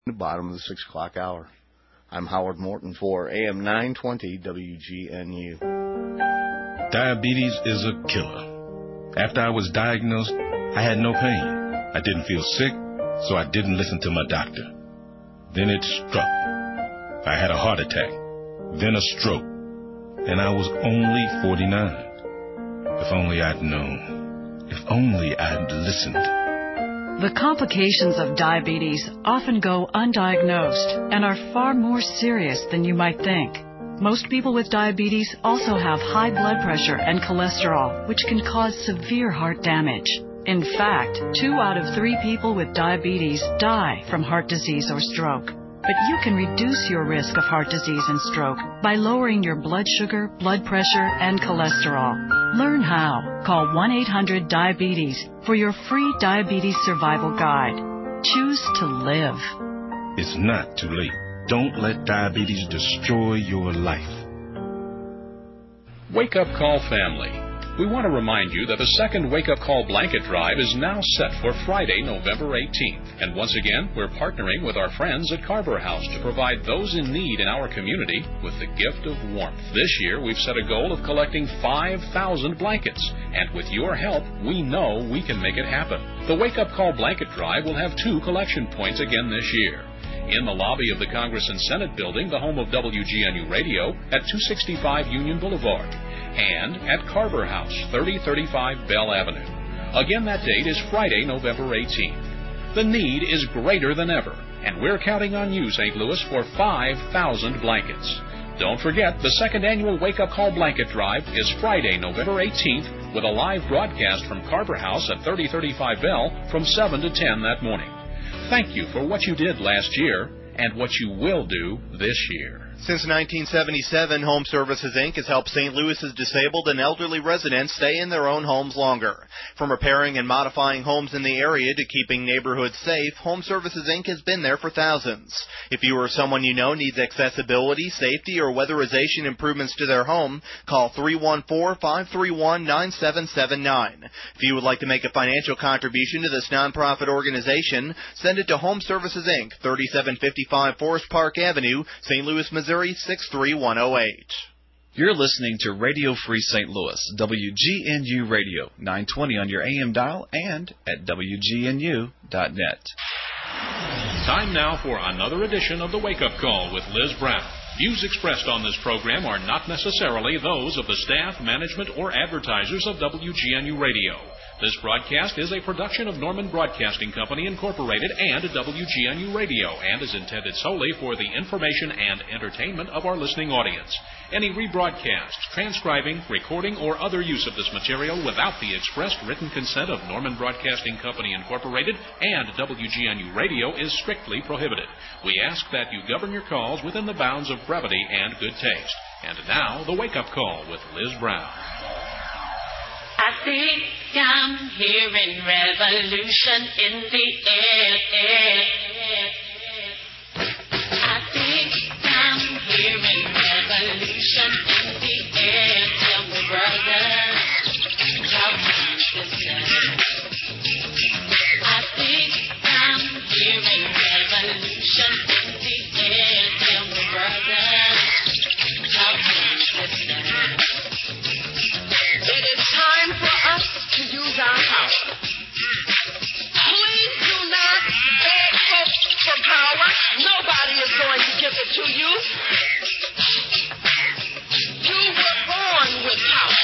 The bottom of the 6 o'clock hour. I'm Howard Morton for AM 920 WGNU. Diabetes is a killer. After I was diagnosed, I had no pain. I didn't feel sick, so I didn't listen to my doctor. Then it struck. I had a heart attack, then a stroke, and I was only 49. If only I'd known. If only I'd listened. The complications of diabetes often go undiagnosed and are far more serious than you might think. Most people with diabetes also have high blood pressure and cholesterol, which can cause severe heart damage. In fact, 2 out of 3 people with diabetes die from heart disease or stroke. But you can reduce your risk of heart disease and stroke by lowering your blood sugar, blood pressure, and cholesterol. Learn how. Call 1-800-DIABETES for your free diabetes survival guide. Choose to live. It's not too late. Don't let diabetes destroy your life. Wake Up Call family. We want to remind you that the second Wake Up Call blanket drive is now set for Friday, November 18th. And once again, we're partnering with our friends at Carver House to provide those in need in our community with the gift of warmth. This year, we've set a goal of collecting 5,000 blankets. And with your help, we know we can make it happen. The Wake Up Call blanket drive will have 2 collection points again this year. In the lobby of the Congress and Senate building, the home of WGNU Radio, at 265 Union Boulevard. And at Carver House, 3035 Bell Avenue. Again, that date is Friday, November 18th. The need is greater than ever, and we're counting on you, St. Louis, for 5,000 blankets. Don't forget, the second annual Wake Up Call Blanket Drive is Friday, November 18th, with a live broadcast from Carver House at 3035 Bell from 7 to 10 that morning. Thank you for what you did last year and what you will do this year. Since 1977, Home Services, Inc. has helped St. Louis's disabled and elderly residents stay in their own homes longer. From repairing and modifying homes in the area to keeping neighborhoods safe, Home Services, Inc. has been there for thousands. If you or someone you know needs accessibility, safety, or weatherization improvements to their home, call 314-531-9779. If you would like to make a financial contribution to this nonprofit organization, send it to Home Services, Inc., 3755 Forest Park Avenue, St. Louis, Missouri, 63108. You're listening to Radio Free St. Louis, WGNU Radio, 920 on your AM dial and at WGNU.net. Time now for another edition of the Wake Up Call with Liz Brown. Views expressed on this program are not necessarily those of the staff, management, or advertisers of WGNU Radio. This broadcast is a production of Norman Broadcasting Company, Incorporated, and WGNU Radio, and is intended solely for the information and entertainment of our listening audience. Any rebroadcast, transcribing, recording, or other use of this material without the expressed written consent of Norman Broadcasting Company, Incorporated, and WGNU Radio is strictly prohibited. We ask that you govern your calls within the bounds of brevity and good taste. And now, the Wake Up Call with Liz Brown. I think I'm hearing revolution in the air. I think I'm hearing revolution in the air. Tell me, brother, talk to me, sister. I think I'm hearing revolution in the air. Tell me, brother, talk to me, sister. It is time for us to use our power. Please do not beg for power. Nobody is going to give it to you. You were born with power.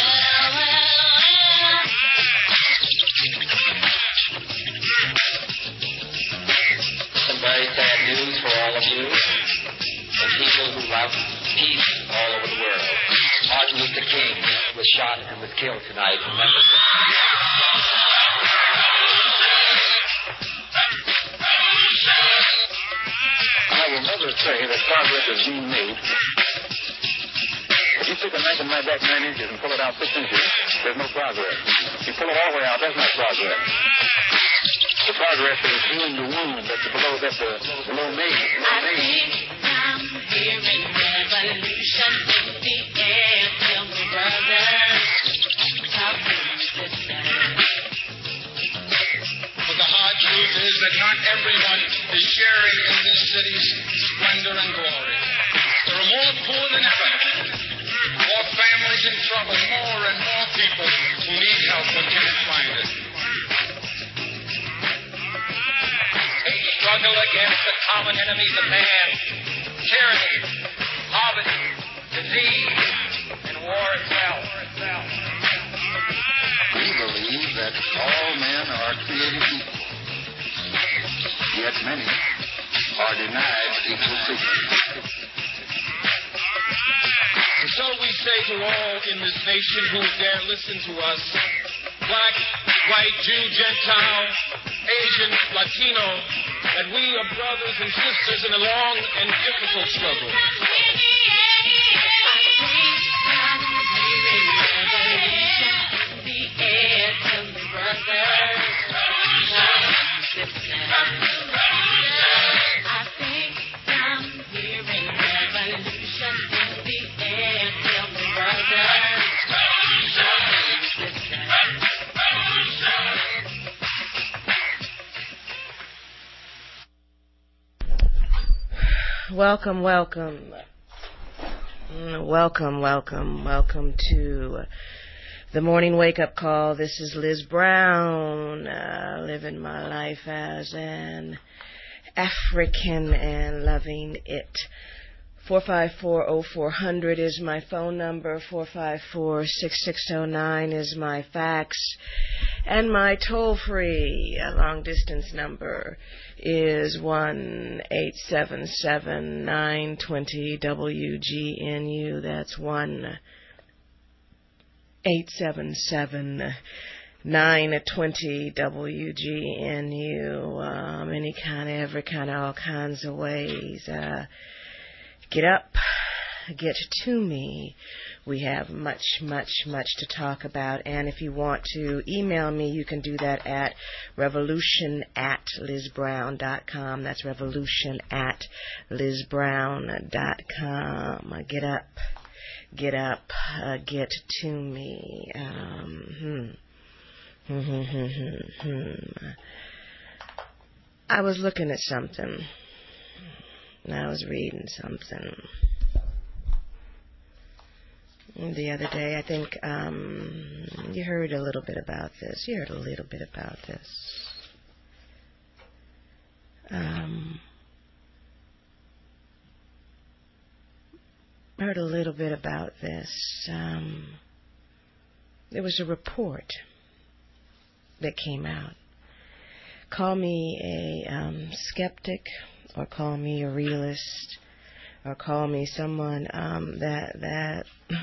Some very sad news for all of you, the people who love peace all over the world. Martin Luther King was shot and was killed tonight. Remember. I will never say that progress is being made. If you take a knife and my back 9 inches and pull it out 6 inches, there's no progress. If you pull it all the way out, that's not progress. The progress is healing the wound that's below me. I think I'm hearing revolution in the air. Tell me, brother, talk to me, sister. But the hard truth is that not everyone is sharing in this city's splendor and glory. There are more poor than ever, more families in trouble, more and more people who need help but can't find it. A struggle against the common enemies of man, tyranny, poverty, disease, and war itself. We believe that all men are created equal, yet many are denied equal treatment. And so we say to all in this nation who dare listen to us, black, white, Jew, Gentile, Asian, Latino, that we are brothers and sisters in a long and difficult struggle. Welcome to the morning wake-up call. This is Liz Brown, living my life as an African and loving it. 454-0400 is my phone number. 454-6609 is my fax. And my toll-free long-distance number is 1-877-920-WGNU. That's 1-877-920-WGNU. Any kind of, every kind of, all kinds of ways. Get up, get to me. We have much to talk about. And if you want to email me, you can do that at revolution@lizbrown.com. That's revolution@lizbrown.com. Get up, get to me. I was looking at something. I was reading something the other day. I think you heard a little bit about this. Heard a little bit about this. There was a report that came out. Call me a skeptic, or call me a realist, or call me someone that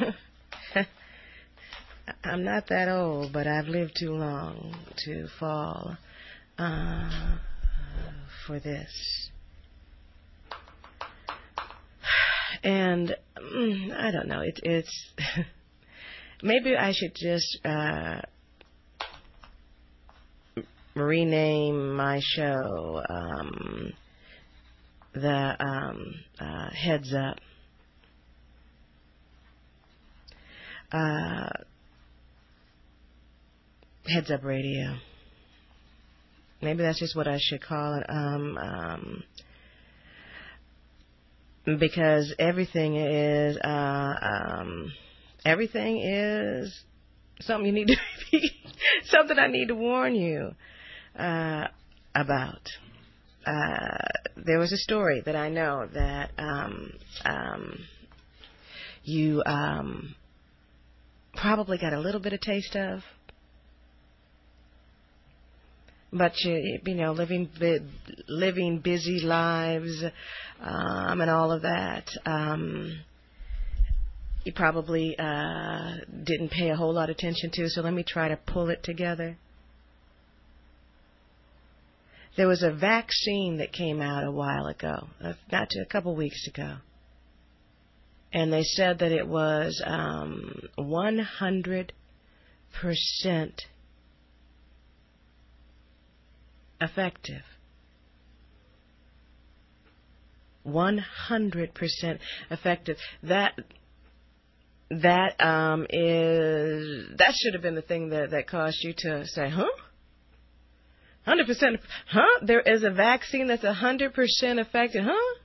I'm not that old, but I've lived too long to fall for this. And I don't know. It's maybe I should just rename my show the Heads Up. Heads Up Radio. Maybe that's just what I should call it. Because everything is something you need to be, something I need to warn you about. There was a story that I know that you probably got a little bit of taste of, but you know, living busy lives and all of that. You probably didn't pay a whole lot of attention to. So let me try to pull it together. There was a vaccine that came out a while ago, a couple weeks ago. And they said that it was 100% effective. 100% effective. That should have been the thing that caused you to say, huh? 100%. Huh? There is a vaccine that's 100% effective. Huh?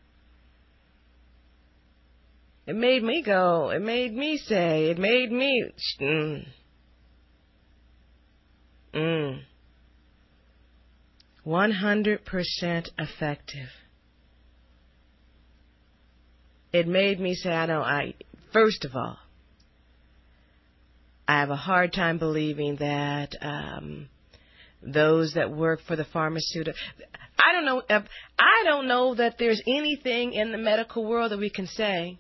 It made me go. It made me say. It made me. 100% effective. It made me say, first of all, I have a hard time believing that those that work for the pharmaceutical, I don't know that there's anything in the medical world that we can say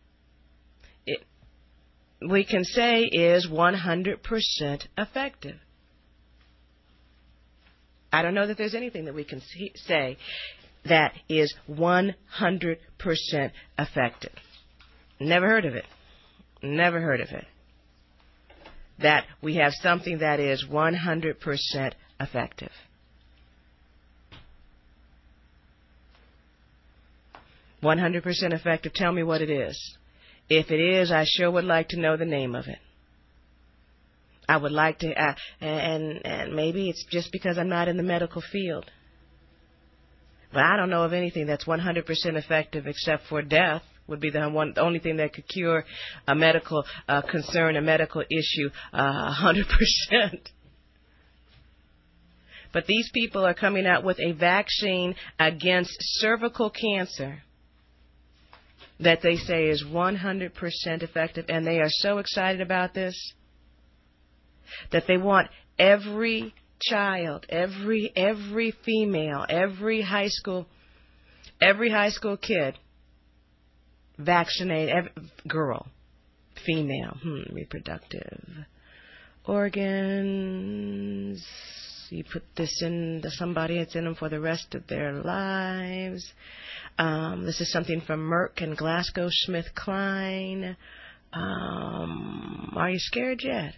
is 100% effective. I don't know that there's anything that we can say that is 100% effective. Never heard of it. Never heard of it. That we have something that is 100% effective. "100% effective, tell me what it is. If it is, I sure would like to know the name of it. I would like to, and maybe it's just because I'm not in the medical field. But I don't know of anything that's 100% effective except for death would be the only thing that could cure a medical concern, a medical issue, 100%. But these people are coming out with a vaccine against cervical cancer that they say is 100% effective, and they are so excited about this that they want every child, every female, every high school kid vaccinated, every girl, female, reproductive organs. You put this into somebody, it's in them for the rest of their lives. This is something from Merck and GlaxoSmithKline. Are you scared yet?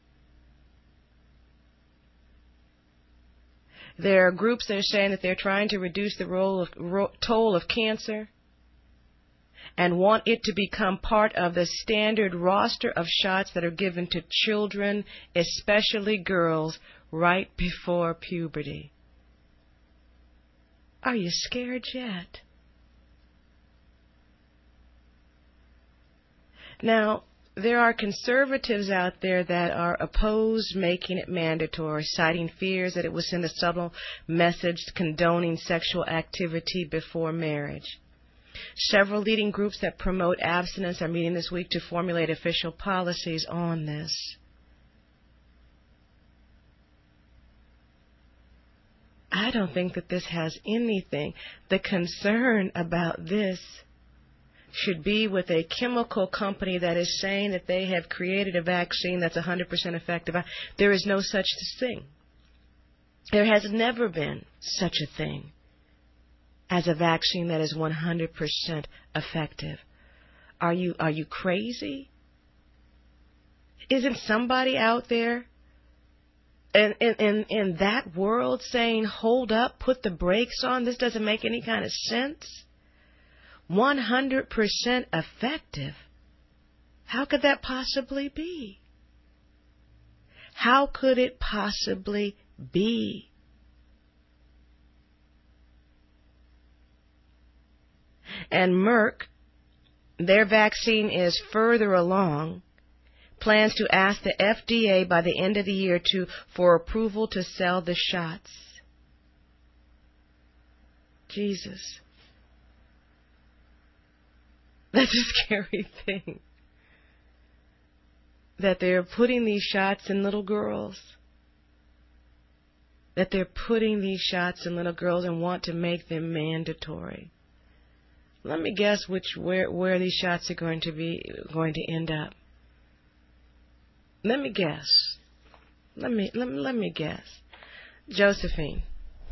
There are groups that are saying that they're trying to reduce the toll of cancer and want it to become part of the standard roster of shots that are given to children, especially girls, right before puberty. Are you scared yet? Now, there are conservatives out there that are opposed making it mandatory, citing fears that it would send a subtle message condoning sexual activity before marriage. Several leading groups that promote abstinence are meeting this week to formulate official policies on this. I don't think that this has anything. The concern about this should be with a chemical company that is saying that they have created a vaccine that's 100% effective. There is no such thing. There has never been such a thing as a vaccine that is 100% effective. Are you crazy? Isn't somebody out there in that world saying, hold up, put the brakes on, this doesn't make any kind of sense? 100% effective. How could that possibly be? How could it possibly be? And Merck, their vaccine is further along, plans to ask the FDA by the end of the year for approval to sell the shots. Jesus. That's a scary thing. That they're putting these shots in little girls. That they're putting these shots in little girls and want to make them mandatory. Let me guess where these shots are going to end up. Let me guess. Let me guess. Josephine.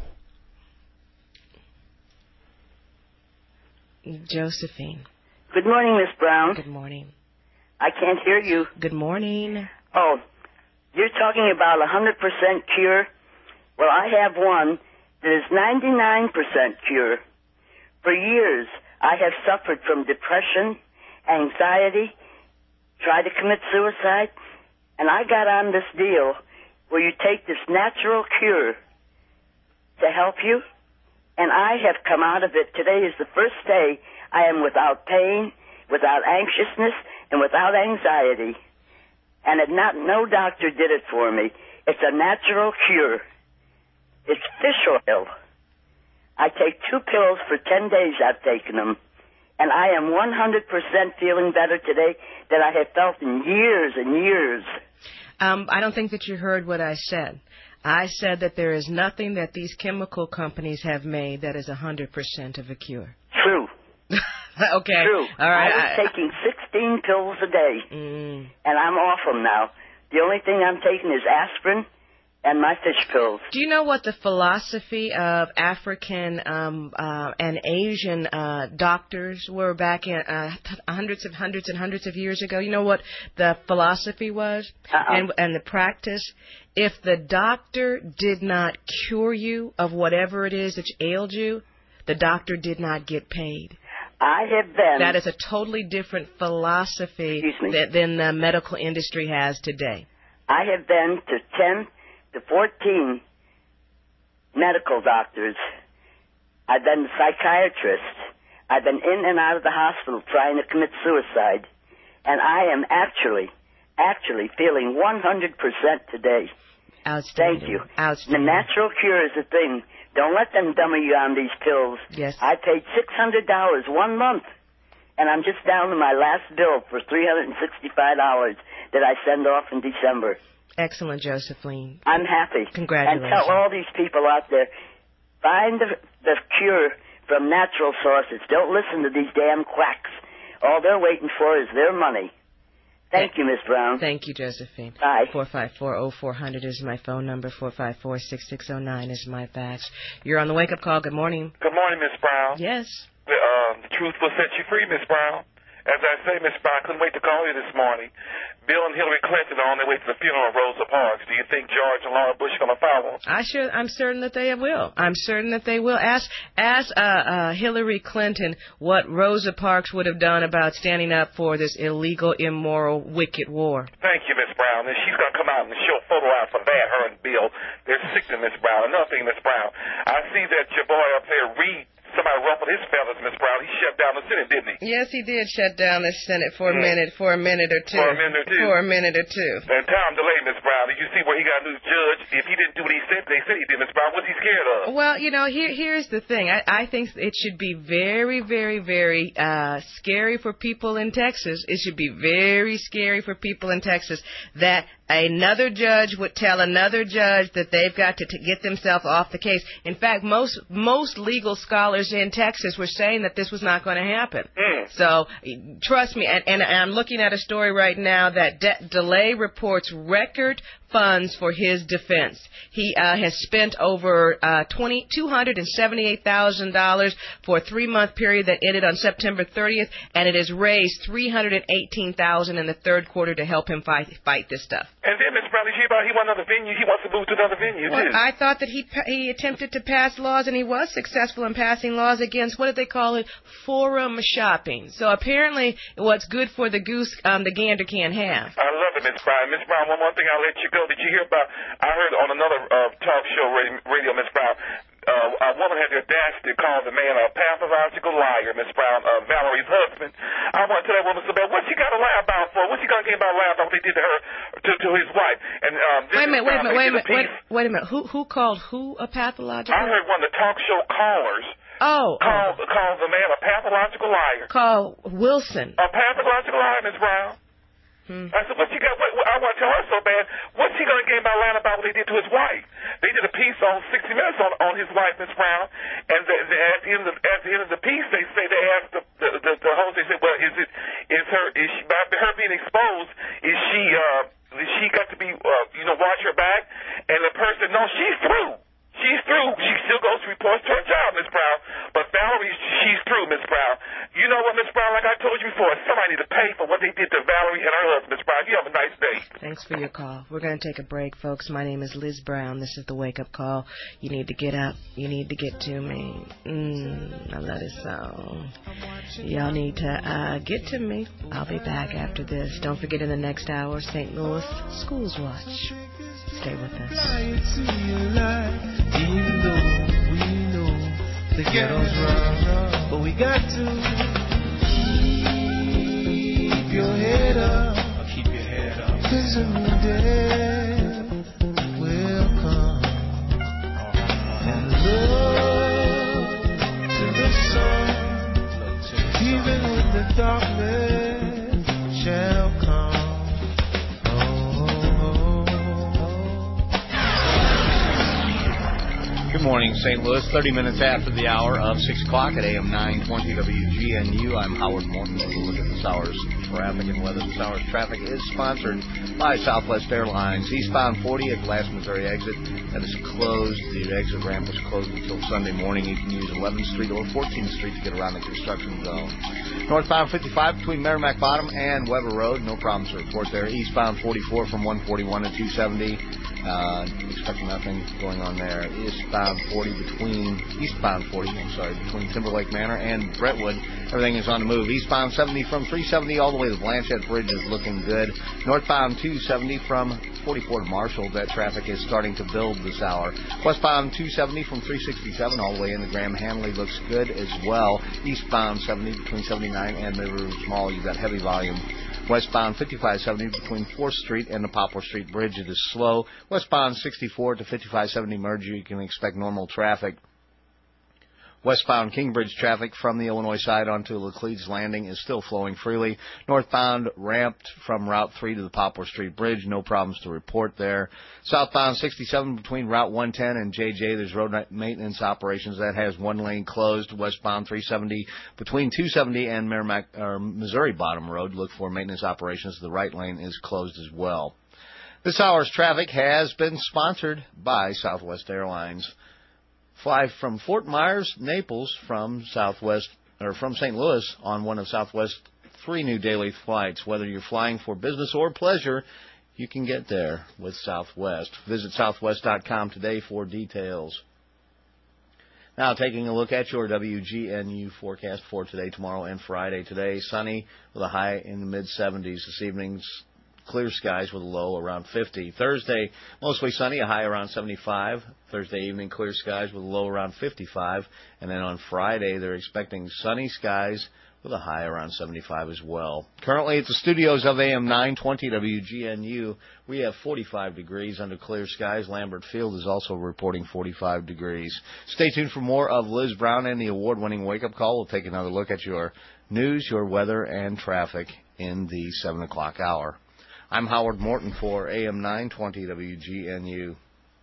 Good morning, Miss Brown. Good morning. I can't hear you. Good morning. Oh, you're talking about 100% cure? Well, I have one that is 99% cure. For years, I have suffered from depression, anxiety, tried to commit suicide, and I got on this deal where you take this natural cure to help you, and I have come out of it. Today is the first day I am without pain, without anxiousness, and without anxiety. And no doctor did it for me. It's a natural cure. It's fish oil. I take 2 pills for 10 days. I've taken them. And I am 100% feeling better today than I have felt in years and years. I don't think that you heard what I said. I said that there is nothing that these chemical companies have made that is 100% of a cure. True. Okay. True. All right. I was taking 16 pills a day, and I'm off them now. The only thing I'm taking is aspirin and my fish pills. Do you know what the philosophy of African and Asian doctors were back in hundreds of years ago? You know what the philosophy was and the practice? If the doctor did not cure you of whatever it is that ailed you, the doctor did not get paid. I have been... That is a totally different philosophy than the medical industry has today. I have been to 10 to 14 medical doctors. I've been a psychiatrist. I've been in and out of the hospital trying to commit suicide. And I am actually feeling 100% today. Outstanding. Thank you. Outstanding. The natural cure is the thing. Don't let them dummy you on these pills. Yes. I paid $600 1 month, and I'm just down to my last bill for $365 that I send off in December. Excellent, Josephine. I'm happy. Congratulations. And tell all these people out there, find the cure from natural sources. Don't listen to these damn quacks. All they're waiting for is their money. Thank you, Miss Brown. Thank you, Josephine. Bye. 454-0400 is my phone number. 454-6609 is my fax. You're on the wake-up call. Good morning. Good morning, Miss Brown. Yes. The truth will set you free, Miss Brown. As I say, Miss Brown, I couldn't wait to call you this morning. Bill and Hillary Clinton are on their way to the funeral of Rosa Parks. Do you think George and Laura Bush are going to follow? I'm certain that they will. I'm certain that they will. Ask Hillary Clinton what Rosa Parks would have done about standing up for this illegal, immoral, wicked war. Thank you, Miss Brown. And she's going to come out and show a photo out for that, her and Bill. They're sick to Miss Brown. Another thing, Miss Brown, I see that your boy up there, Reed, somebody ruffled his feathers, Miss Brown. He shut down the Senate, didn't he? Yes, he did shut down the Senate for a minute or two. For a minute or two. And time delay, Miss Brown. Did you see where he got a new judge? If he didn't do what they said he did, Miss Brown, what's he scared of? Well, here's the thing. I think it should be very, very, very scary for people in Texas. It should be very scary for people in Texas that another judge would tell another judge that they've got to get themselves off the case. In fact, most legal scholars in Texas were saying that this was not going to happen. So trust me, and I'm looking at a story right now that DeLay reports record funds for his defense. He has spent over $278,000 for a 3-month period that ended on September 30th, and it has raised $318,000 in the third quarter to help him fight this stuff. And then, Miss Brown, he wants another venue. He wants to move to another venue, too. I thought that he attempted to pass laws, and he was successful in passing laws against, what do they call it, forum shopping. So apparently what's good for the goose, the gander can't have. I love it, Miss Brown. Miss Brown, one more thing I'll let you go. Did you hear about, I heard on another talk show radio, Miss Brown, a woman had the audacity to call the man a pathological liar, Miss Brown, Valerie's husband. I want to tell that woman so bad, what's she got to lie about for? What's she going to get about lying about what they did to her, to his wife? And Wait a minute. Who called who a pathological? I heard one of the talk show callers. Called the man a pathological liar. Call Wilson. A pathological liar, Miss Brown. I said, what's he got? I want to tell her so bad. What's he going to get by lying about what they did to his wife? They did a piece on 60 Minutes on his wife, Miss Brown, and at the end of the piece, they asked the host, they said, well, is she by her being exposed, is she got to be watch her back? And the person, no, she's through. She's through. She still goes to report to her job, Miss Brown. But Valerie, she's through, Miss Brown. You know what, Miss Brown, like I told you before, somebody need to pay for what they did to Valerie and her husband, Miss Brown. You have a nice day. Thanks for your call. We're going to take a break, folks. My name is Liz Brown. This is the Wake Up Call. You need to get up. You need to get to me. I love this song. Y'all need to get to me. I'll be back after this. Don't forget in the next hour, St. Louis Schools Watch. Stay with us. Even though we know the ghetto's rough, but we got to keep your head up. Keep your head up. 'Cause a new day will come. And look to the sun, even when the darkness shall come. Good morning, St. Louis. 30 minutes after the hour of 6 o'clock at AM 920 WGNU. I'm Howard Morton. We'll look at this hour's traffic and weather. This hour's traffic is sponsored by Southwest Airlines. Eastbound 40 at the last Missouri exit. That is closed. The exit ramp was closed until Sunday morning. You can use 11th Street or 14th Street to get around the construction zone. Northbound 55 between Merrimack Bottom and Weber Road. No problems to report there. Eastbound 44 from 141 to 270. Expecting nothing going on there. Eastbound 40 between Timberlake Manor and Brentwood. Everything is on the move. Eastbound 70 from 370 all the way to the Blanchette Bridge is looking good. Northbound 270 from 44 to Marshall. That traffic is starting to build this hour. Westbound 270 from 367 all the way into Graham Hanley looks good as well. Eastbound 70 between 79 and the River Mall. You've got heavy volume. Westbound 5570 between 4th Street and the Poplar Street Bridge, it is slow. Westbound 64 to 5570 merger, you can expect normal traffic. Westbound Kingbridge traffic from the Illinois side onto Laclede's Landing is still flowing freely. Northbound ramped from Route 3 to the Poplar Street Bridge. No problems to report there. Southbound 67 between Route 110 and JJ. There's road maintenance operations. That has one lane closed. Westbound 370 between 270 and Missouri Bottom Road. Look for maintenance operations. The right lane is closed as well. This hour's traffic has been sponsored by Southwest Airlines. Fly from Fort Myers, Naples, from St. Louis on one of Southwest's 3 new daily flights. Whether you're flying for business or pleasure, you can get there with Southwest. Visit southwest.com today for details. Now, taking a look at your WGNU forecast for today, tomorrow, and Friday. Today, sunny with a high in the mid-70s. This evening's clear skies with a low around 50. Thursday, mostly sunny, a high around 75. Thursday evening, clear skies with a low around 55. And then on Friday, they're expecting sunny skies with a high around 75 as well. Currently at the studios of AM 920 WGNU, we have 45 degrees under clear skies. Lambert Field is also reporting 45 degrees. Stay tuned for more of Liz Brown and the award-winning wake-up call. We'll take another look at your news, your weather, and traffic in the 7 o'clock hour. I'm Howard Morton for AM 920 WGNU.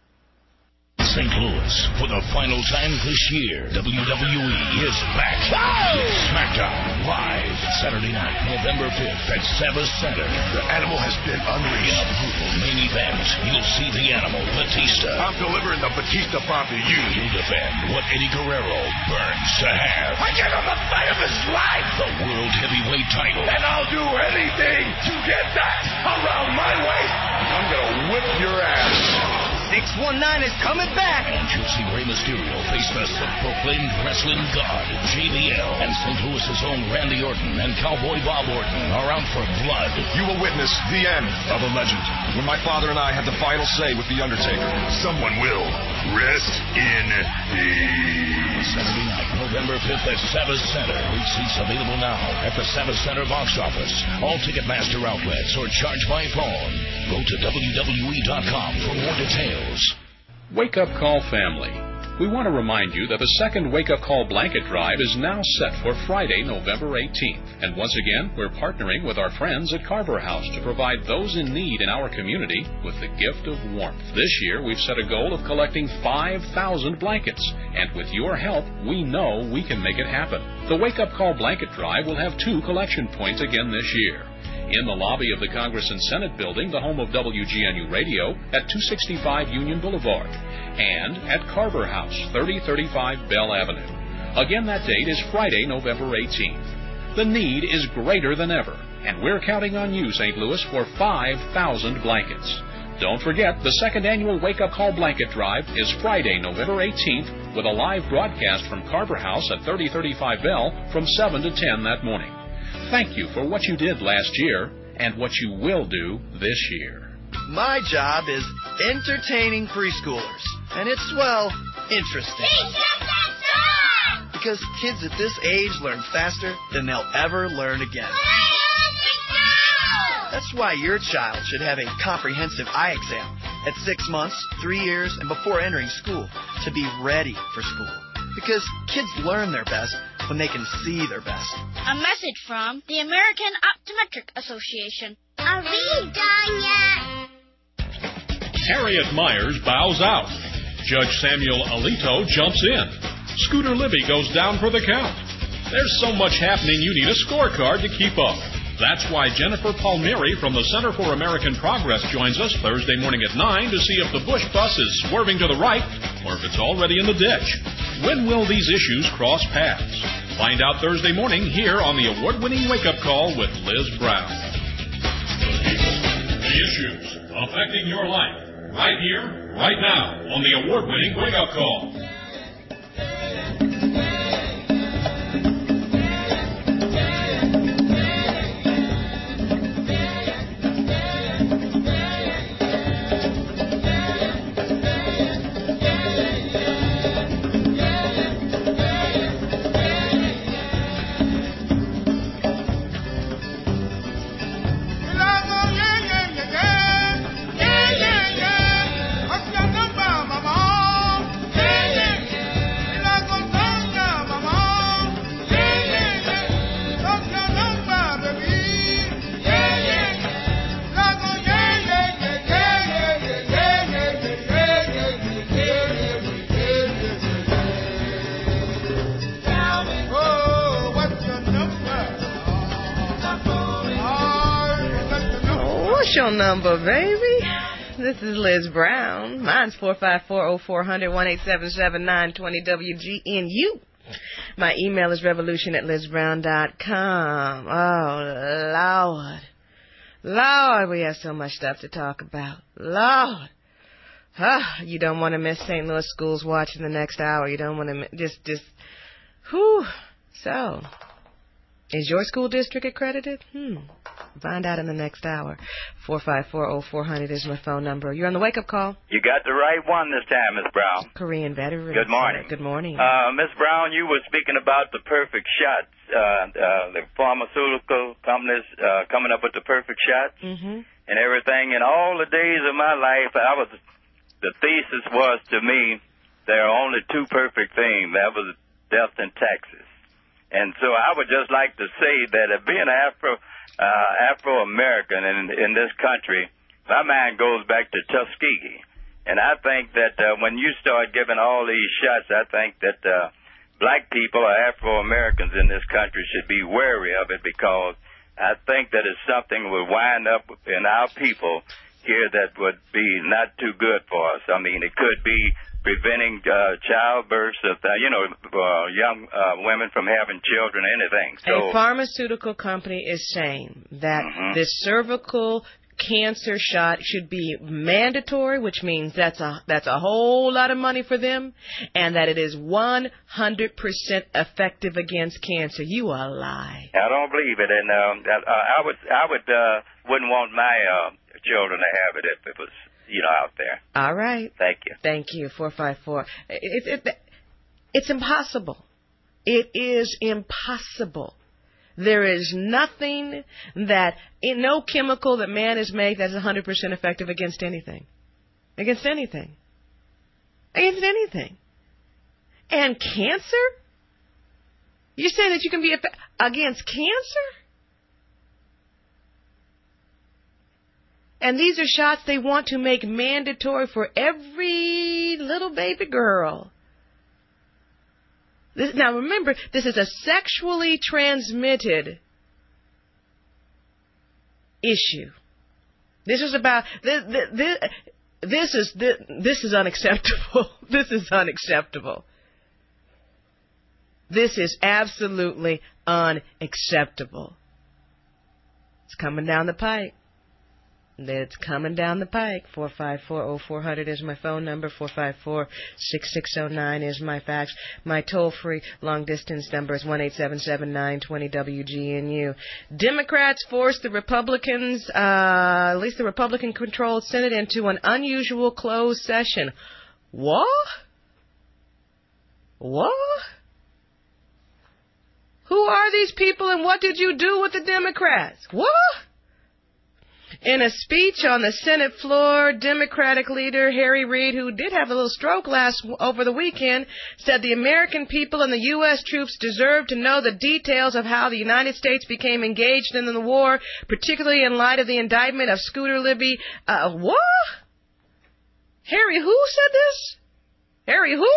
St. Louis, for the final time this year, WWE is back. It's SmackDown live Saturday night, November 5th at Savas Center. The Animal has been unleashed. In a brutal main event, you'll see the Animal, Batista. I'm delivering the Batista bomb to you. He'll defend what Eddie Guerrero burns to have. I give him the fight of his life. The World Heavyweight title. And I'll do anything to get that around my waist. I'm going to whip your ass. 619 is coming back. And you'll see Rey Mysterio face the self-proclaimed wrestling god, JBL. And St. Louis's own Randy Orton and Cowboy Bob Orton are out for blood. You will witness the end of a legend. When my father and I had the final say with The Undertaker, someone will rest in peace. Saturday night, November 5th at Savas Center. With seats available now at the Savas Center box office, all Ticketmaster outlets, or charge by phone. Go to WWE.com for more details. Wake Up Call family. We want to remind you that the second Wake Up Call blanket drive is now set for Friday, November 18th. And once again, we're partnering with our friends at Carver House to provide those in need in our community with the gift of warmth. This year, we've set a goal of collecting 5,000 blankets. And with your help, we know we can make it happen. The Wake Up Call blanket drive will have 2 collection points again this year. In the lobby of the Congress and Senate building, the home of WGNU Radio, at 265 Union Boulevard, and at Carver House, 3035 Bell Avenue. Again, that date is Friday, November 18th. The need is greater than ever, and we're counting on you, St. Louis, for 5,000 blankets. Don't forget, the second annual Wake Up Call Blanket Drive is Friday, November 18th, with a live broadcast from Carver House at 3035 Bell from 7 to 10 that morning. Thank you for what you did last year and what you will do this year. My job is entertaining preschoolers. And it's, well, interesting. Because kids at this age learn faster than they'll ever learn again. That's why your child should have a comprehensive eye exam at 6 months, 3 years, and before entering school to be ready for school. Because kids learn their best when they can see their best. A message from the American Optometric Association. Are we done yet? Harriet Myers bows out. Judge Samuel Alito jumps in. Scooter Libby goes down for the count. There's so much happening you need a scorecard to keep up. That's why Jennifer Palmieri from the Center for American Progress joins us Thursday morning at 9 to see if the Bush bus is swerving to the right or if it's already in the ditch. When will these issues cross paths? Find out Thursday morning here on the award-winning Wake-Up Call with Liz Brown. The issues affecting your life, right here, right now, on the award-winning Wake-Up Call. Your number, baby. This is Liz Brown. Mine's 454-0400, 1-877-920-WGNU. My email is revolution@lizbrown.com. Oh, Lord, we have so much stuff to talk about. Lord. You don't want to miss St. Louis Schools Watch in the next hour. You don't want to just, whew. So, is your school district accredited? Find out in the next hour. 454-0400 is my phone number. You're on the wake-up call. You got the right one this time, Miss Brown. Korean veteran. Good morning. Good morning. Miss Brown, you were speaking about the perfect shots. The pharmaceutical companies coming up with the perfect shots and everything. In all the days of my life, the thesis was to me, there are only two perfect things. That was death and taxes. And so I would just like to say that being Afro-American in this country, my mind goes back to Tuskegee. And I think that when you start giving all these shots, I think that black people or Afro-Americans in this country should be wary of it, because I think that it's something that would wind up in our people here that would be not too good for us. I mean, it could be preventing childbirth of, young women from having children, anything. So, a pharmaceutical company is saying that this cervical cancer shot should be mandatory, which means that's a whole lot of money for them, and that it is 100% effective against cancer. You a lie. I don't believe it, and I wouldn't want my children to have it if it was out there. All right. Thank you. Thank you. 454. It's impossible. It is impossible. There is nothing no chemical that man has made that's 100% effective against anything. Against anything. Against anything. And cancer? You're saying that you can be against cancer? And these are shots they want to make mandatory for every little baby girl. Now remember, this is a sexually transmitted issue. This is about this is unacceptable. This is unacceptable. This is absolutely unacceptable. It's coming down the pipe. That's coming down the pike. 454-0400 is my phone number. 454-6609 is my fax. My toll-free long-distance number is 1-877-920-WGNU. Democrats forced the Republicans, at least the Republican-controlled Senate, into an unusual closed session. What? What? Who are these people and what did you do with the Democrats? What? In a speech on the Senate floor, Democratic leader Harry Reid, who did have a little stroke over the weekend, said the American people and the U.S. troops deserve to know the details of how the United States became engaged in the war, particularly in light of the indictment of Scooter Libby. What? Harry who said this? Harry who?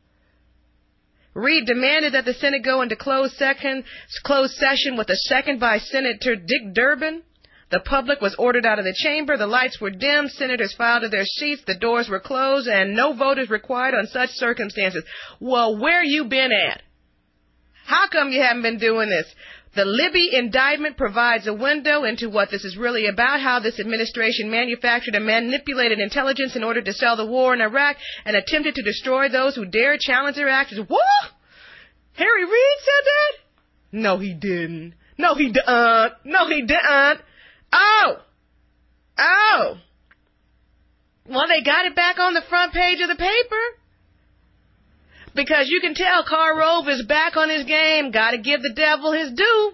Reid demanded that the Senate go into closed session with a second by Senator Dick Durbin. The public was ordered out of the chamber. The lights were dimmed. Senators filed to their seats. The doors were closed, and no vote is required on such circumstances. Well, where you been at? How come you haven't been doing this? The Libby indictment provides a window into what this is really about, how this administration manufactured and manipulated intelligence in order to sell the war in Iraq and attempted to destroy those who dared challenge their actions. What? Harry Reid said that? No, he didn't. No, he didn't. No, he didn't. Oh! Well, they got it back on the front page of the paper. Because you can tell Karl Rove is back on his game. Got to give the devil his due.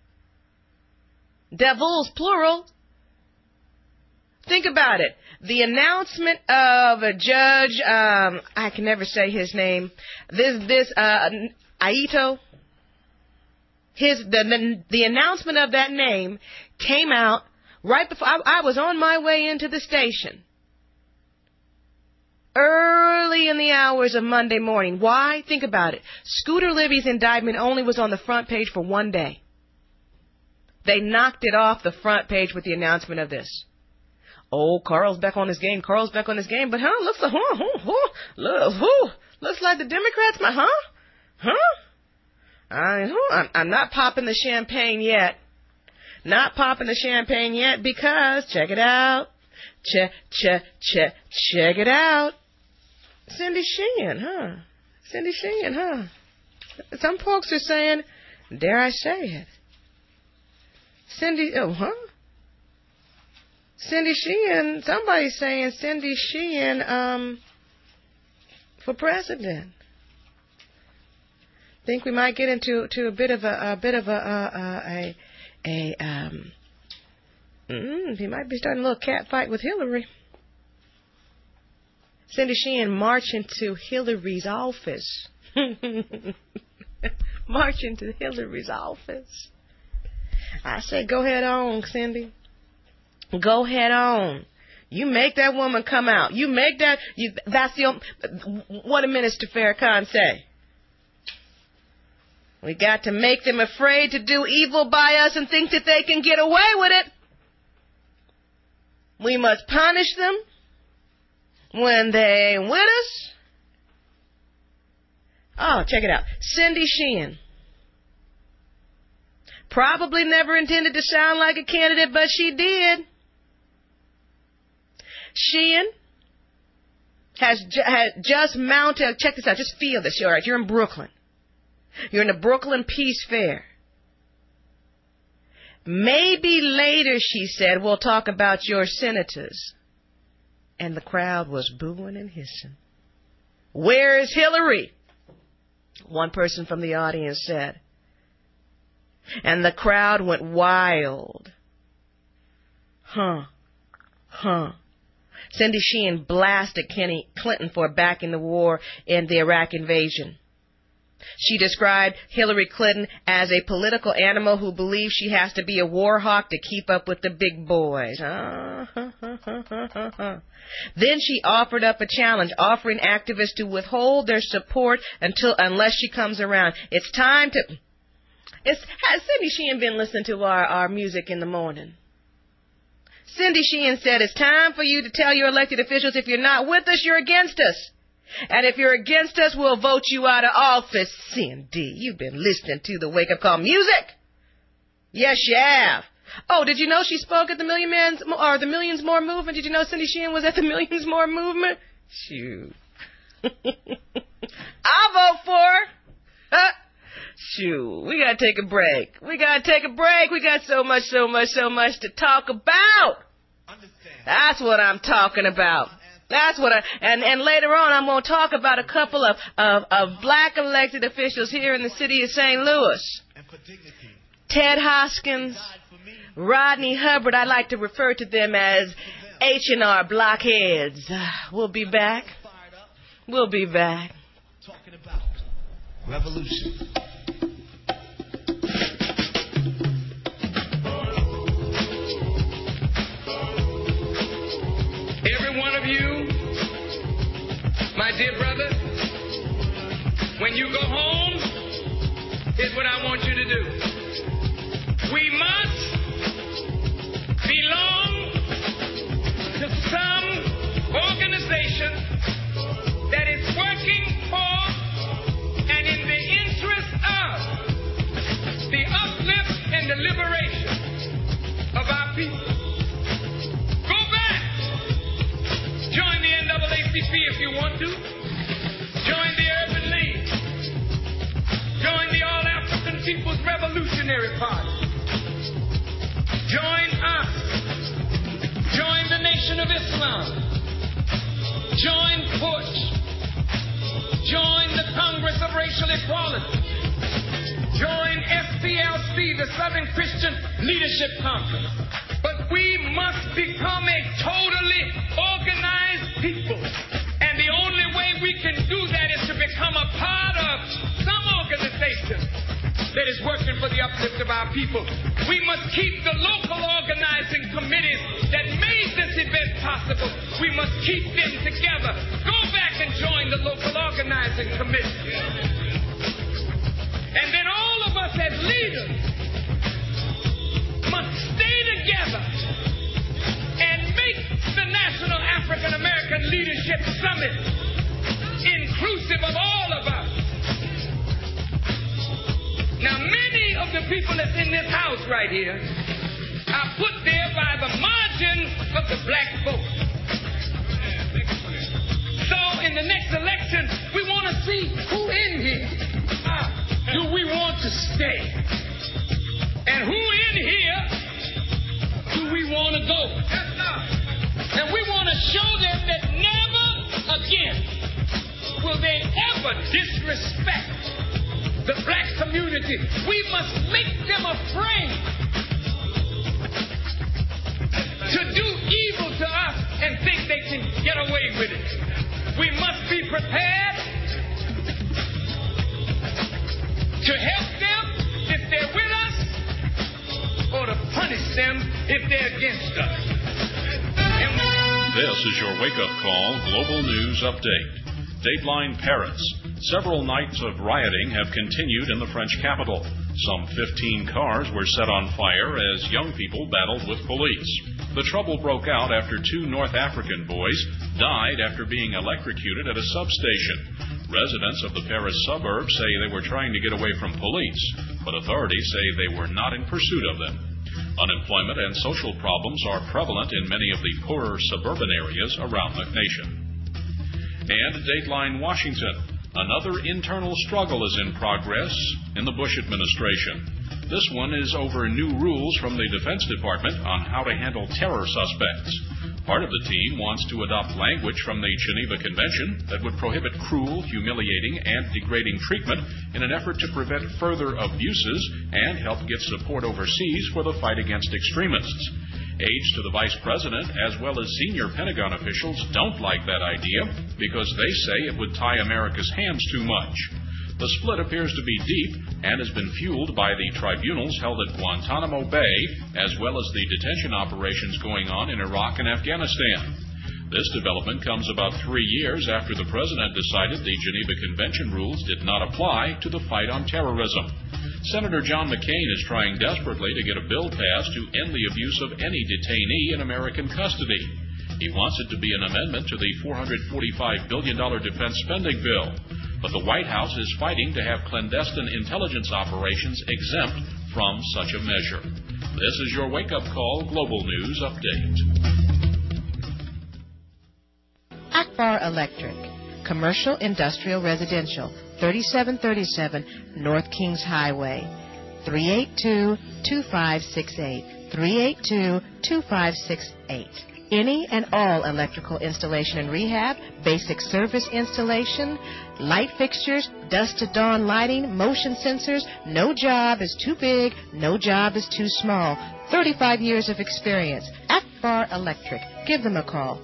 Devils, plural. Think about it. The announcement of a judge, I can never say his name, Aito, the announcement of that name came out right before I was on my way into the station. Early in the hours of Monday morning. Why? Think about it. Scooter Libby's indictment only was on the front page for one day. They knocked it off the front page with the announcement of this. Oh, Carl's back on his game. Carl's back on his game. But, looks like, looks like the Democrats, I'm not popping the champagne yet. Not popping the champagne yet because, check it out. Check it out. Cindy Sheehan, Cindy Sheehan, Some folks are saying, dare I say it? Cindy Sheehan, somebody's saying Cindy Sheehan, for president. Think we might get into a bit of he might be starting a little cat fight with Hillary. Cindy Sheehan march into Hillary's office. March into Hillary's office. I say, go head on, Cindy. Go head on. You make that woman come out. You make that. What did Minister Farrakhan say? We got to make them afraid to do evil by us and think that they can get away with it. We must punish them when they ain't with us. Oh, check it out. Cindy Sheehan. Probably never intended to sound like a candidate, but she did. Sheehan has just mounted, check this out, just feel this, all right, you're in Brooklyn. You're in the Brooklyn Peace Fair. Maybe later, she said, we'll talk about your senators. And the crowd was booing and hissing. Where is Hillary? One person from the audience said. And the crowd went wild. Cindy Sheehan blasted Clinton for backing the war in the Iraq invasion. She described Hillary Clinton as a political animal who believes she has to be a war hawk to keep up with the big boys. Then she offered up a challenge, offering activists to withhold their support unless she comes around. It's time to... Has Cindy Sheehan been listening to our music in the morning? Cindy Sheehan said, it's time for you to tell your elected officials if you're not with us, you're against us. And if you're against us, we'll vote you out of office. Cindy, you've been listening to the wake-up call music. Yes, you have. Oh, did you know she spoke at the the Millions More movement? Did you know Cindy Sheehan was at the Millions More movement? Shoot. I'll vote for her. Shoot, we gotta take a break. We got so much to talk about. That's what I'm talking about. And later on I'm gonna talk about a couple of black elected officials here in the city of St. Louis. Ted Hoskins, Rodney Hubbard, I like to refer to them as H&R blockheads. We'll be back. Talking about revolution. Every one of you, my dear brother, when you go home, here's what I want you to do. We must belong to some organization that is working for and in the interest of the uplift and the liberation of our people. Go back. Join the NAACP if you want to. Join the Urban League. Join the All-African People's Revolutionary Party. Join us. Join the Nation of Islam. Join Bush. Join the Congress of Racial Equality. Join SCLC, the Southern Christian Leadership Conference. But we must become a totally organized people. And the only way we can do that is to become a part of some organization that is working for the uplift of our people. We must keep the local organizing committees that made this event possible. We must keep them together. Go back and join the local organizing committee. And then all of us as leaders must stay together and make the National African American Leadership Summit inclusive of all of us. Now, many of the people that's in this house right here are put there by the margin of the black vote. So, in the next election, we want to see who in here do we want to stay, and who in here do we want to go. And we want to show them that never again will they ever disrespect the black community. We must make them afraid to do evil to us and think they can get away with it. We must be prepared to help them if they're with us, or to punish them if they're against us. This is your wake-up call Global News Update. Dateline Paris. Several nights of rioting have continued in the French capital. Some 15 cars were set on fire as young people battled with police. The trouble broke out after 2 North African boys died after being electrocuted at a substation. Residents of the Paris suburbs say they were trying to get away from police, but authorities say they were not in pursuit of them. Unemployment and social problems are prevalent in many of the poorer suburban areas around the nation. And Dateline Washington. Another internal struggle is in progress in the Bush administration. This one is over new rules from the Defense Department on how to handle terror suspects. Part of the team wants to adopt language from the Geneva Convention that would prohibit cruel, humiliating, and degrading treatment in an effort to prevent further abuses and help get support overseas for the fight against extremists. Aides to the Vice President, as well as senior Pentagon officials, don't like that idea because they say it would tie America's hands too much. The split appears to be deep and has been fueled by the tribunals held at Guantanamo Bay, as well as the detention operations going on in Iraq and Afghanistan. This development comes about 3 years after the President decided the Geneva Convention rules did not apply to the fight on terrorism. Senator John McCain is trying desperately to get a bill passed to end the abuse of any detainee in American custody. He wants it to be an amendment to the $445 billion defense spending bill. But the White House is fighting to have clandestine intelligence operations exempt from such a measure. This is your Wake Up Call Global News Update. Akbar Electric, Commercial Industrial Residential, 3737 North Kings Highway, 382-2568, 382-2568. Any and all electrical installation and rehab, basic service installation, light fixtures, dusk to dawn lighting, motion sensors. No job is too big, no job is too small. 35 years of experience. Akbar Electric. Give them a call,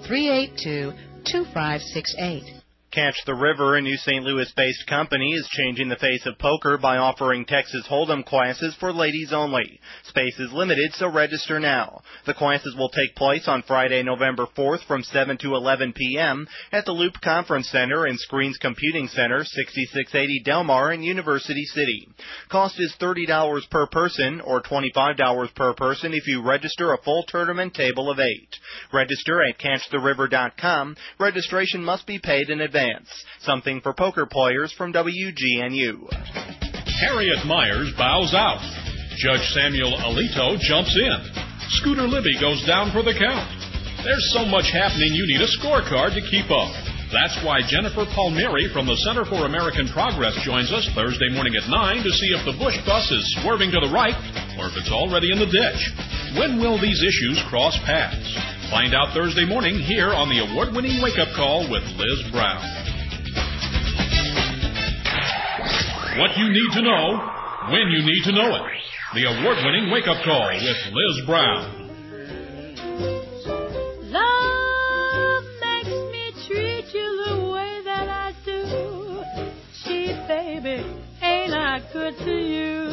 382-2568. Catch the River, a new St. Louis-based company, is changing the face of poker by offering Texas Hold'em classes for ladies only. Space is limited, so register now. The classes will take place on Friday, November 4th from 7 to 11 p.m. at the Loop Conference Center and Screens Computing Center, 6680 Delmar in University City. Cost is $30 per person or $25 per person if you register a full tournament table of 8. Register at CatchTheRiver.com. Registration must be paid in advance. Something for poker players from WGNU. Harriet Myers bows out. Judge Samuel Alito jumps in. Scooter Libby goes down for the count. There's so much happening you need a scorecard to keep up. That's why Jennifer Palmieri from the Center for American Progress joins us Thursday morning at 9 to see if the Bush bus is swerving to the right or if it's already in the ditch. When will these issues cross paths? Find out Thursday morning here on the award-winning Wake Up Call with Liz Brown. What you need to know, when you need to know it. The award-winning Wake Up Call with Liz Brown. Love makes me treat you the way that I do. Gee, baby, ain't I good to you?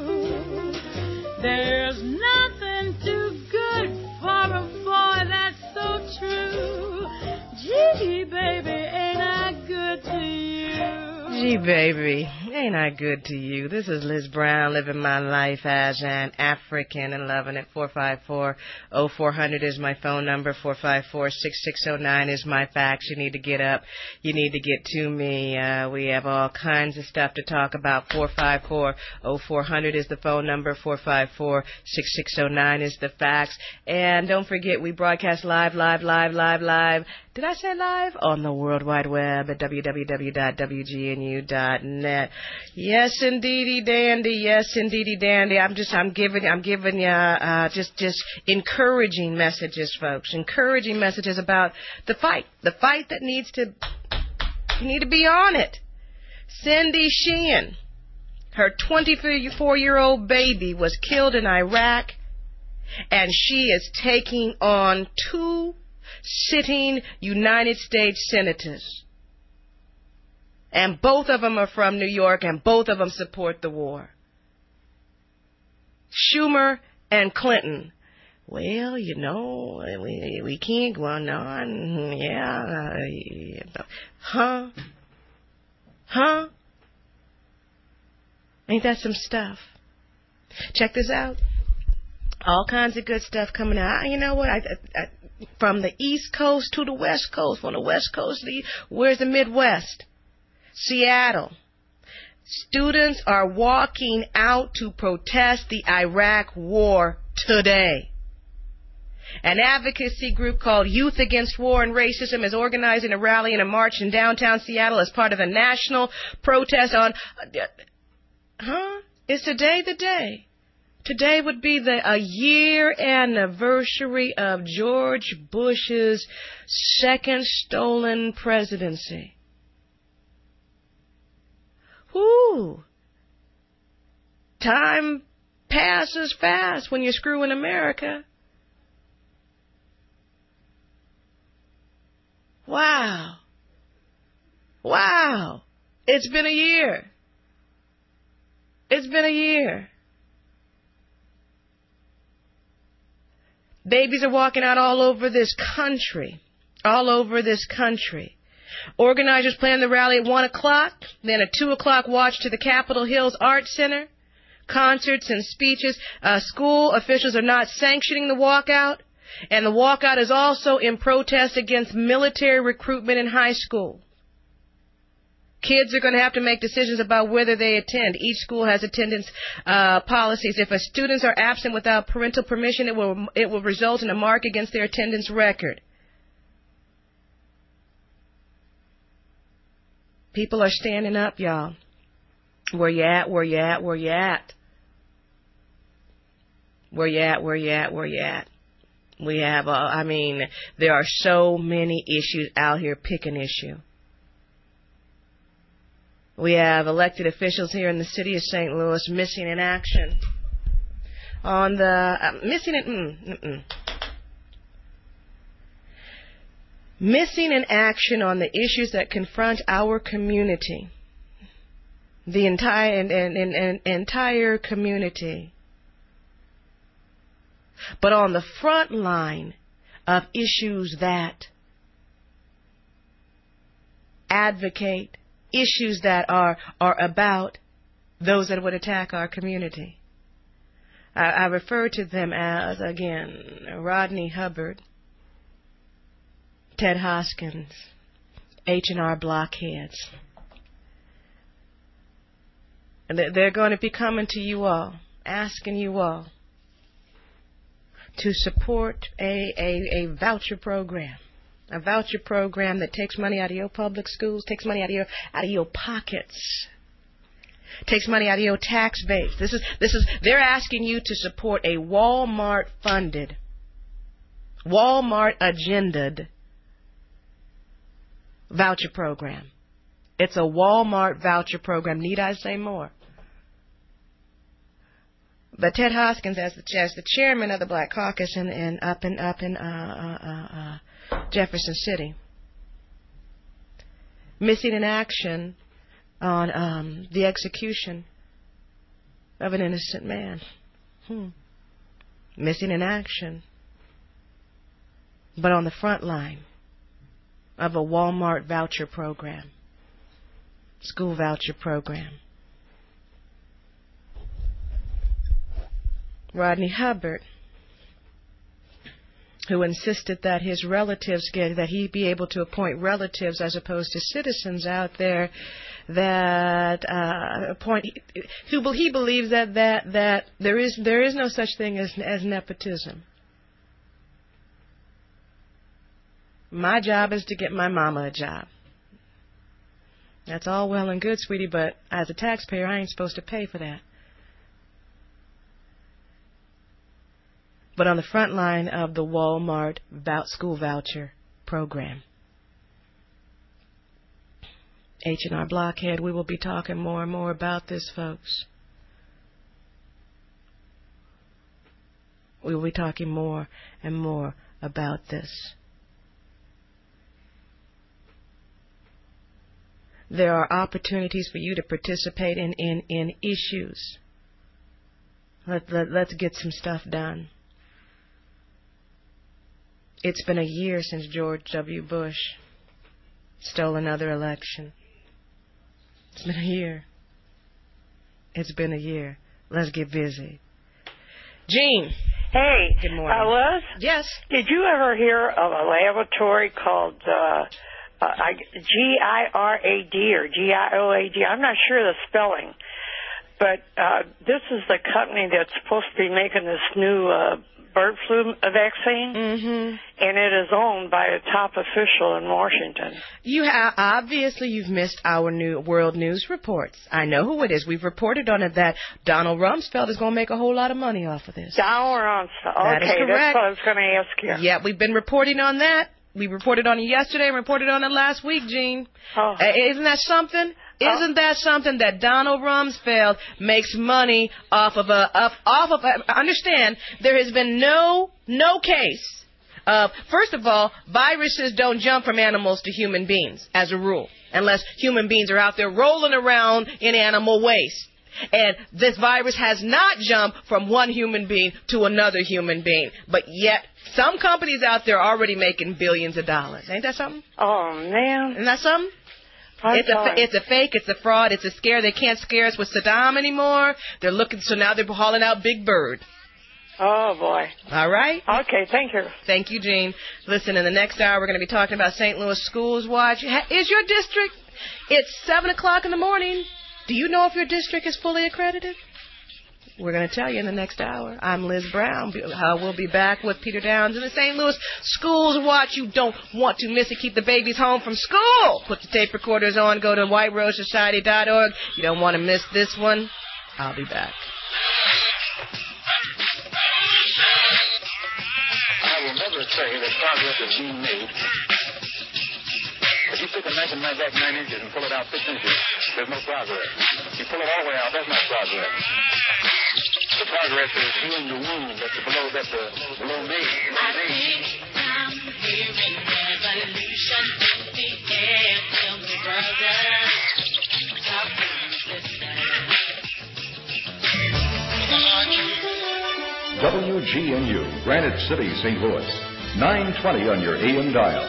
There's nothing too good for a boy that's so true. Gee, baby, ain't I good to you? Gee, baby, ain't I good to you? This is Liz Brown, living my life as an African and loving it. 454-0400 is my phone number. 454-6609 is my fax. You need to get up. You need to get to me. We have all kinds of stuff to talk about. 454-0400 is the phone number. 454-6609 is the fax. And don't forget, we broadcast live. Did I say live? On the World Wide Web at www.wgnu.net. Yes, indeedy dandy. Yes, indeedy dandy. I'm giving you just encouraging messages, folks. Encouraging messages about the fight that you need to be on it. Cindy Sheehan, her 24-year-old baby was killed in Iraq, and she is taking on 2 sitting United States senators. And both of them are from New York, and both of them support the war. Schumer and Clinton. Well, you know, we can't go on. Yeah. Huh? Ain't that some stuff? Check this out. All kinds of good stuff coming out. You know what? From the East Coast to the West Coast. From the West Coast to the East. Where's the Midwest? Seattle. Students are walking out to protest the Iraq War today. An advocacy group called Youth Against War and Racism is organizing a rally and a march in downtown Seattle as part of a national protest on... Is today the day? Today would be a year anniversary of George Bush's second stolen presidency. Whoo! Time passes fast when you're screwing America. Wow. It's been a year. Babies are walking out all over this country. Organizers plan the rally at 1 o'clock, then a 2 o'clock watch to the Capitol Hills Art Center, concerts and speeches. School officials are not sanctioning the walkout, and the walkout is also in protest against military recruitment in high school. Kids are going to have to make decisions about whether they attend. Each school has attendance policies. If students are absent without parental permission, it will result in a mark against their attendance record. People are standing up, y'all. Where you at? Where you at? Where you at? Where you at? Where you at? Where you at? We have, there are so many issues out here. Pick an issue. We have elected officials here in the city of St. Louis missing in action on the missing in action on the issues that confront our community, the entire community. But on the front line of issues that advocate, issues that are about those that would attack our community. I refer to them as, again, Rodney Hubbard, Ted Hoskins, H&R Blockheads. And they're going to be coming to you all, asking you all to support a voucher program. A voucher program that takes money out of your public schools, takes money out of your pockets, takes money out of your tax base. They're asking you to support a Walmart-funded, Walmart-agended voucher program. It's a Walmart voucher program. Need I say more? But Ted Hoskins, as the chairman of the Black Caucus up in Jefferson City, missing in action on the execution of an innocent man. Missing in action, but on the front line of a Walmart voucher program, school voucher program. Rodney Hubbard, who insisted that his relatives that he be able to appoint relatives as opposed to citizens out there that he believes that there is no such thing as nepotism. My job is to get my mama a job. That's all well and good, sweetie, but as a taxpayer, I ain't supposed to pay for that. But on the front line of the Walmart school voucher program, H&R Blockhead, we will be talking more and more about this, folks. We will be talking more and more about this. There are opportunities for you to participate in issues. Let's get some stuff done. It's been a year since George W. Bush stole another election. It's been a year. It's been a year. Let's get busy. Jean. Hey. Good morning. Liz? Yes. Did you ever hear of a laboratory called GIRAD or GIOAD? I'm not sure the spelling. But this is the company that's supposed to be making this new bird flu vaccine, and it is owned by a top official in Washington. You've missed our new world news reports. I know who it is. We've reported on it that Donald Rumsfeld is going to make a whole lot of money off of this. Donald Rumsfeld. That is correct. That's what I was going to ask you. Yeah, we've been reporting on that. We reported on it yesterday and reported on it last week, Gene. Oh. Isn't that something? Isn't that something that Donald Rumsfeld makes money off of understand, there has been no case of, first of all, viruses don't jump from animals to human beings as a rule, unless human beings are out there rolling around in animal waste. And this virus has not jumped from one human being to another human being. But yet, some companies out there are already making billions of dollars. Ain't that something? Oh, man. Isn't that something? It's a fake, it's a fraud, it's a scare. They can't scare us with Saddam anymore. They're looking, so now they're hauling out Big Bird. Oh, boy. All right. Okay, thank you. Thank you, Jean. Listen, in the next hour, we're going to be talking about St. Louis Schools Watch. Is your district It's 7 o'clock in the morning. Do you know if your district is fully accredited? We're going to tell you in the next hour. I'm Liz Brown. We'll be back with Peter Downs in the St. Louis Schools Watch. You don't want to miss it. Keep the babies home from school. Put the tape recorders on. Go to whiterosesociety.org. You don't want to miss this one. I'll be back. I will never say that progress is being made. If you pick a knife and knife back 9 inches and pull it out 6 inches, there's no progress. If you pull it all the way out, that's not progress. The progress is healing the wound that's below me. I think I'm hearing revolution in the air. Tell me, brother, talk to me, sister. WGNU, Granite City, St. Louis. 920 on your AM dial.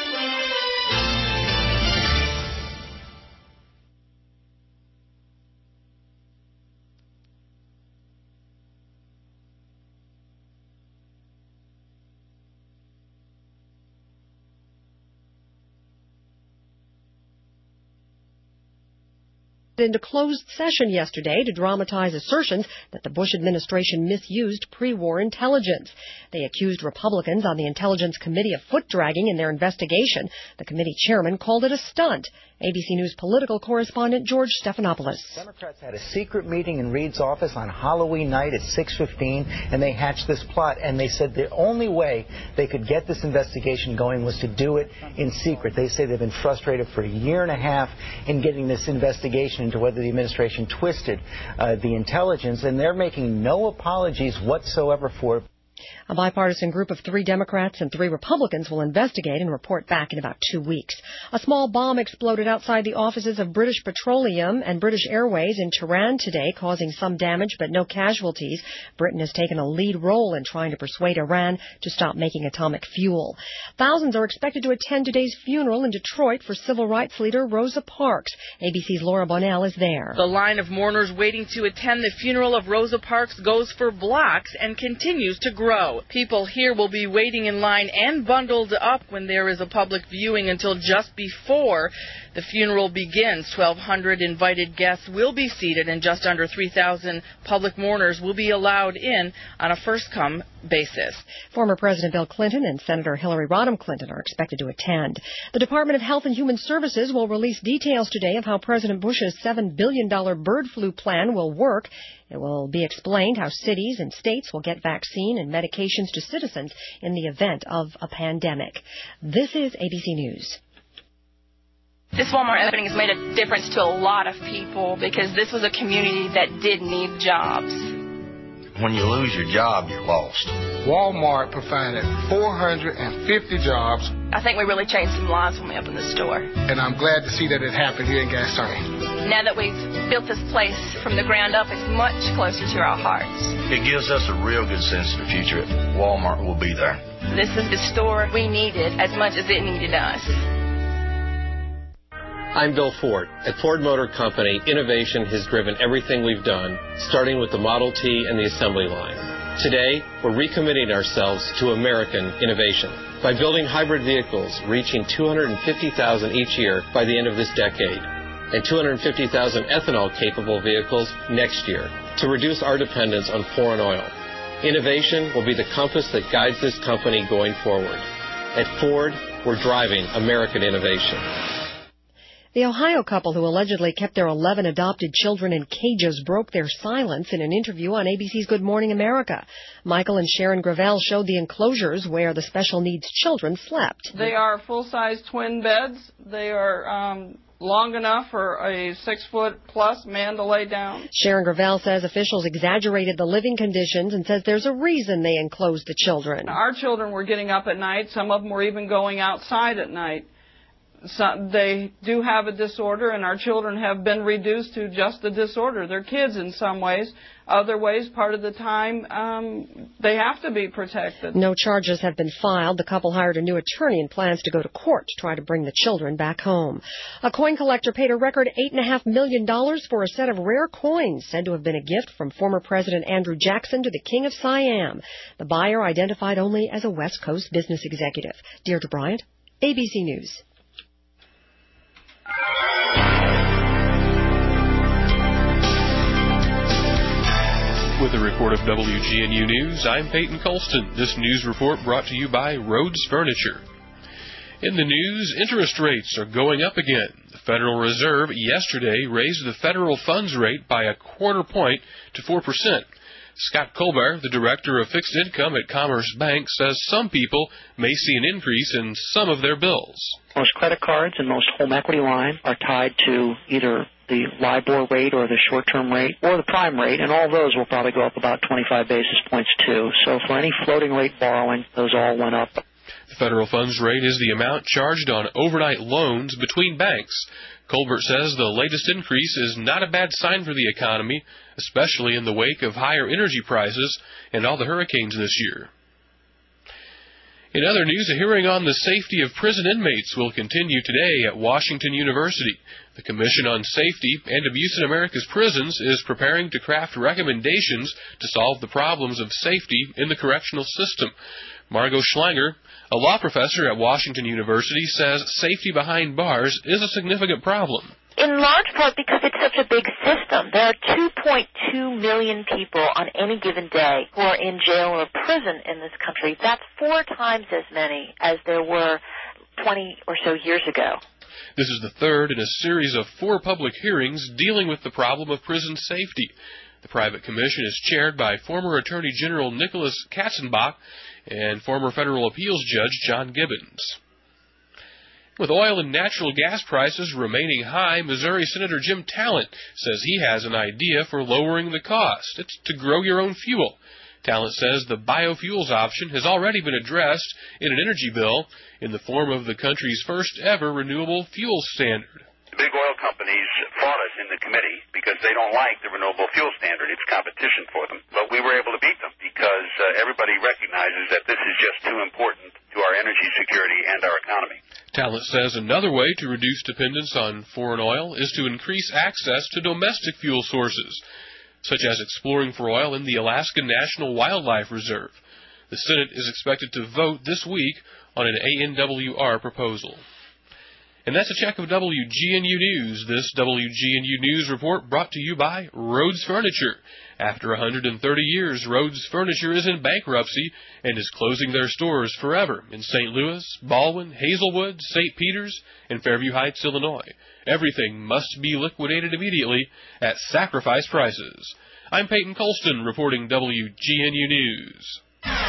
Into closed session yesterday to dramatize assertions that the Bush administration misused pre-war intelligence. They accused Republicans on the Intelligence Committee of foot-dragging in their investigation. The committee chairman called it a stunt. ABC News political correspondent George Stephanopoulos. Democrats had a secret meeting in Reed's office on Halloween night at 6:15, and they hatched this plot. And they said the only way they could get this investigation going was to do it in secret. They say they've been frustrated for a year and a half in getting this investigation into whether the administration twisted the intelligence, and they're making no apologies whatsoever for it. A bipartisan group of 3 Democrats and 3 Republicans will investigate and report back in about 2 weeks. A small bomb exploded outside the offices of British Petroleum and British Airways in Tehran today, causing some damage but no casualties. Britain has taken a lead role in trying to persuade Iran to stop making atomic fuel. Thousands are expected to attend today's funeral in Detroit for civil rights leader Rosa Parks. ABC's Laura Bonnell is there. The line of mourners waiting to attend the funeral of Rosa Parks goes for blocks and continues to grow. People here will be waiting in line and bundled up when there is a public viewing until just before the funeral begins. 1,200 invited guests will be seated and just under 3,000 public mourners will be allowed in on a first-come basis. Former President Bill Clinton and Senator Hillary Rodham Clinton are expected to attend. The Department of Health and Human Services will release details today of how President Bush's $7 billion bird flu plan will work. It will be explained how cities and states will get vaccine and medications to citizens in the event of a pandemic. This is ABC News. This Walmart opening has made a difference to a lot of people because this was a community that did need jobs. When you lose your job, you're lost. Walmart provided 450 jobs. I think we really changed some lives when we opened the store. And I'm glad to see that it happened here in Gastonia. Now that we've built this place from the ground up, it's much closer to our hearts. It gives us a real good sense of the future. Walmart will be there. This is the store we needed as much as it needed us. I'm Bill Ford. At Ford Motor Company, innovation has driven everything we've done, starting with the Model T and the assembly line. Today, we're recommitting ourselves to American innovation by building hybrid vehicles reaching 250,000 each year by the end of this decade, and 250,000 ethanol-capable vehicles next year to reduce our dependence on foreign oil. Innovation will be the compass that guides this company going forward. At Ford, we're driving American innovation. The Ohio couple who allegedly kept their 11 adopted children in cages broke their silence in an interview on ABC's Good Morning America. Michael and Sharon Gravel showed the enclosures where the special needs children slept. They are full-size twin beds. They are long enough for a 6-foot-plus man to lay down. Sharon Gravel says officials exaggerated the living conditions and says there's a reason they enclosed the children. Our children were getting up at night. Some of them were even going outside at night. They do have a disorder, and our children have been reduced to just a disorder. They're kids in some ways. Other ways, part of the time, they have to be protected. No charges have been filed. The couple hired a new attorney and plans to go to court to try to bring the children back home. A coin collector paid a record $8.5 million for a set of rare coins said to have been a gift from former President Andrew Jackson to the King of Siam. The buyer identified only as a West Coast business executive. Deirdre Bryant, ABC News. With a report of WGNU News, I'm Peyton Colston. This news report brought to you by Rhodes Furniture. In the news, interest rates are going up again. The Federal Reserve yesterday raised the federal funds rate by a quarter point to 4%. Scott Colbert, the director of fixed income at Commerce Bank, says some people may see an increase in some of their bills. Most credit cards and most home equity lines are tied to either the LIBOR rate or the short-term rate or the prime rate, and all those will probably go up about 25 basis points too. So for any floating rate borrowing, those all went up. The federal funds rate is the amount charged on overnight loans between banks. Colbert says the latest increase is not a bad sign for the economy, especially in the wake of higher energy prices and all the hurricanes this year. In other news, a hearing on the safety of prison inmates will continue today at Washington University. The Commission on Safety and Abuse in America's Prisons is preparing to craft recommendations to solve the problems of safety in the correctional system. Margot Schlanger, a law professor at Washington University, says safety behind bars is a significant problem. In large part because it's such a big system. There are 2.2 million people on any given day who are in jail or prison in this country. That's 4 times as many as there were 20 or so years ago. This is the third in a series of 4 public hearings dealing with the problem of prison safety. The private commission is chaired by former Attorney General Nicholas Katzenbach and former federal appeals judge John Gibbons. With oil and natural gas prices remaining high, Missouri Senator Jim Talent says he has an idea for lowering the cost. It's to grow your own fuel. Talent says the biofuels option has already been addressed in an energy bill in the form of the country's first ever renewable fuel standard. The big oil companies fought us in the committee because they don't like the renewable fuel standard. It's competition for them. But we were able to beat them because everybody recognizes that this is just too important to our energy security and our economy. Talent says another way to reduce dependence on foreign oil is to increase access to domestic fuel sources, such as exploring for oil in the Alaska National Wildlife Reserve. The Senate is expected to vote this week on an ANWR proposal. And that's a check of WGNU News. This WGNU News report brought to you by Rhodes Furniture. After 130 years, Rhodes Furniture is in bankruptcy and is closing their stores forever in St. Louis, Baldwin, Hazelwood, St. Peters, and Fairview Heights, Illinois. Everything must be liquidated immediately at sacrifice prices. I'm Peyton Colston reporting WGNU News.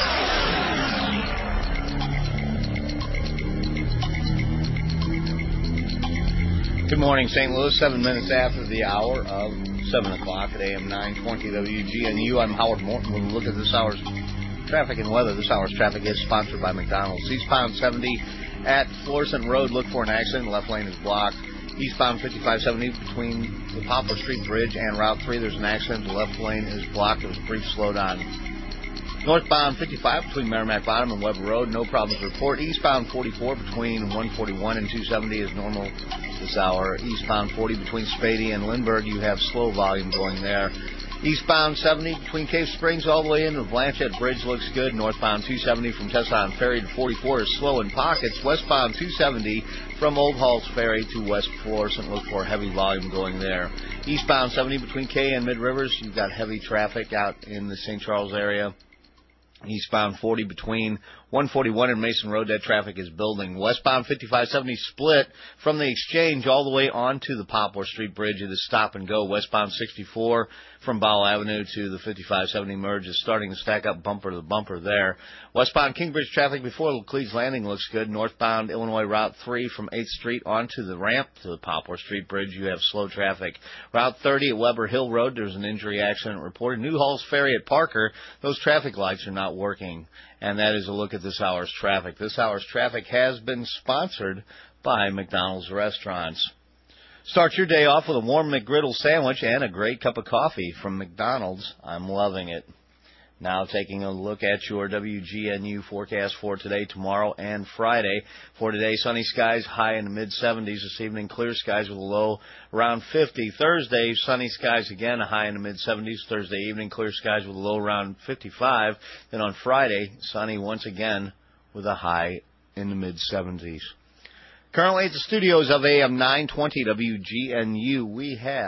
Good morning, St. Louis. 7 minutes after the hour of 7 o'clock at AM 920 WGNU. I'm Howard Morton. We'll look at this hour's traffic and weather. This hour's traffic is sponsored by McDonald's. Eastbound 70 at Florissant Road. Look for an accident. The left lane is blocked. Eastbound 5570 between the Poplar Street Bridge and Route 3. There's an accident. The left lane is blocked. There was a brief slowdown. Northbound 55 between Merrimack Bottom and Weber Road. No problems to report. Eastbound 44 between 141 and 270 is normal this hour. Eastbound 40 between Spady and Lindbergh, you have slow volume going there. Eastbound 70 between Cave Springs all the way into the Blanchette Bridge looks good. Northbound 270 from Tesson Ferry to 44 is slow in pockets. Westbound 270 from Old Halls Ferry to West Florissant, look for heavy volume going there. Eastbound 70 between K and Mid Rivers, you've got heavy traffic out in the St. Charles area. Eastbound 40 between 141 and Mason Road, that traffic is building. Westbound 5570 split from the Exchange all the way onto the Poplar Street Bridge. It is stop and go. Westbound 64 from Bowell Avenue to the 5570 merge is starting to stack up bumper to bumper there. Westbound Kingbridge traffic before Laclede's Landing looks good. Northbound Illinois Route 3 from 8th Street onto the ramp to the Poplar Street Bridge, you have slow traffic. Route 30 at Weber Hill Road, there's an injury accident reported. New Halls Ferry at Parker, those traffic lights are not working. And that is a look at this hour's traffic. This hour's traffic has been sponsored by McDonald's Restaurants. Start your day off with a warm McGriddle sandwich and a great cup of coffee from McDonald's. I'm loving it. Now taking a look at your WGNU forecast for today, tomorrow, and Friday. For today, sunny skies, high in the mid-70s. This evening, clear skies with a low around 50. Thursday, sunny skies again, a high in the mid-70s. Thursday evening, clear skies with a low around 55. Then on Friday, sunny once again with a high in the mid-70s. Currently at the studios of AM 920 WGNU, we have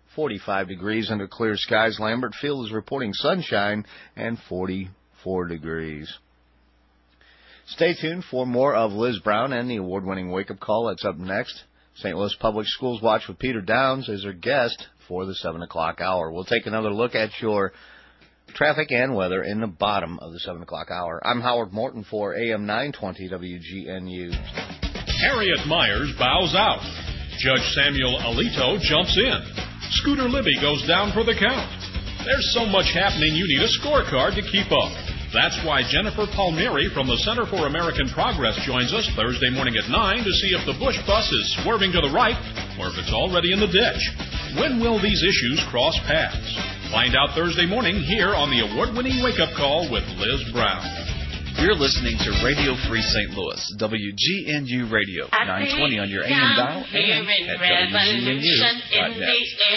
45 degrees under clear skies. Lambert Field is reporting sunshine and 44 degrees. Stay tuned for more of Liz Brown and the award-winning wake-up call. That's up next. St. Louis Public Schools Watch with Peter Downs is our guest for the 7 o'clock hour. We'll take another look at your traffic and weather in the bottom of the 7 o'clock hour. I'm Howard Morton for AM 920 WGNU. Harriet Myers bows out. Judge Samuel Alito jumps in. Scooter Libby goes down for the count. There's so much happening you need a scorecard to keep up. That's why Jennifer Palmieri from the Center for American Progress joins us Thursday morning at 9 to see if the Bush bus is swerving to the right or if it's already in the ditch. When will these issues cross paths? Find out Thursday morning here on the award-winning wake-up call with Liz Brown. You're listening to Radio Free St. Louis, WGNU Radio, 920 on your AM dial and at WGNU.net.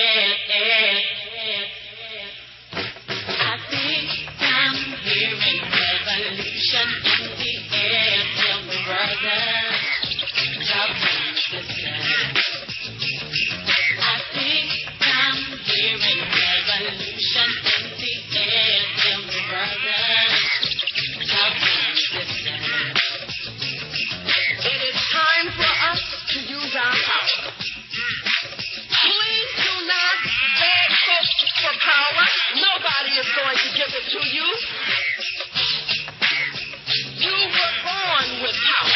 Hearing revolution in the air, tell me brother, how can this stand? I think I'm hearing revolution in the air, tell me brother, how can this stand? It is time for us to use our power. Please do not beg for power. Nobody is going to give it to you. You were born with power.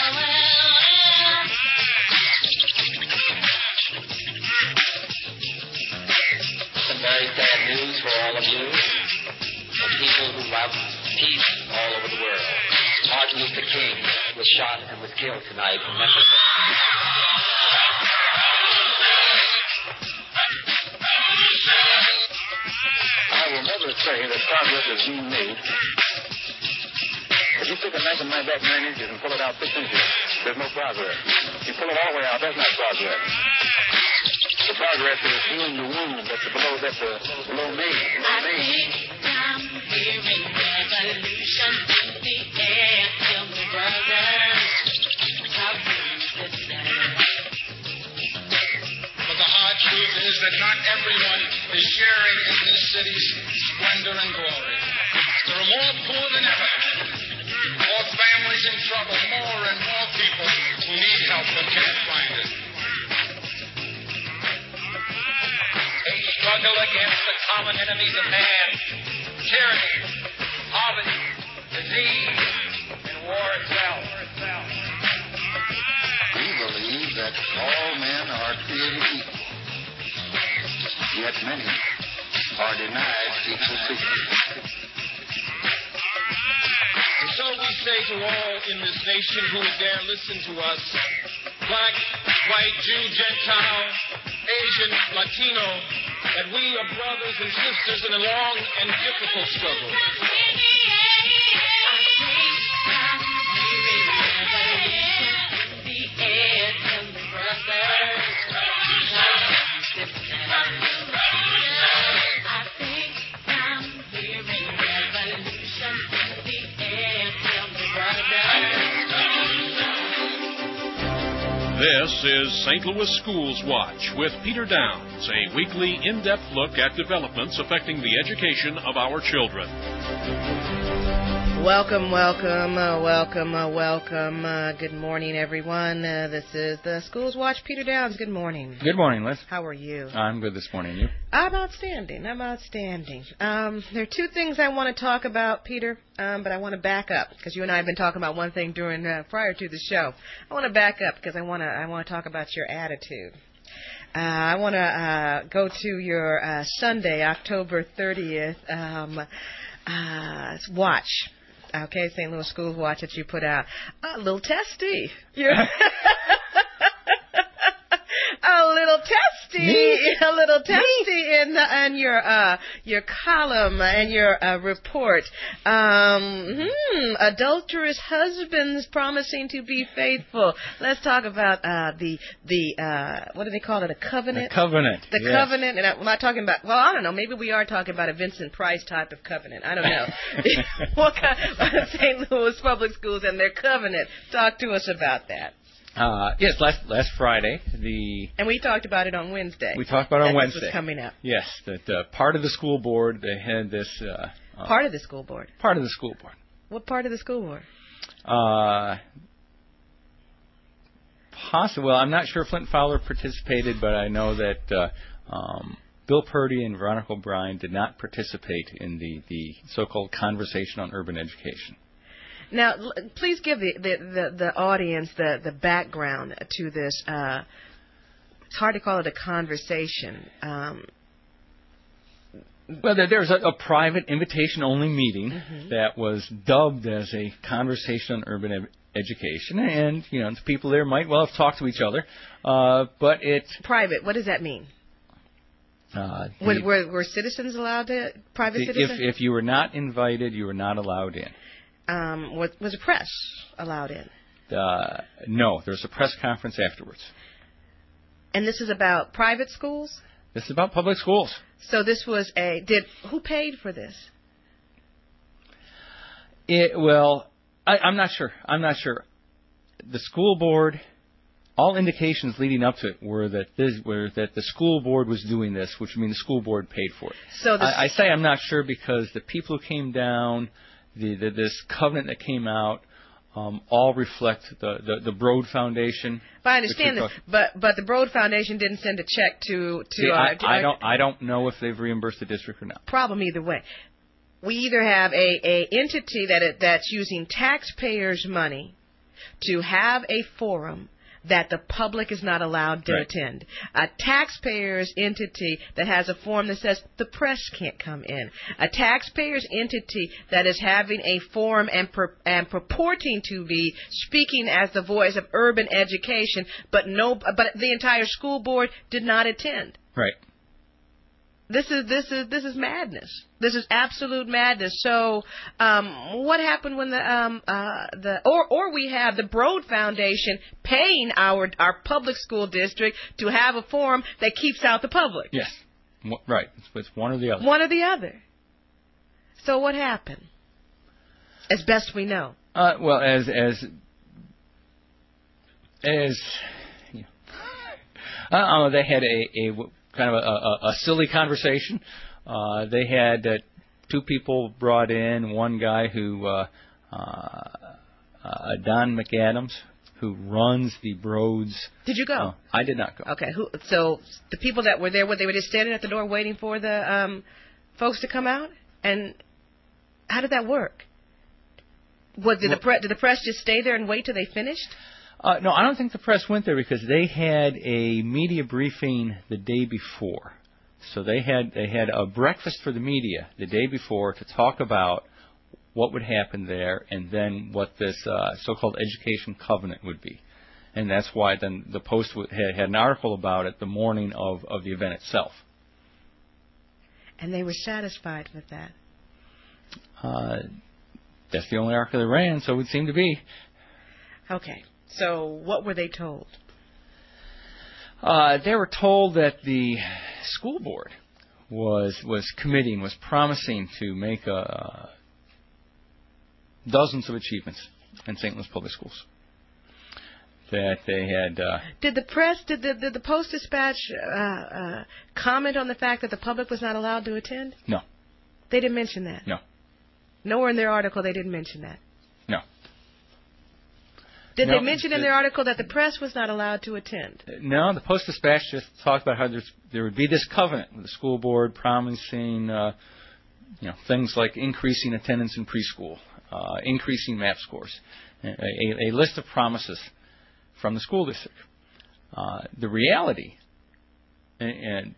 Some very sad news for all of you, for people who love peace all over the world. Martin Luther King was shot and was killed tonight in Memphis. I will never say that progress is being made. If you took a knife and knife back 9 inches and pull it out 6 inches, there's no progress. You pull it all the way out, that's not progress. The progress is healing the wound that's below me. I think I'm hearing revolution in the air. Tell me, brother, how can this stand? But the hard truth is that not everyone is sharing in this city's splendor and glory. There are more poor than ever, more families in trouble, more and more people who need help but can't find it. They struggle against the common enemies of man, tyranny, poverty, disease, and war itself. We believe that all men are created equal, yet many are denied equal treatment. And so we say to all in this nation who would dare listen to us, black, white, Jew, Gentile, Asian, Latino, that we are brothers and sisters in a long and difficult struggle. This is St. Louis Schools Watch with Peter Downs, a weekly in-depth look at developments affecting the education of our children. Welcome. Good morning, everyone. This is the Schools Watch. Peter Downs, good morning. Good morning, Liz. How are you? I'm good this morning. You? I'm outstanding. There are two things I want to talk about, Peter, but I want to back up because you and I have been talking about one thing prior to the show. I want to back up because I want to talk about your attitude. I want to go to your Sunday, October 30th watch. Okay, St. Louis Schools Watch that you put out. A little testy. A little testy in your column and your report. Adulterous husbands promising to be faithful. Let's talk about the what do they call it? A covenant. The covenant. The yes. covenant, and I'm not talking about. Well, I don't know. Maybe we are talking about a Vincent Price type of covenant. I don't know. What kind? St. Louis Public Schools and their covenant. Talk to us about that. Yes, last Friday. And we talked about it on Wednesday. We talked about it on Wednesday. This was coming up. Yes, that part of the school board, they had this... part of the school board? Part of the school board. What part of the school board? Possibly. Well, I'm not sure Flint Fowler participated, but I know that Bill Purdy and Veronica O'Brien did not participate in the so-called conversation on urban education. Now, please give the audience the background to this. It's hard to call it a conversation. Well, there's a private invitation-only meeting that was dubbed as a conversation on urban education, and the people there might well have talked to each other, but it's private. What does that mean? Were citizens allowed to private citizens? If you were not invited, you were not allowed in. Was the press allowed in? No, there was a press conference afterwards. And this is about private schools? This is about public schools. So this was who paid for this? I'm not sure. The school board, all indications leading up to it were that the school board was doing this, which means the school board paid for it. So I say I'm not sure because the people who came down, this covenant that came out, all reflect the Broad Foundation. But I understand this, but the Broad Foundation didn't send a check to. I don't know if they've reimbursed the district or not. Problem either way. We either have a entity that's using taxpayers' money to have a forum that the public is not allowed to attend. A taxpayer's entity that has a forum that says the press can't come in. A taxpayer's entity that is having a forum and purporting to be speaking as the voice of urban education, but the entire school board did not attend. Right. This is madness. This is absolute madness. So, what happened when we have the Broad Foundation paying our public school district to have a forum that keeps out the public? Yes, right. It's one or the other. One or the other. So what happened? As best we know. Well, as they had a kind of a silly conversation. They had two people brought in. One guy who, Don McAdams, who runs the Broads. Did you go? I did not go. Okay. So the people that were there, they were just standing at the door waiting for the folks to come out? And how did that work? Did the press just stay there and wait till they finished? No, I don't think the press went there because they had a media briefing the day before. So they had a breakfast for the media the day before to talk about what would happen there and then what this so-called education covenant would be. And that's why then the Post had an article about it the morning of the event itself. And they were satisfied with that? That's the only article they ran, so it would seem to be. Okay. So what were they told? They were told that the school board was promising to make dozens of achievements in St. Louis Public Schools. That they had. Did the Post-Dispatch comment on the fact that the public was not allowed to attend? No. They didn't mention that? No. Nowhere in their article they didn't mention that? No. Did they mention in their article that the press was not allowed to attend? No, the Post-Dispatch just talked about how there would be this covenant with the school board promising, things like increasing attendance in preschool, increasing MAP scores, a list of promises from the school district. The reality, and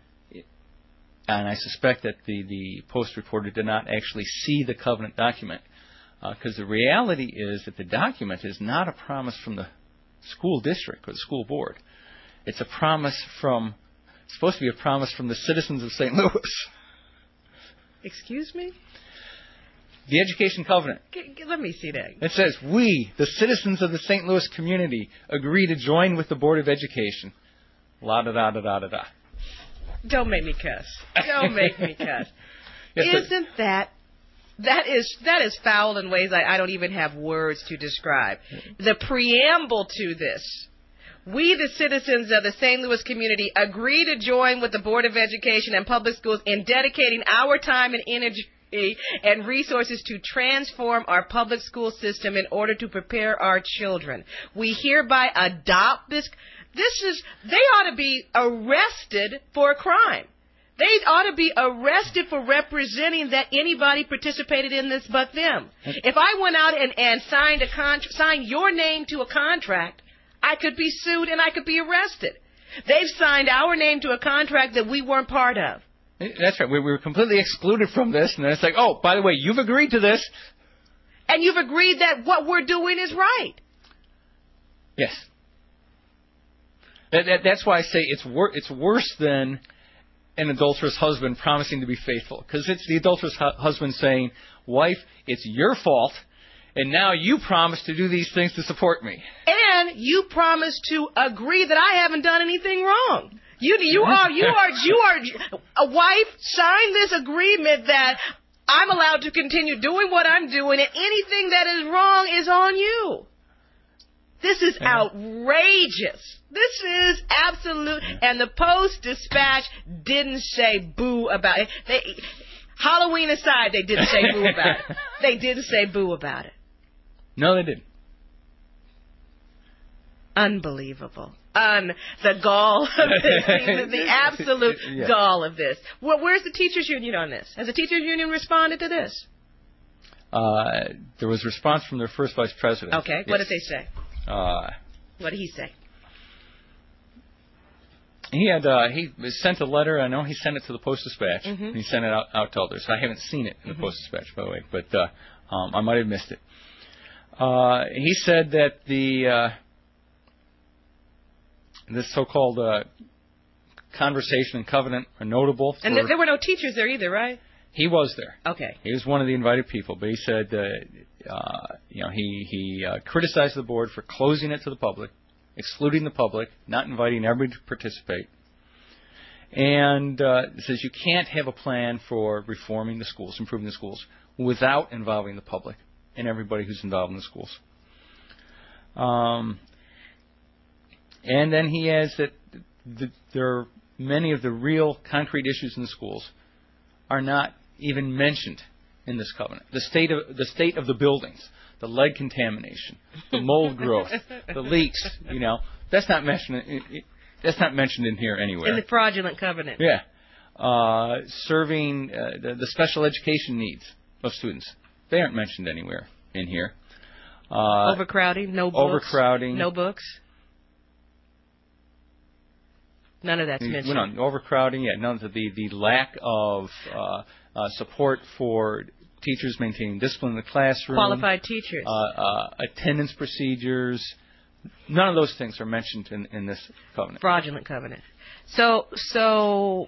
I suspect that the Post reporter did not actually see the covenant document. Because the reality is that the document is not a promise from the school district or the school board. It's supposed to be a promise from the citizens of St. Louis. Excuse me? The Education Covenant. Let me see that. It says, we, the citizens of the St. Louis community, agree to join with the Board of Education. La-da-da-da-da-da-da. Don't make me cuss. Don't make me cuss. Isn't that That is foul in ways I don't even have words to describe. The preamble to this. We, the citizens of the St. Louis community, agree to join with the Board of Education and Public Schools in dedicating our time and energy and resources to transform our public school system in order to prepare our children. We hereby adopt this. They ought to be arrested for a crime. They ought to be arrested for representing that anybody participated in this but them. If I went out and signed your name to a contract, I could be sued and I could be arrested. They've signed our name to a contract that we weren't part of. That's right. We were completely excluded from this, and then it's like, oh, by the way, you've agreed to this. And you've agreed that what we're doing is right. Yes. That's why I say it's worse than an adulterous husband promising to be faithful, because it's the adulterous husband saying, wife, it's your fault, and now you promise to do these things to support me. And you promise to agree that I haven't done anything wrong. You are a wife. Sign this agreement that I'm allowed to continue doing what I'm doing, and anything that is wrong is on you. This is outrageous. This is absolute. And the Post-Dispatch didn't say boo about it. Halloween aside, they didn't say boo about it. They didn't say boo about it. No, they didn't. Unbelievable. The gall of this, the absolute gall of this. Well, where's the teachers union on this? Has the teachers union responded to this? There was a response from their first vice president. Okay, what did they say? What did he say? He sent a letter. I know he sent it to the Post-Dispatch. Mm-hmm. He sent it out to others. I haven't seen it in the Post-Dispatch, by the way, but I might have missed it. He said that this so-called conversation and covenant are notable. And there were no teachers there either, right? He was there. Okay. He was one of the invited people, but he said he criticized the board for closing it to the public, excluding the public, not inviting everybody to participate, and says you can't have a plan for reforming the schools, improving the schools, without involving the public and everybody who's involved in the schools. And then he adds that there are many of the real concrete issues in the schools are not even mentioned in this covenant. The state of the buildings, the lead contamination, the mold growth, the leaks. That's not mentioned. That's not mentioned in here anywhere. In the fraudulent covenant. Yeah, serving the special education needs of students. They aren't mentioned anywhere in here. Overcrowding, no books. Overcrowding, no books. None of that's mentioned. Overcrowding, none of the lack of support for teachers maintaining discipline in the classroom. Qualified teachers. Attendance procedures. None of those things are mentioned in this covenant. Fraudulent covenant. So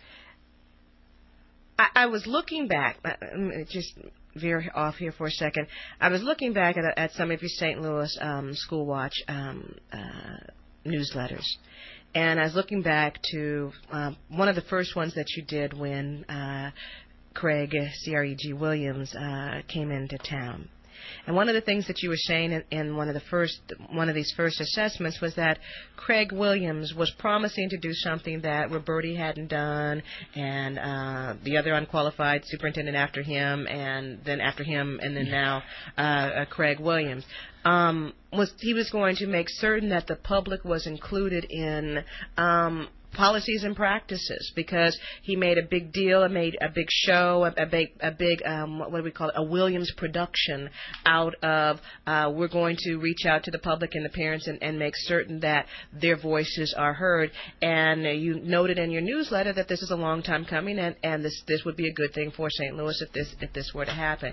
I was looking back, just veer off here for a second. I was looking back at some of your St. Louis School Watch newsletters. And I was looking back to one of the first ones that you did when Craig C.R.E.G. Williams came into town. And one of the things that you were saying in one of these first assessments was that Craig Williams was promising to do something that Roberti hadn't done, and the other unqualified superintendent after him, and then after him, and then now Craig Williams. He was going to make certain that the public was included in policies and practices, because he made a big deal and made a big show, a big what do we call it, a Williams production out of we're going to reach out to the public and the parents and make certain that their voices are heard. And you noted in your newsletter that this is a long time coming, and this would be a good thing for St. Louis if this were to happen.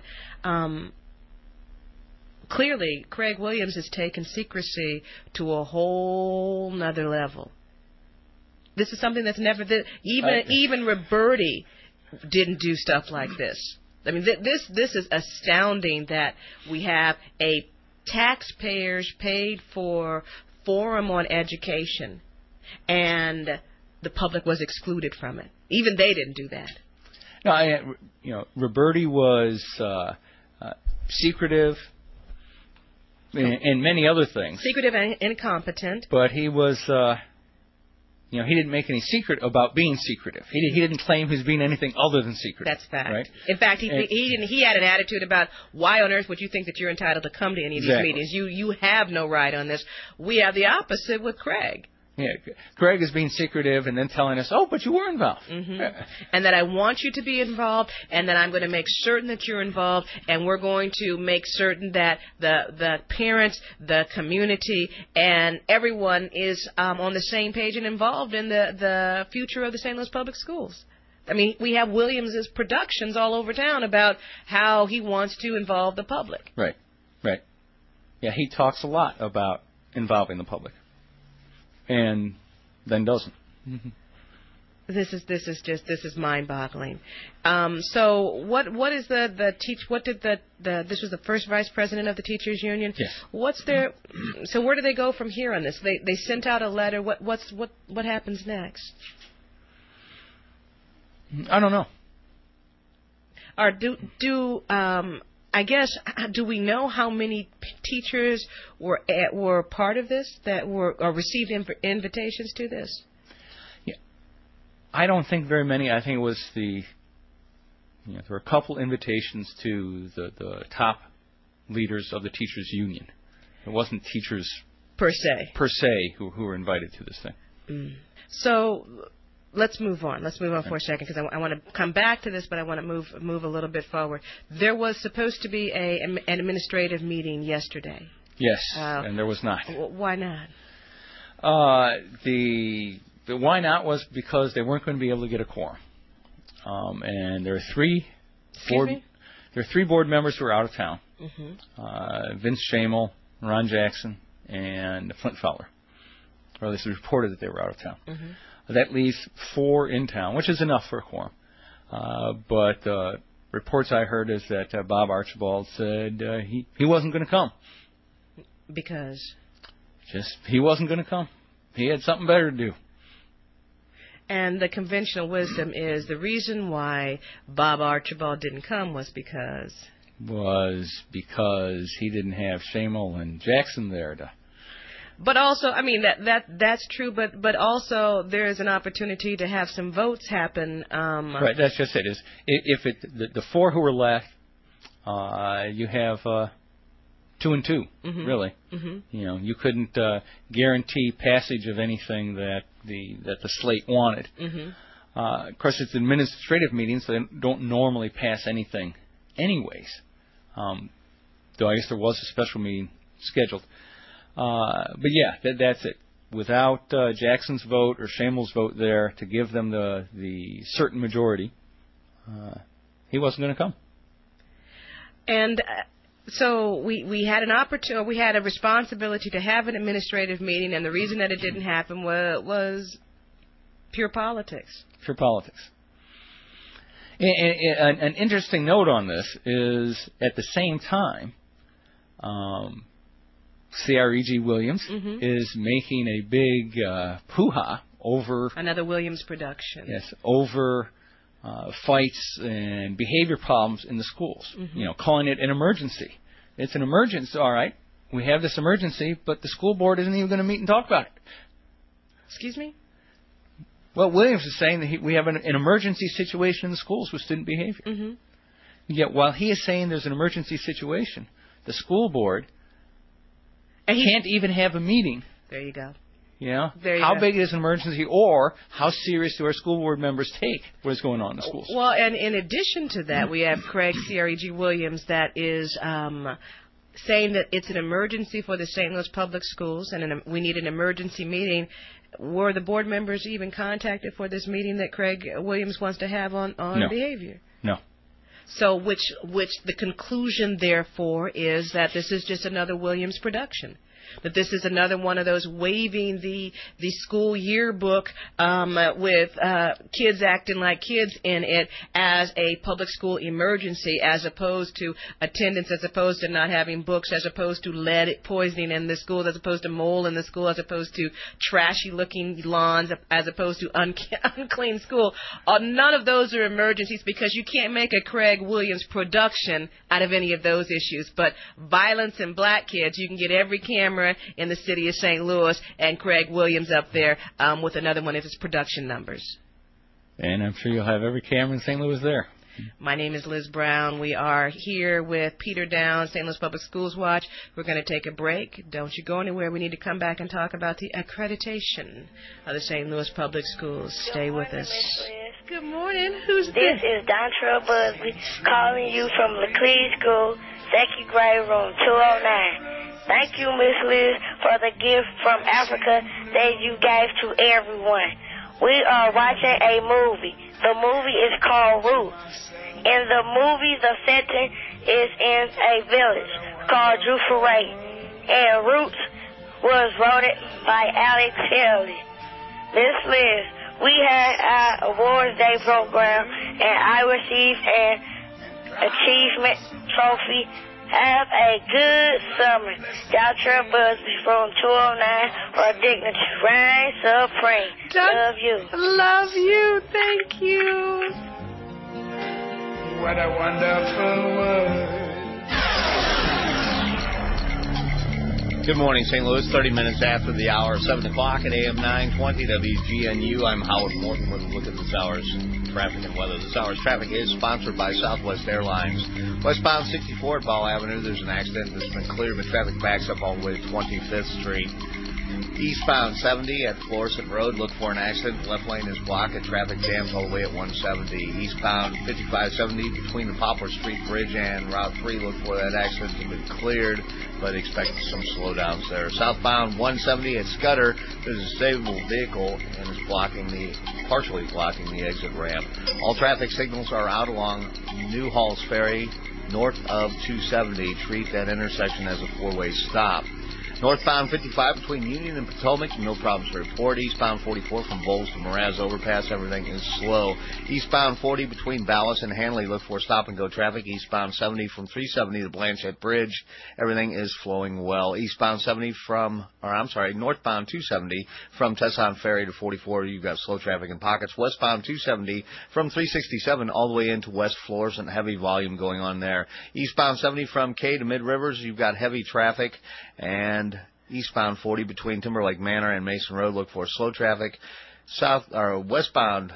Clearly, Craig Williams has taken secrecy to a whole nother level. This is something that's never even Roberti didn't do stuff like this. I mean, this is astounding that we have a taxpayers paid for forum on education, and the public was excluded from it. Even they didn't do that. No, Roberti was secretive and many other things. Secretive and incompetent. But he was, he didn't make any secret about being secretive. He didn't claim he was being anything other than secretive. That's fact. Right? In fact, he had an attitude about why on earth would you think that you're entitled to come to any of these meetings? You have no right on this. We have the opposite with Craig. Yeah, Craig is being secretive and then telling us, but you were involved. Mm-hmm. And that I want you to be involved, and that I'm going to make certain that you're involved, and we're going to make certain that the parents, the community, and everyone is on the same page and involved in the future of the St. Louis Public Schools. I mean, we have Williams's productions all over town about how he wants to involve the public. Right. Yeah, he talks a lot about involving the public. And then doesn't. Mm-hmm. This is mind-boggling. So what is what did this was the first vice president of the teachers union? Yes. So where do they go from here on this? They sent out a letter. What happens next? I don't know. Or do we know how many teachers were part of this or received invitations to this? Yeah, I don't think very many. I think it was there were a couple invitations to the top leaders of the teachers union. It wasn't teachers per se who were invited to this thing. Mm. So let's move on. Let's move on for a second because I want to come back to this, but I want to move a little bit forward. There was supposed to be an administrative meeting yesterday. Yes, and there was not. Why not? The why not was because they weren't going to be able to get a quorum, and there are three board members who are out of town. Mm-hmm. Vince Shamel, Ron Jackson, and Flint Fowler. Or at least it was reported that they were out of town. Mm-hmm. That leaves 4 in town, which is enough for a quorum. But reports I heard is that Bob Archibald said he wasn't going to come. Because? He wasn't going to come. He had something better to do. And the conventional wisdom is the reason why Bob Archibald didn't come was because he didn't have Shamel and Jackson there to... But also, I mean, that's true, but also there is an opportunity to have some votes happen. Right, that's just it. If the 4 who were left, you have 2 and 2, mm-hmm. really. Mm-hmm. You couldn't guarantee passage of anything that the slate wanted. Mm-hmm. Of course, it's administrative meetings, so they don't normally pass anything anyways. Though I guess there was a special meeting scheduled. But yeah, that's it. Without Jackson's vote or Shamel's vote there to give them the certain majority, he wasn't going to come. And so we had an opportunity, we had a responsibility to have an administrative meeting, and the reason that it didn't happen was pure politics. Pure politics. And an interesting note on this is at the same time. C.R.E.G. Williams mm-hmm. is making a big hoo-ha over... Another Williams production. Yes, over fights and behavior problems in the schools. Mm-hmm. Calling it an emergency. It's an emergency, all right. We have this emergency, but the school board isn't even going to meet and talk about it. Excuse me? Well, Williams is saying that we have an emergency situation in the schools with student behavior. Mm-hmm. Yet while he is saying there's an emergency situation, the school board... can't even have a meeting. There you go. How big is an emergency, or how serious do our school board members take what is going on in the schools? Well, and in addition to that, we have Craig C.R.E.G. Williams that is saying that it's an emergency for the St. Louis Public Schools, and we need an emergency meeting. Were the board members even contacted for this meeting that Craig Williams wants to have on behavior? No. So which the conclusion, therefore, is that this is just another Williams production. that this is another one of those waiving the school yearbook with kids acting like kids in it as a public school emergency, as opposed to attendance, as opposed to not having books, as opposed to lead poisoning in the schools, as opposed to mold in the school, as opposed to trashy-looking lawns, as opposed to unclean school. None of those are emergencies because you can't make a Craig Williams production out of any of those issues. But violence and black kids, you can get every camera in the city of St. Louis and Craig Williams up there with another one of his production numbers. And I'm sure you'll have every camera in St. Louis there. My name is Liz Brown. We are here with Peter Downs, St. Louis Public Schools Watch. We're going to take a break. Don't you go anywhere. We need to come back and talk about the accreditation of the St. Louis Public Schools. Stay with us. Good morning. Who's this? This is Dontrell Busby calling you from Leclerc School, second grade, room 209. Thank you, Miss Liz, for the gift from Africa that you gave to everyone. We are watching a movie. The movie is called Roots. In the movie, the setting is in a village called Jufaray, and Roots was voted by Alex Haley. Miss Liz, we had our Awards Day program, and I received an achievement trophy. Have a good summer. Dontrell Busby from 209 for Dignity. Reign supreme. Love you. Love you. Thank you. What a wonderful world. Good morning, St. Louis. 30 minutes after the hour, 7 o'clock at AM 920 WGNU. I'm Howard Morton with a look at this hour's traffic and weather. This hour's traffic is sponsored by Southwest Airlines. Westbound 64 at Ball Avenue, there's an accident that's been cleared, but traffic backs up all the way to 25th Street. Eastbound 70 at Florissant Road, look for an accident. Left lane is blocked at traffic jams all the way at 170. Eastbound 5570 between the Poplar Street Bridge and Route 3, look for that accident to be cleared, but expect some slowdowns there. Southbound 170 at Scudder, there's a stable vehicle and is partially blocking the exit ramp. All traffic signals are out along New Halls Ferry, north of 270. Treat that intersection as a four-way stop. Northbound 55 between Union and Potomac, no problems to report. Eastbound 44 from Bowles to Mraz Overpass, everything is slow. Eastbound 40 between Ballas and Hanley, look for stop-and-go traffic. Eastbound 70 from 370 to Blanchette Bridge, everything is flowing well. Northbound 270 from Tesson Ferry to 44, you've got slow traffic in pockets. Westbound 270 from 367 all the way into West Florissant, heavy volume going on there. Eastbound 70 from K to Mid-Rivers, you've got heavy traffic. And eastbound 40 between Timberlake Manor and Mason Road, look for slow traffic. Westbound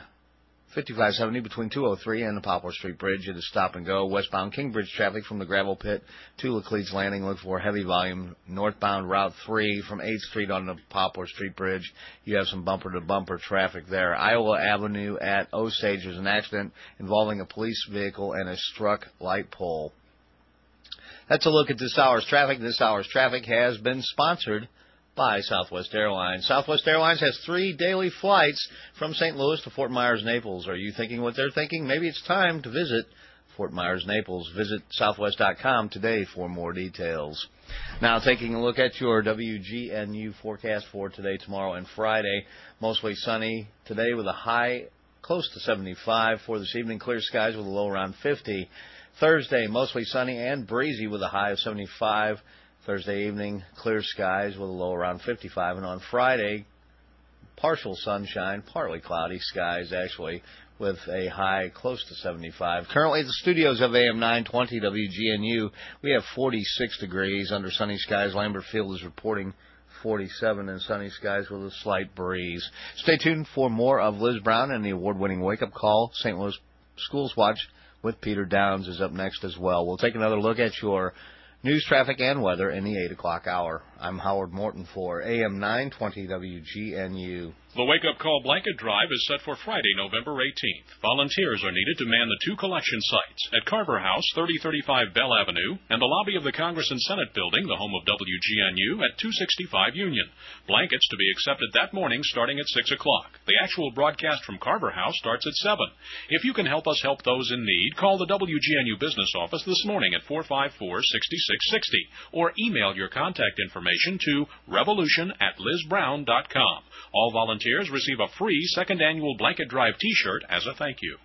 5570 between 203 and the Poplar Street Bridge, it is stop and go. Westbound Kingbridge traffic from the Gravel Pit to Laclede's Landing, look for heavy volume. Northbound Route 3 from 8th Street on the Poplar Street Bridge, you have some bumper-to-bumper traffic there. Iowa Avenue at Osage, there's an accident involving a police vehicle and a struck light pole. That's a look at this hour's traffic. This hour's traffic has been sponsored by Southwest Airlines. Southwest Airlines has 3 daily flights from St. Louis to Fort Myers, Naples. Are you thinking what they're thinking? Maybe it's time to visit Fort Myers, Naples. Visit southwest.com today for more details. Now, taking a look at your WGNU forecast for today, tomorrow, and Friday. Mostly sunny today with a high close to 75. For this evening, clear skies with a low around 50. Thursday, mostly sunny and breezy with a high of 75. Thursday evening, clear skies with a low around 55. And on Friday, partial sunshine, partly cloudy skies, actually, with a high close to 75. Currently at the studios of AM 920 WGNU, we have 46 degrees under sunny skies. Lambert Field is reporting 47 and sunny skies with a slight breeze. Stay tuned for more of Liz Brown and the award-winning wake-up call. St. Louis Schools Watch with Peter Downs is up next as well. We'll take another look at your news, traffic, and weather in the 8 o'clock hour. I'm Howard Morton for AM 920 WGNU. The wake-up call blanket drive is set for Friday, November 18th. Volunteers are needed to man the 2 collection sites at Carver House, 3035 Bell Avenue, and the lobby of the Congress and Senate Building, the home of WGNU, at 265 Union. Blankets to be accepted that morning starting at 6 o'clock. The actual broadcast from Carver House starts at 7. If you can help us help those in need, call the WGNU business office this morning at 454-6660 or email your contact information information to revolution@lizbrown.com. All volunteers receive a free second annual Blanket Drive T-shirt as a thank you.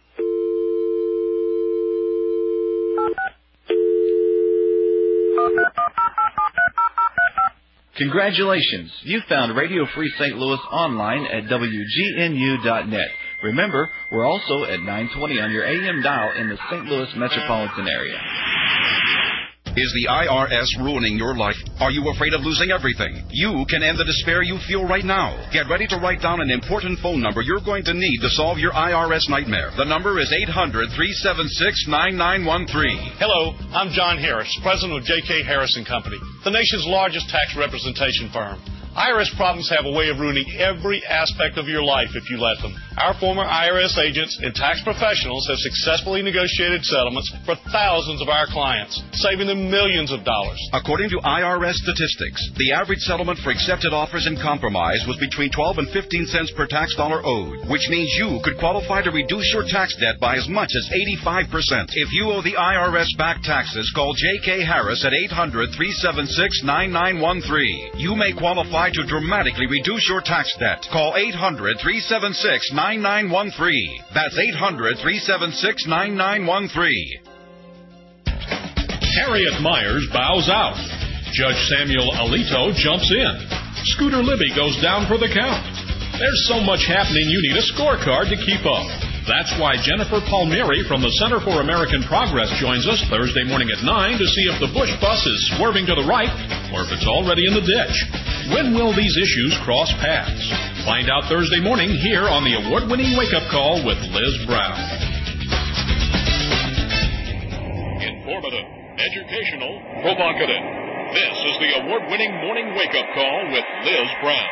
Congratulations! You found Radio Free St. Louis online at WGNU.net. Remember, we're also at 920 on your AM dial in the St. Louis metropolitan area. Is the IRS ruining your life? Are you afraid of losing everything? You can end the despair you feel right now. Get ready to write down an important phone number you're going to need to solve your IRS nightmare. The number is 800-376-9913. Hello, I'm John Harris, president of J.K. Harris & Company, the nation's largest tax representation firm. IRS problems have a way of ruining every aspect of your life if you let them. Our former IRS agents and tax professionals have successfully negotiated settlements for thousands of our clients, saving them millions of dollars. According to IRS statistics, the average settlement for accepted offers in compromise was between 12 and 15 cents per tax dollar owed, which means you could qualify to reduce your tax debt by as much as 85%. If you owe the IRS back taxes, call J.K. Harris at 800-376-9913. You may qualify to dramatically reduce your tax debt. Call 800-376-9913. That's 800-376-9913. Harriet Myers bows out. Judge Samuel Alito jumps in. Scooter Libby goes down for the count. There's so much happening you need a scorecard to keep up. That's why Jennifer Palmieri from the Center for American Progress joins us Thursday morning at 9 to see if the Bush bus is swerving to the right or if it's already in the ditch. When will these issues cross paths? Find out Thursday morning here on the award-winning Wake Up Call with Liz Brown. Informative, educational, provocative. This is the award-winning morning Wake Up Call with Liz Brown.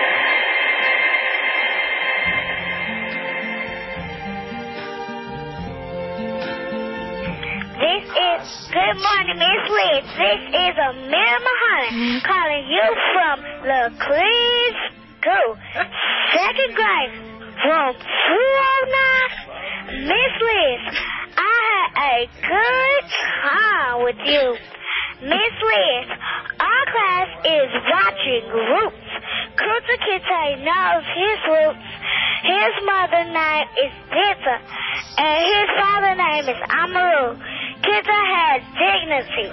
Good morning, Miss Liz. This is Amir Mahoney calling you from LaCleese School, second grade, room 209. Miss Liz, I had a good time with you. Miss Liz, our class is watching Roots. Kunta Kinte knows his roots. His mother's name is Pizza, and his father's name is Amaru. Kinte has dignity.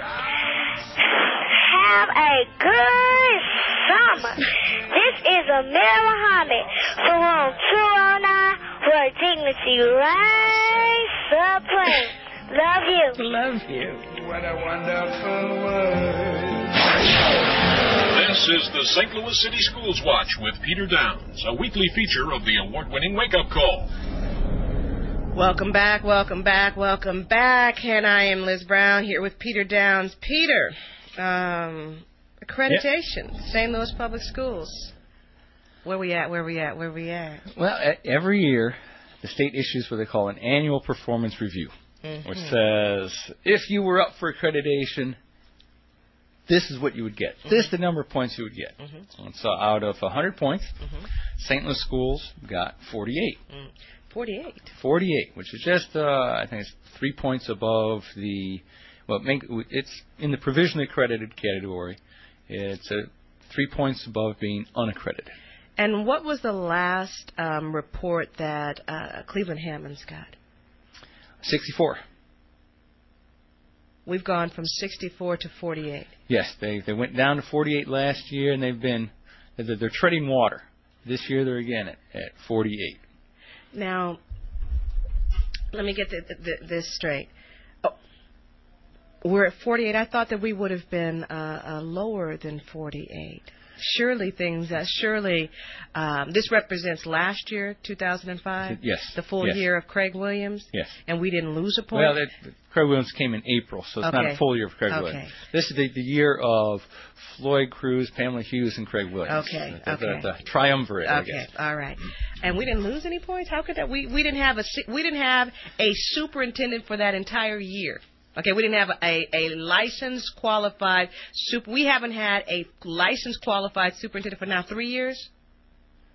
Have a good summer. This is Amir Muhammad from room 209, where dignity reigns supreme. Love you. Love you. What a wonderful world. This is the St. Louis City Schools Watch with Peter Downs, a weekly feature of the award-winning Wake Up Call. Welcome back, welcome back, welcome back. And I am Liz Brown here with Peter Downs. Peter, accreditation, yep. St. Louis Public Schools. Where we at? Well, every year, the state issues what they call an annual performance review, which says, if you were up for accreditation, this is what you would get. This is the number of points you would get. And so out of 100 points, St. Louis Schools got 48. 48, which is just, I think it's 3 points above the, it's in the provisionally accredited category. It's 3 points above being unaccredited. And what was the last report that Cleveland Hammonds got? 64. We've gone from 64 to 48. Yes, they went down to 48 last year, and they're treading water. This year they're again at 48. Now, let me get this straight. Oh, we're at 48. I thought that we would have been lower than 48. Surely this represents last year, 2005? Yes. The full year of Craig Williams? Yes. And we didn't lose a point? Well, Craig Williams came in April, so it's not a full year of Craig Williams. This is the year of Floyd Cruz, Pamela Hughes, and Craig Williams. The triumvirate, I guess. All right. And we didn't lose any points? How could that? We didn't have a superintendent for that entire year. Okay, we didn't have a licensed qualified we haven't had a licensed qualified superintendent for now 3 years.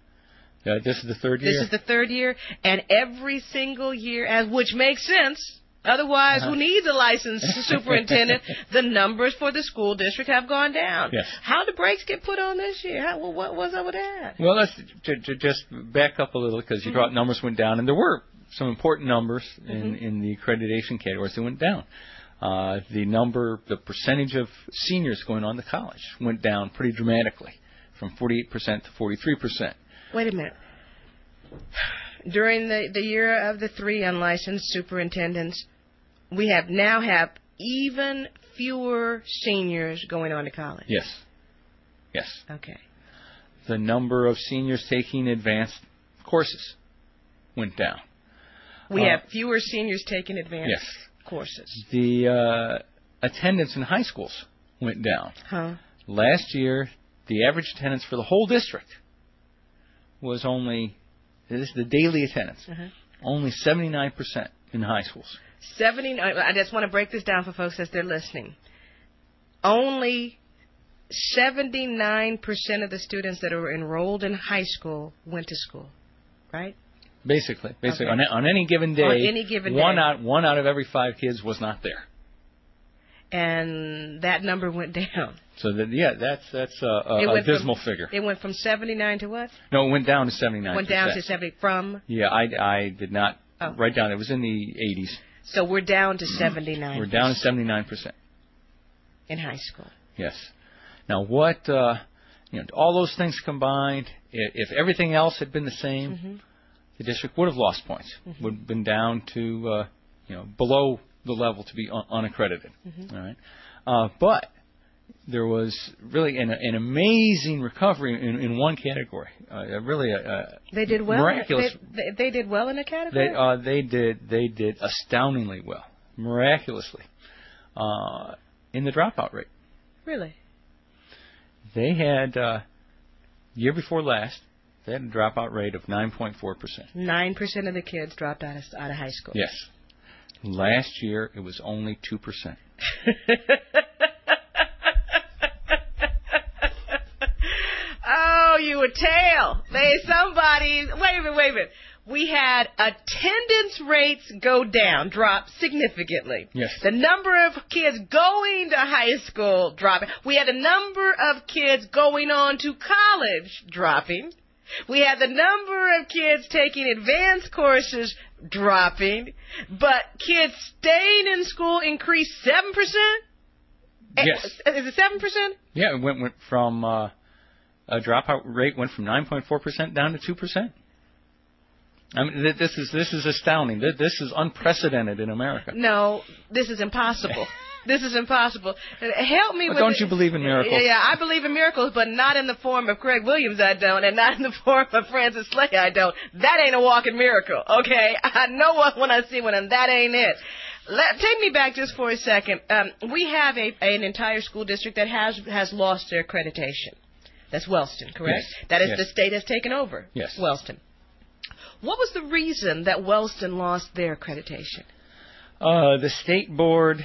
This is the third year. This is the third year, and every single year, which makes sense Otherwise, who needs a licensed superintendent? The numbers for the school district have gone down. Yes. How did brakes get put on this year? What was up with that? Well, let's just back up a little because you brought numbers went down, and there were some important numbers in the accreditation categories that went down. The percentage of seniors going on to college went down pretty dramatically, from 48% to 43%. Wait a minute. During the year of the 3 unlicensed superintendents, we now have even fewer seniors going on to college. Yes. Okay. The number of seniors taking advanced courses went down. We have fewer seniors taking advanced courses. The attendance in high schools went down. Huh? Last year, the average attendance for the whole district was only, this is the daily attendance, only 79% in high schools. 79. I just want to break this down for folks as they're listening. Only 79% of the students that are enrolled in high school went to school, right? Basically, Okay. on any given day, On any given day. one out of every 5 kids was not there. And that number went down. So that's a dismal figure. It went from 79 to what? No, it went down to 79%. Went down to 70 from? Yeah, I did not write down. It was in the 80s. So we're down to 79. We're down to 79% in high school. Yes. Now, what all those things combined, if everything else had been the same, the district would have lost points. Would have been down to below the level to be unaccredited. All right, but there was really an amazing recovery in one category. They did well. Miraculous. They did well in a category. They did astoundingly well, miraculously, in the dropout rate. Really? They had year before last. They had a dropout rate of 9.4%. 9% of the kids dropped out of high school. Yes. Last year, it was only 2%. Oh, you a tale. Wait a minute. We had attendance rates drop significantly. Yes. The number of kids going to high school dropping. We had a number of kids going on to college dropping. We had the number of kids taking advanced courses dropping, but kids staying in school increased 7%? Yes. Is it 7%? Yeah, it went from a dropout rate went from 9.4% down to 2%. I mean, this is astounding. This is unprecedented in America. No, this is impossible. This is impossible. Help me with Don't you believe in miracles? Yeah, I believe in miracles, but not in the form of Craig Williams, I don't, and not in the form of Francis Slay, I don't. That ain't a walking miracle, okay? I know when I see one, and that ain't it. Take me back just for a second. We have an entire school district that has lost their accreditation. That's Wellston, correct? Yes. That is Yes. the state has taken over. Yes. Wellston. What was the reason that Wellston lost their accreditation? The state board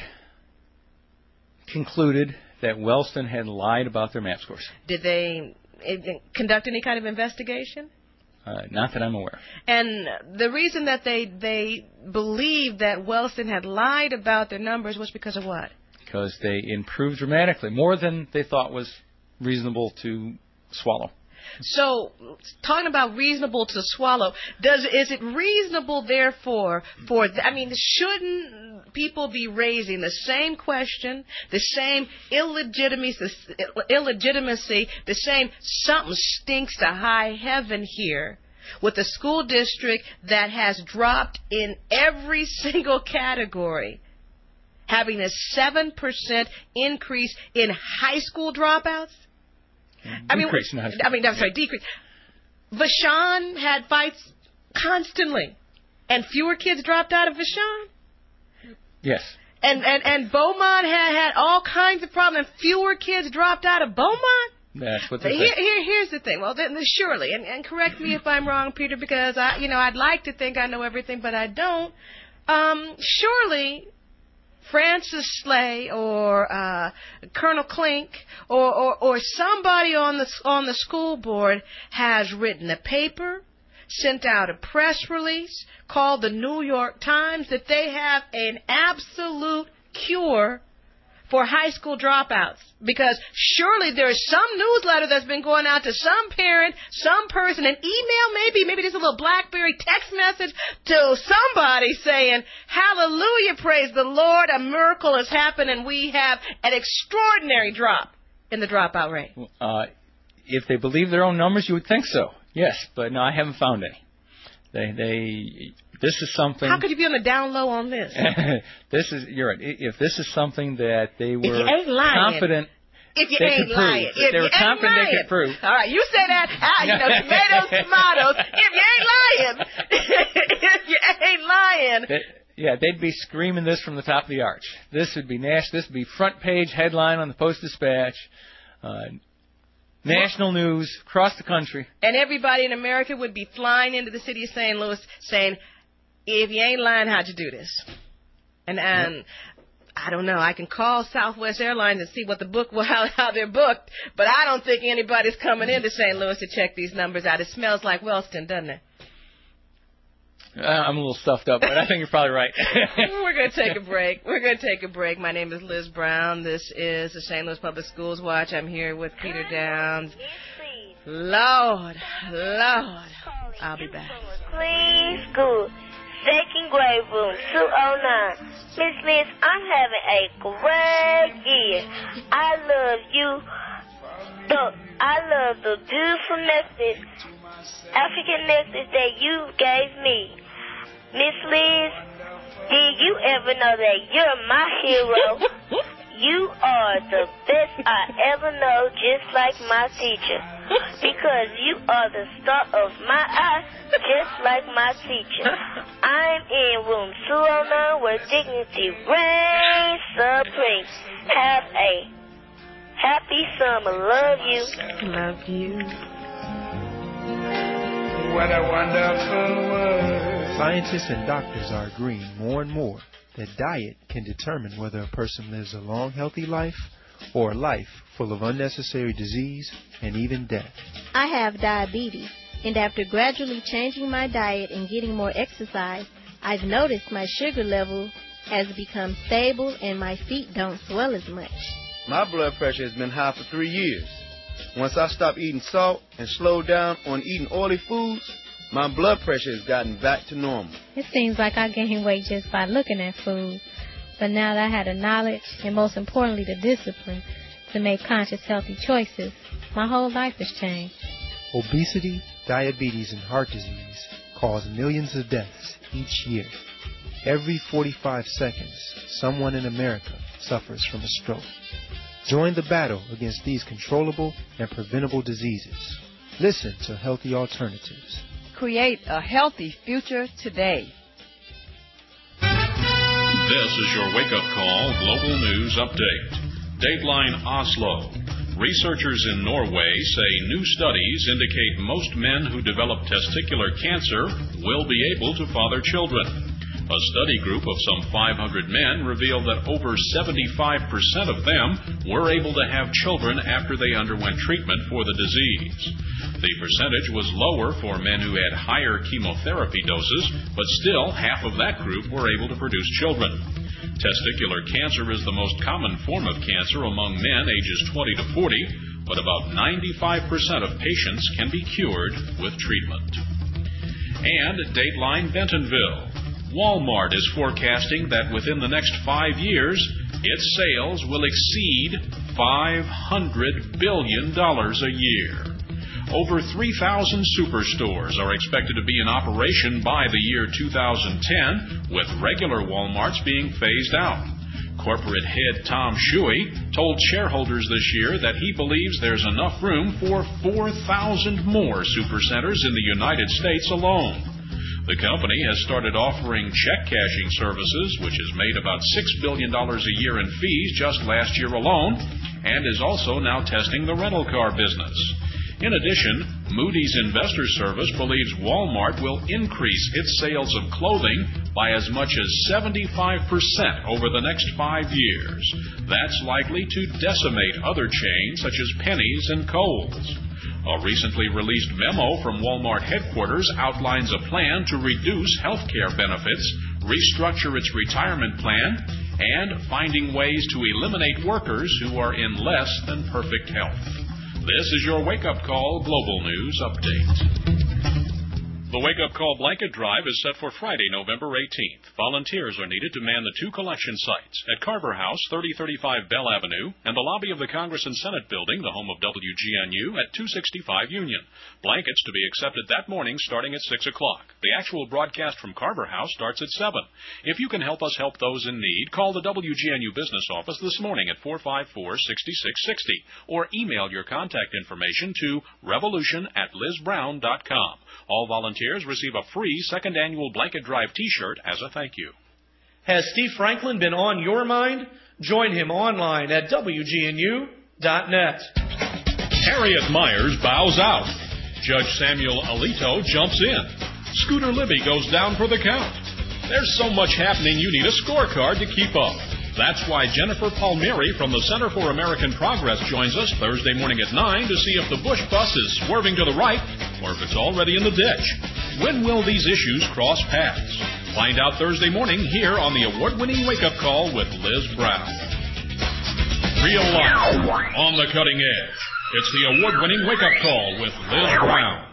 concluded that Wellston had lied about their MAP scores. Did they conduct any kind of investigation? Not that I'm aware. And the reason that they believed that Wellston had lied about their numbers was because of what? Because they improved dramatically, more than they thought was reasonable to swallow. So, talking about reasonable to swallow, is it reasonable, therefore, shouldn't people be raising the same question, the same illegitimacy, the same something stinks to high heaven here, with a school district that has dropped in every single category, having a 7% increase in high school dropouts? Decrease. Decrease. Vashon had fights constantly, and fewer kids dropped out of Vashon. Yes. And Beaumont had all kinds of problems, and fewer kids dropped out of Beaumont. That's what they say. Here's the thing. Well, then surely, and correct me if I'm wrong, Peter, because I'd like to think I know everything, but I don't. Surely Francis Slay or Colonel Klink or somebody on the school board has written a paper, sent out a press release called the New York Times that they have an absolute cure for high school dropouts, because surely there's some newsletter that's been going out to some parent, some person, an email maybe there's a little BlackBerry text message to somebody saying, hallelujah, praise the Lord, a miracle has happened and we have an extraordinary drop in the dropout rate. If they believe their own numbers, you would think so, yes, but no, I haven't found any. This is something. How could you be on the down low on this? You're right. If this is something that they were confident, they could prove, they were confident they could prove. All right, you say that. Tomatoes. If you ain't lying. They'd be screaming this from the top of the arch. This would be This would be front page headline on the Post-Dispatch. National news across the country. And everybody in America would be flying into the city of St. Louis saying, if you ain't lying, how'd you do this? And I don't know. I can call Southwest Airlines and see what the book, how they're booked, but I don't think anybody's coming into St. Louis to check these numbers out. It smells like Wellston, doesn't it? I'm a little stuffed up, but I think you're probably right. We're going to take a break. My name is Liz Brown. This is the St. Louis Public Schools Watch. I'm here with Peter Downs. Lord, I'll be back. Please, school. Second grade room 209. Miss Liz, I'm having a great year. I love you. I love the beautiful necklace, African necklace that you gave me. Miss Liz, did you ever know that you're my hero? You are the best I ever know, just like my teacher. Because you are the star of my eye, just like my teacher. I'm in room 209 where dignity reigns supreme. Have a happy summer. Love you. Love you. What a wonderful world. Scientists and doctors are agreeing more and more that diet can determine whether a person lives a long, healthy life or a life full of unnecessary disease and even death. I have diabetes, and after gradually changing my diet and getting more exercise, I've noticed my sugar level has become stable and my feet don't swell as much. My blood pressure has been high for 3 years. Once I stopped eating salt and slowed down on eating oily foods, my blood pressure has gotten back to normal. It seems like I gained weight just by looking at food. But now that I had the knowledge, and most importantly the discipline, to make conscious, healthy choices, my whole life has changed. Obesity, diabetes, and heart disease cause millions of deaths each year. Every 45 seconds, someone in America suffers from a stroke. Join the battle against these controllable and preventable diseases. Listen to Healthy Alternatives. Create a healthy future today. This is your wake-up call global news update. Dateline Oslo. Researchers in Norway say new studies indicate most men who develop testicular cancer will be able to father children. A study group of some 500 men revealed that over 75% of them were able to have children after they underwent treatment for the disease. The percentage was lower for men who had higher chemotherapy doses, but still half of that group were able to produce children. Testicular cancer is the most common form of cancer among men ages 20 to 40, but about 95% of patients can be cured with treatment. And Dateline Bentonville. Walmart is forecasting that within the next 5 years, its sales will exceed $500 billion a year. Over 3,000 superstores are expected to be in operation by the year 2010, with regular Walmarts being phased out. Corporate head Tom Shuey told shareholders this year that he believes there's enough room for 4,000 more supercenters in the United States alone. The company has started offering check cashing services, which has made about $6 billion a year in fees just last year alone, and is also now testing the rental car business. In addition, Moody's Investor Service believes Walmart will increase its sales of clothing by as much as 75% over the next 5 years. That's likely to decimate other chains such as Penny's and Kohl's. A recently released memo from Walmart headquarters outlines a plan to reduce health care benefits, restructure its retirement plan, and finding ways to eliminate workers who are in less than perfect health. This is your Wake Up Call Global News Update. The Wake Up Call Blanket Drive is set for Friday, November 18th. Volunteers are needed to man the two collection sites at Carver House, 3035 Bell Avenue, and the lobby of the Congress and Senate Building, the home of WGNU, at 265 Union. Blankets to be accepted that morning starting at 6 o'clock. The actual broadcast from Carver House starts at 7. If you can help us help those in need, call the WGNU business office this morning at 454-6660 or email your contact information to revolution@lizbrown.com. All volunteers receive a free second annual Blanket Drive T-shirt as a thank you. Has Steve Franklin been on your mind? Join him online at WGNU.net. Harriet Myers bows out. Judge Samuel Alito jumps in. Scooter Libby goes down for the count. There's so much happening you need a scorecard to keep up. That's why Jennifer Palmieri from the Center for American Progress joins us Thursday morning at 9 to see if the Bush bus is swerving to the right or if it's already in the ditch. When will these issues cross paths? Find out Thursday morning here on the award-winning Wake Up Call with Liz Brown. Real life, on the cutting edge. It's the award-winning Wake Up Call with Liz Brown.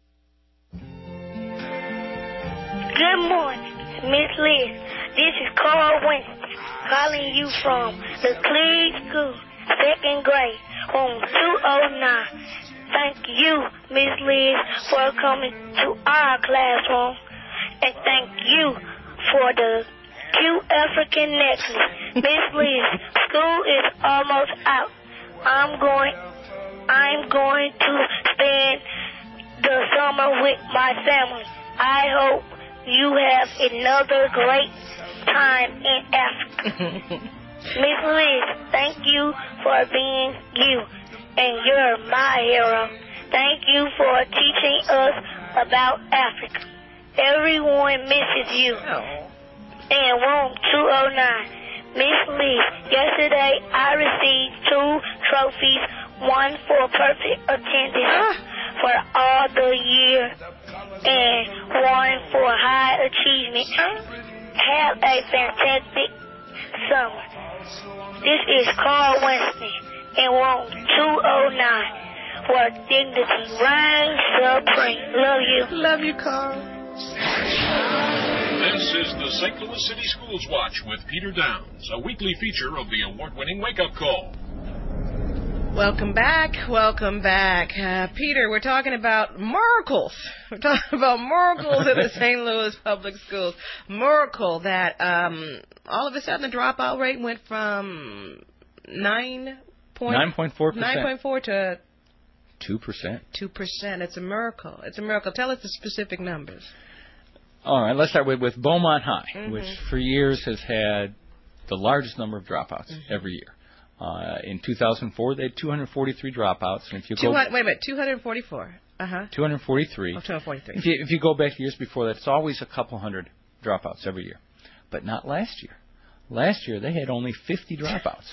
Good morning, Miss Liz. This is Carl Winston calling you from the Cleveland School, second grade, room 209. Thank you, Miss Liz, for coming to our classroom, and thank you for the cute African necklace. Miss Liz, school is almost out. I'm going to spend the summer with my family. I hope you have another great time in Africa. Miss Liz, thank you for being you, and you're my hero. Thank you for teaching us about Africa. Everyone misses you. In room 209, Miss Liz, yesterday I received 2 trophies, one for perfect attendance for all the year and one for high achievement. Have a fantastic summer. This is Carl Winston in room 209 where dignity reigns supreme. Love you. Love you, Carl. This is the St. Louis City Schools Watch with Peter Downs, a weekly feature of the award-winning Wake Up Call. Welcome back. Peter, we're talking about miracles. We're talking about miracles in the St. Louis public schools. Miracle that all of a sudden the dropout rate went from 9.4% to 2%. 2%. It's a miracle. Tell us the specific numbers. All right, let's start with Beaumont High, which for years has had the largest number of dropouts every year. In 2004, they had 243 dropouts. And if you 244. 243. Oh, 243. If you go back to years before that, it's always a couple hundred dropouts every year. But not last year. Last year, they had only 50 dropouts.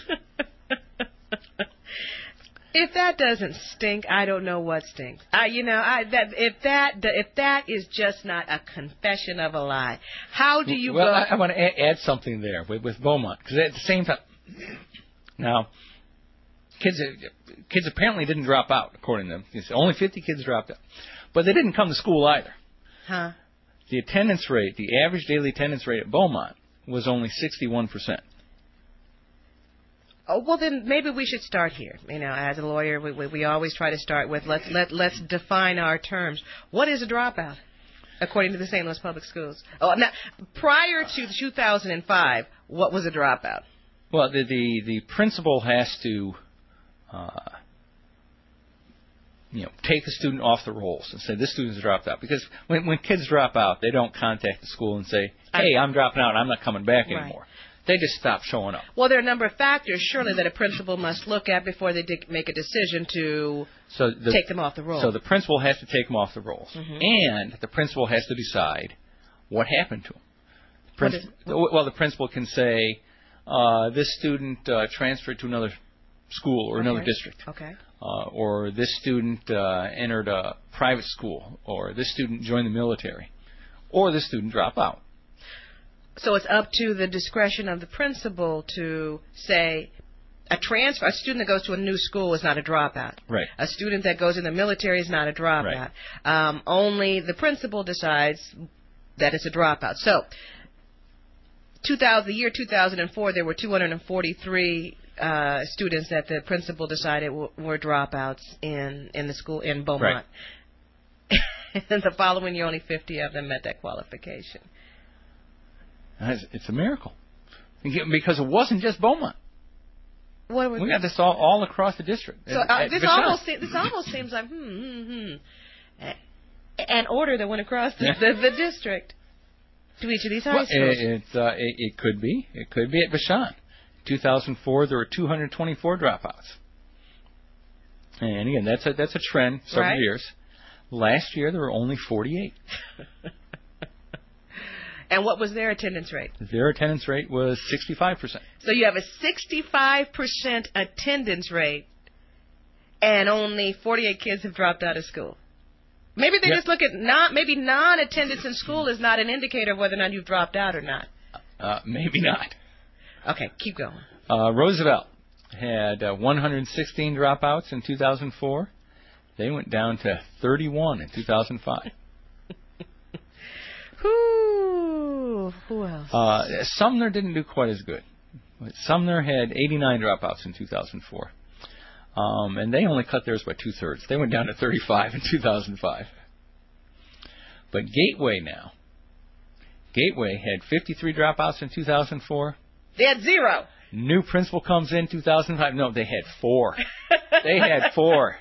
If that doesn't stink, I don't know what stinks. If that is just not a confession of a lie, how do you go? I want to add something there with Beaumont, because at the same time, now kids apparently didn't drop out, according to them. Only 50 kids dropped out, but they didn't come to school either. Huh? The attendance rate, the average daily attendance rate at Beaumont was only 61%. Oh, well, then maybe we should start here. As a lawyer, we always try to start with let's define our terms. What is a dropout, according to the St. Louis Public Schools? Oh, now, prior to 2005, what was a dropout? Well, the principal has to, take a student off the rolls and say this student's dropped out. Because when kids drop out, they don't contact the school and say, hey, I'm dropping out, I'm not coming back anymore. They just stop showing up. Well, there are a number of factors, surely, that a principal must look at before they make a decision to take them off the rolls. So the principal has to take them off the rolls. And the principal has to decide what happened to them. The principal can say, this student transferred to another school or another district. Okay. Or this student entered a private school, or this student joined the military, or this student dropped out. So it's up to the discretion of the principal to say a student that goes to a new school is not a dropout. Right. A student that goes in the military is not a dropout. Right. Only the principal decides that it's a dropout. So, the year 2004, there were 243 students that the principal decided were dropouts in the school in Beaumont. Right. And the following year, only 50 of them met that qualification. It's a miracle. Because it wasn't just Beaumont. We got this all across the district. So this almost seems like an order that went across the district to each of these high schools. It could be. It could be at Vashon. 2004, there were 224 dropouts. And again, that's a trend several years. Last year, there were only 48. And what was their attendance rate? Their attendance rate was 65%. So you have a 65% attendance rate, and only 48 kids have dropped out of school. Maybe they just look at maybe non-attendance in school is not an indicator of whether or not you've dropped out or not. Maybe not. Okay, keep going. Roosevelt had 116 dropouts in 2004. They went down to 31 in 2005. Who else? Sumner didn't do quite as good. Sumner had 89 dropouts in 2004. And they only cut theirs by 2/3. They went down to 35 in 2005. But Gateway had 53 dropouts in 2004. They had 0. New principal comes in 2005. No, they had 4. They had 4.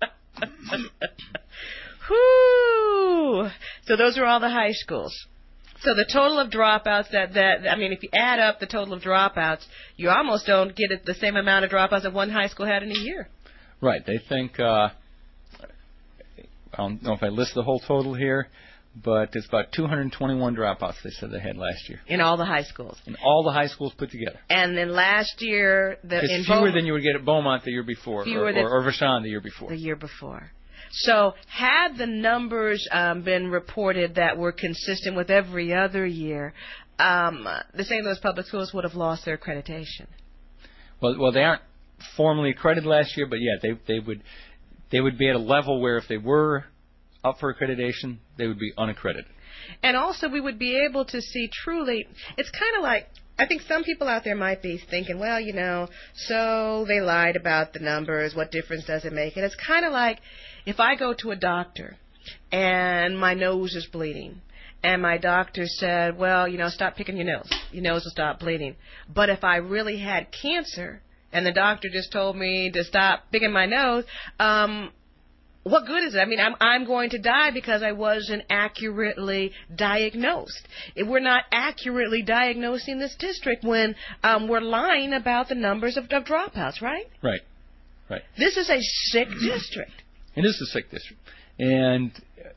Whoo! So those are all the high schools. So the total of dropouts if you add up the total of dropouts, you almost don't get the same amount of dropouts that one high school had in a year. Right. They think, I don't know if I list the whole total here, but it's about 221 dropouts they said they had last year. In all the high schools. In all the high schools put together. And then last year, it's fewer than you would get at Beaumont the year before, or Vashon the year before. The year before. So had the numbers been reported that were consistent with every other year, the St. Louis Public Schools would have lost their accreditation. Well, they aren't formally accredited last year, but yeah, they would be at a level where if they were up for accreditation, they would be unaccredited. And also, we would be able to see truly. It's kind of like, I think some people out there might be thinking, well, so they lied about the numbers. What difference does it make? And it's kind of like if I go to a doctor and my nose is bleeding, and my doctor said, well, stop picking your nose. Your nose will stop bleeding. But if I really had cancer and the doctor just told me to stop picking my nose, what good is it? I mean, I'm going to die because I wasn't accurately diagnosed. We're not accurately diagnosing this district when we're lying about the numbers of dropouts, right? Right. This is a sick district. It is a sick district. And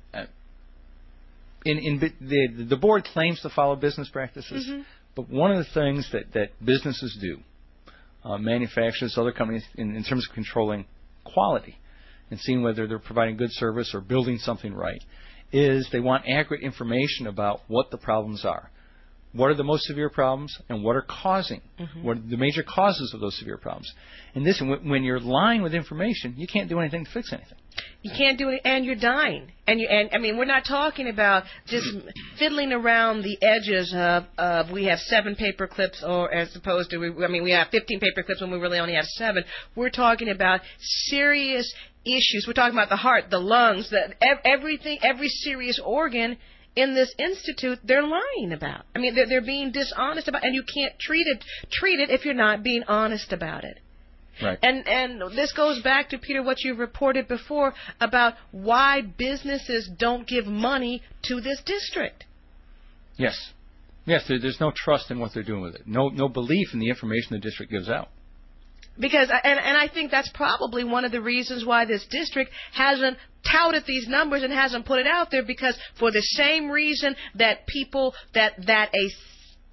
the board claims to follow business practices, but one of the things that businesses do, manufacturers, other companies, in terms of controlling quality and seeing whether they're providing good service or building something right, is they want accurate information about what the problems are. What are the most severe problems, and what are causing? What are the major causes of those severe problems? And when you're lying with information, you can't do anything to fix anything. You can't do it, and you're dying. And we're not talking about just fiddling around the edges of we have 7 paper clips, or as opposed to we have 15 paper clips when we really only have 7. We're talking about serious issues. We're talking about the heart, the lungs, everything, every serious organ in this institute. They're lying about. I mean, they're being dishonest about, and you can't treat it if you're not being honest about it. Right. And this goes back to, Peter, what you've reported before about why businesses don't give money to this district. Yes, there's no trust in what they're doing with it. No belief in the information the district gives out. Because, and I think that's probably one of the reasons why this district hasn't touted these numbers and hasn't put it out there, because for the same reason that people, that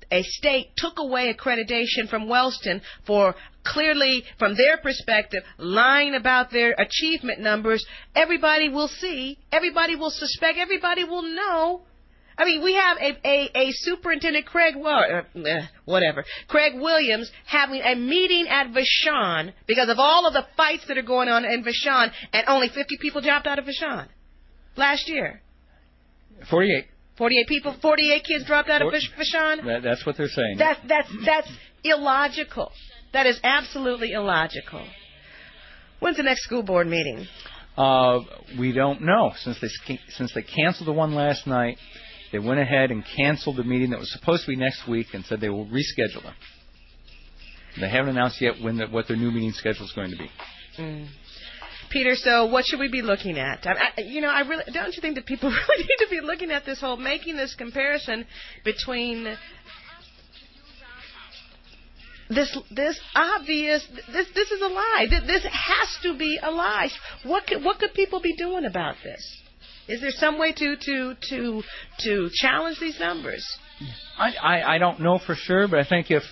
a state took away accreditation from Wellston for clearly, from their perspective, lying about their achievement numbers, everybody will see, everybody will suspect, everybody will know. I mean, we have a superintendent, Craig Williams, having a meeting at Vashon because of all of the fights that are going on in Vashon, and only 50 people dropped out of Vashon last year. 48. 48 people, 48 kids dropped out of Vashon? That's what they're saying. That's illogical. That is absolutely illogical. When's the next school board meeting? We don't know. Since they canceled the one last night, they went ahead and canceled the meeting that was supposed to be next week and said they will reschedule them. They haven't announced yet what their new meeting schedule is going to be. Peter, so what should we be looking at? I really don't you think that people really need to be looking at this whole, making this comparison between this obvious, this is a lie. This has to be a lie. What could people be doing about this? Is there some way to challenge these numbers? I don't know for sure, but I think if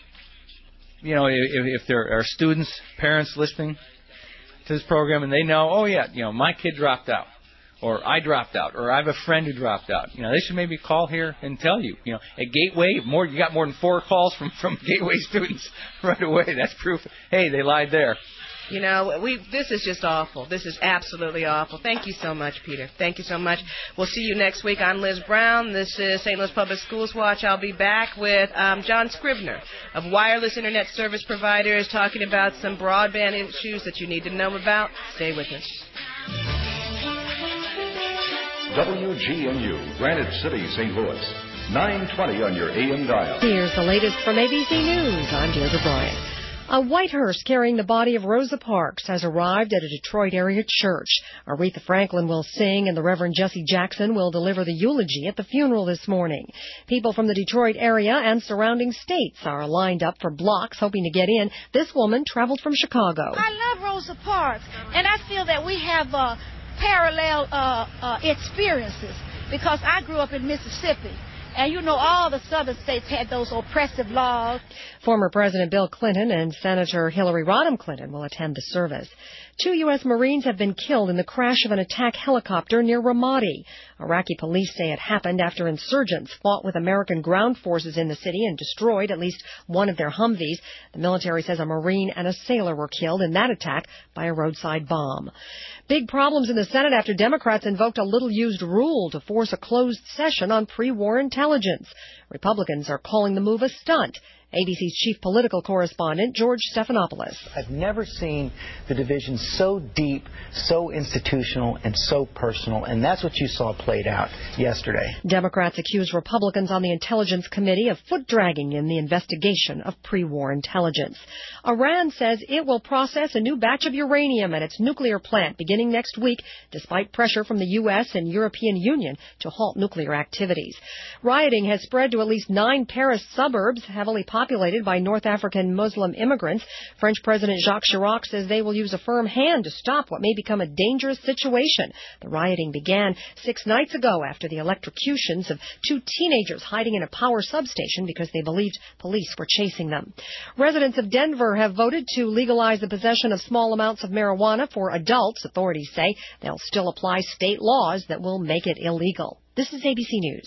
there are students, parents listening to this program and they know, oh yeah, my kid dropped out, or I dropped out, or I have a friend who dropped out, they should maybe call here and tell you. At Gateway, you got more than 4 calls from Gateway students right away. That's proof. Hey, they lied there. This is just awful. This is absolutely awful. Thank you so much, Peter. Thank you so much. We'll see you next week. I'm Liz Brown. This is St. Louis Public Schools Watch. I'll be back with John Scribner of Wireless Internet Service Providers, talking about some broadband issues that you need to know about. Stay with us. WGNU, Granite City, St. Louis. 920 on your AM dial. Here's the latest from ABC News. I'm Deirdre Bryant. A white hearse carrying the body of Rosa Parks has arrived at a Detroit area church. Aretha Franklin will sing and the Reverend Jesse Jackson will deliver the eulogy at the funeral this morning. People from the Detroit area and surrounding states are lined up for blocks hoping to get in. This woman traveled from Chicago. I love Rosa Parks, and I feel that we have parallel experiences because I grew up in Mississippi. And all the southern states had those oppressive laws. Former President Bill Clinton and Senator Hillary Rodham Clinton will attend the service. 2 U.S. Marines have been killed in the crash of an attack helicopter near Ramadi. Iraqi police say it happened after insurgents fought with American ground forces in the city and destroyed at least one of their Humvees. The military says a Marine and a sailor were killed in that attack by a roadside bomb. Big problems in the Senate after Democrats invoked a little-used rule to force a closed session on pre-war intelligence. Republicans are calling the move a stunt. ABC's chief political correspondent, George Stephanopoulos. I've never seen the division so deep, so institutional, and so personal, and that's what you saw played out yesterday. Democrats accuse Republicans on the Intelligence Committee of foot-dragging in the investigation of pre-war intelligence. Iran says it will process a new batch of uranium at its nuclear plant beginning next week, despite pressure from the U.S. and European Union to halt nuclear activities. Rioting has spread to at least 9 Paris suburbs, heavily populated by North African Muslim immigrants. French President Jacques Chirac says they will use a firm hand to stop what may become a dangerous situation. The rioting began 6 nights ago after the electrocutions of 2 teenagers hiding in a power substation because they believed police were chasing them. Residents of Denver have voted to legalize the possession of small amounts of marijuana for adults. Authorities say they'll still apply state laws that will make it illegal. This is ABC News.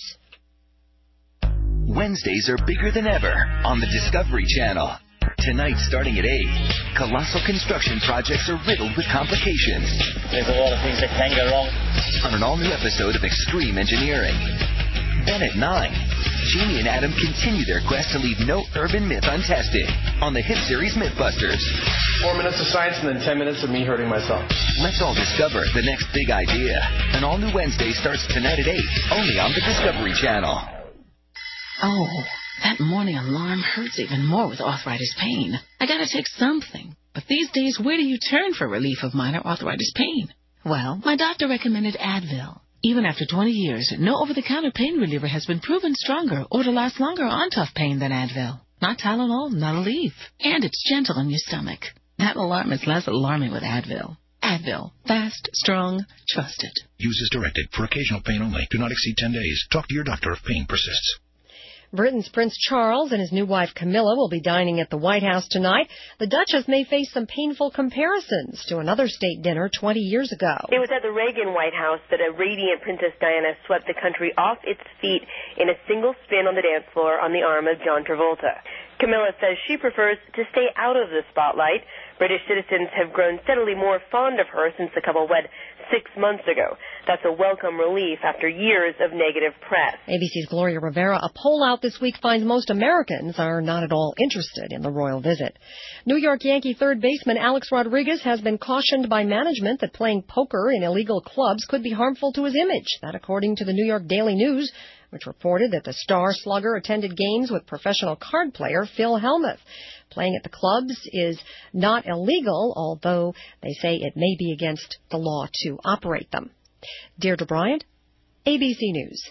Wednesdays are bigger than ever on the Discovery Channel. Tonight, starting at 8, colossal construction projects are riddled with complications. There's a lot of things that can go wrong. On an all-new episode of Extreme Engineering. Then at 9, Jeannie and Adam continue their quest to leave no urban myth untested on the hit series Mythbusters. 4 minutes of science and then 10 minutes of me hurting myself. Let's all discover the next big idea. An all-new Wednesday starts tonight at 8, only on the Discovery Channel. Oh, that morning alarm hurts even more with arthritis pain. I gotta take something. But these days, where do you turn for relief of minor arthritis pain? Well, my doctor recommended Advil. Even after 20 years, no over-the-counter pain reliever has been proven stronger or to last longer on tough pain than Advil. Not Tylenol, not Aleve. And it's gentle on your stomach. That alarm is less alarming with Advil. Advil. Fast, strong, trusted. Use as directed. For occasional pain only. Do not exceed 10 days. Talk to your doctor if pain persists. Britain's Prince Charles and his new wife Camilla will be dining at the White House tonight. The Duchess may face some painful comparisons to another state dinner 20 years ago. It was at the Reagan White House that a radiant Princess Diana swept the country off its feet in a single spin on the dance floor on the arm of John Travolta. Camilla says she prefers to stay out of the spotlight. British citizens have grown steadily more fond of her since the couple wed 6 months ago. That's a welcome relief after years of negative press. ABC's Gloria Rivera. A poll out this week finds most Americans are not at all interested in the royal visit. New York Yankee third baseman Alex Rodriguez has been cautioned by management that playing poker in illegal clubs could be harmful to his image. That according to the New York Daily News, which reported that the star slugger attended games with professional card player Phil Hellmuth. Playing at the clubs is not illegal, although they say it may be against the law to operate them. Deirdre Bryant, ABC News.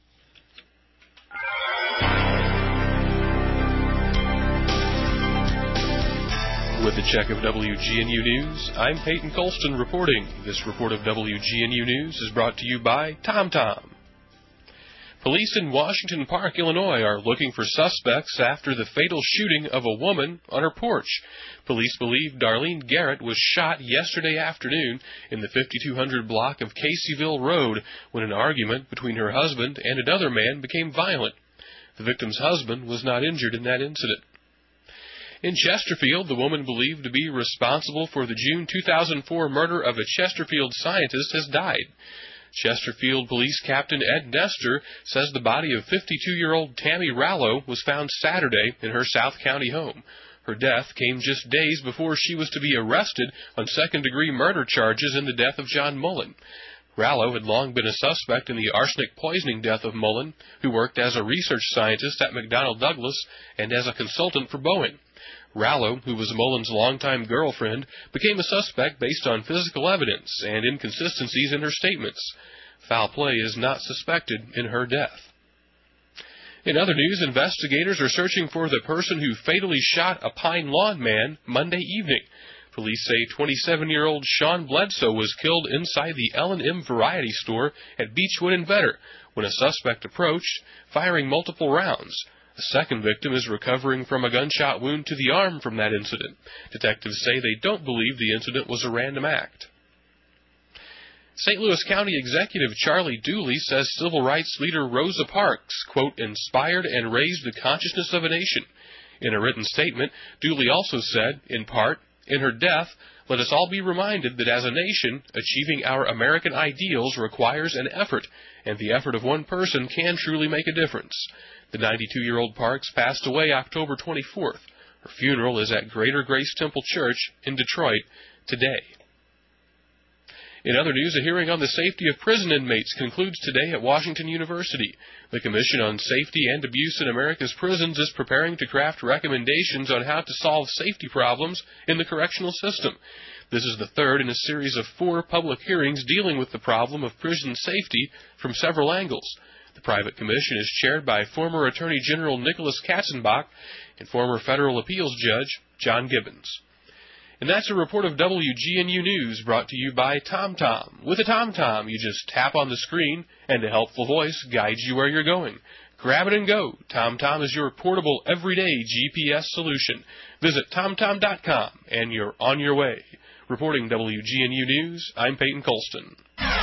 With the check of WGNU News, I'm Peyton Colston reporting. This report of WGNU News is brought to you by TomTom. Police in Washington Park, Illinois, are looking for suspects after the fatal shooting of a woman on her porch. Police believe Darlene Garrett was shot yesterday afternoon in the 5200 block of Caseyville Road when an argument between her husband and another man became violent. The victim's husband was not injured in that incident. In Chesterfield, the woman believed to be responsible for the June 2004 murder of a Chesterfield scientist has died. Chesterfield Police Captain Ed Nestor says the body of 52-year-old Tammy Rallo was found Saturday in her South County home. Her death came just days before she was to be arrested on second-degree murder charges in the death of John Mullen. Rallo had long been a suspect in the arsenic poisoning death of Mullen, who worked as a research scientist at McDonnell Douglas and as a consultant for Boeing. Rallo, who was Mullen's longtime girlfriend, became a suspect based on physical evidence and inconsistencies in her statements. Foul play is not suspected in her death. In other news, investigators are searching for the person who fatally shot a Pine Lawn man Monday evening. Police say 27-year-old Sean Bledsoe was killed inside the L&M Variety Store at Beechwood and Vetter when a suspect approached, firing multiple rounds. The second victim is recovering from a gunshot wound to the arm from that incident. Detectives say they don't believe the incident was a random act. St. Louis County Executive Charlie Dooley says civil rights leader Rosa Parks, quote, inspired and raised the consciousness of a nation. In a written statement, Dooley also said, in part, in her death, let us all be reminded that as a nation, achieving our American ideals requires an effort, and the effort of one person can truly make a difference. The 92-year-old Parks passed away October 24th. Her funeral is at Greater Grace Temple Church in Detroit today. In other news, a hearing on the safety of prison inmates concludes today at Washington University. The Commission on Safety and Abuse in America's Prisons is preparing to craft recommendations on how to solve safety problems in the correctional system. This is the third in a series of 4 public hearings dealing with the problem of prison safety from several angles. The private commission is chaired by former Attorney General Nicholas Katzenbach and former federal appeals judge John Gibbons. And that's a report of WGNU News brought to you by TomTom. With a TomTom, you just tap on the screen and a helpful voice guides you where you're going. Grab it and go. TomTom is your portable, everyday GPS solution. Visit TomTom.com and you're on your way. Reporting WGNU News, I'm Peyton Colston.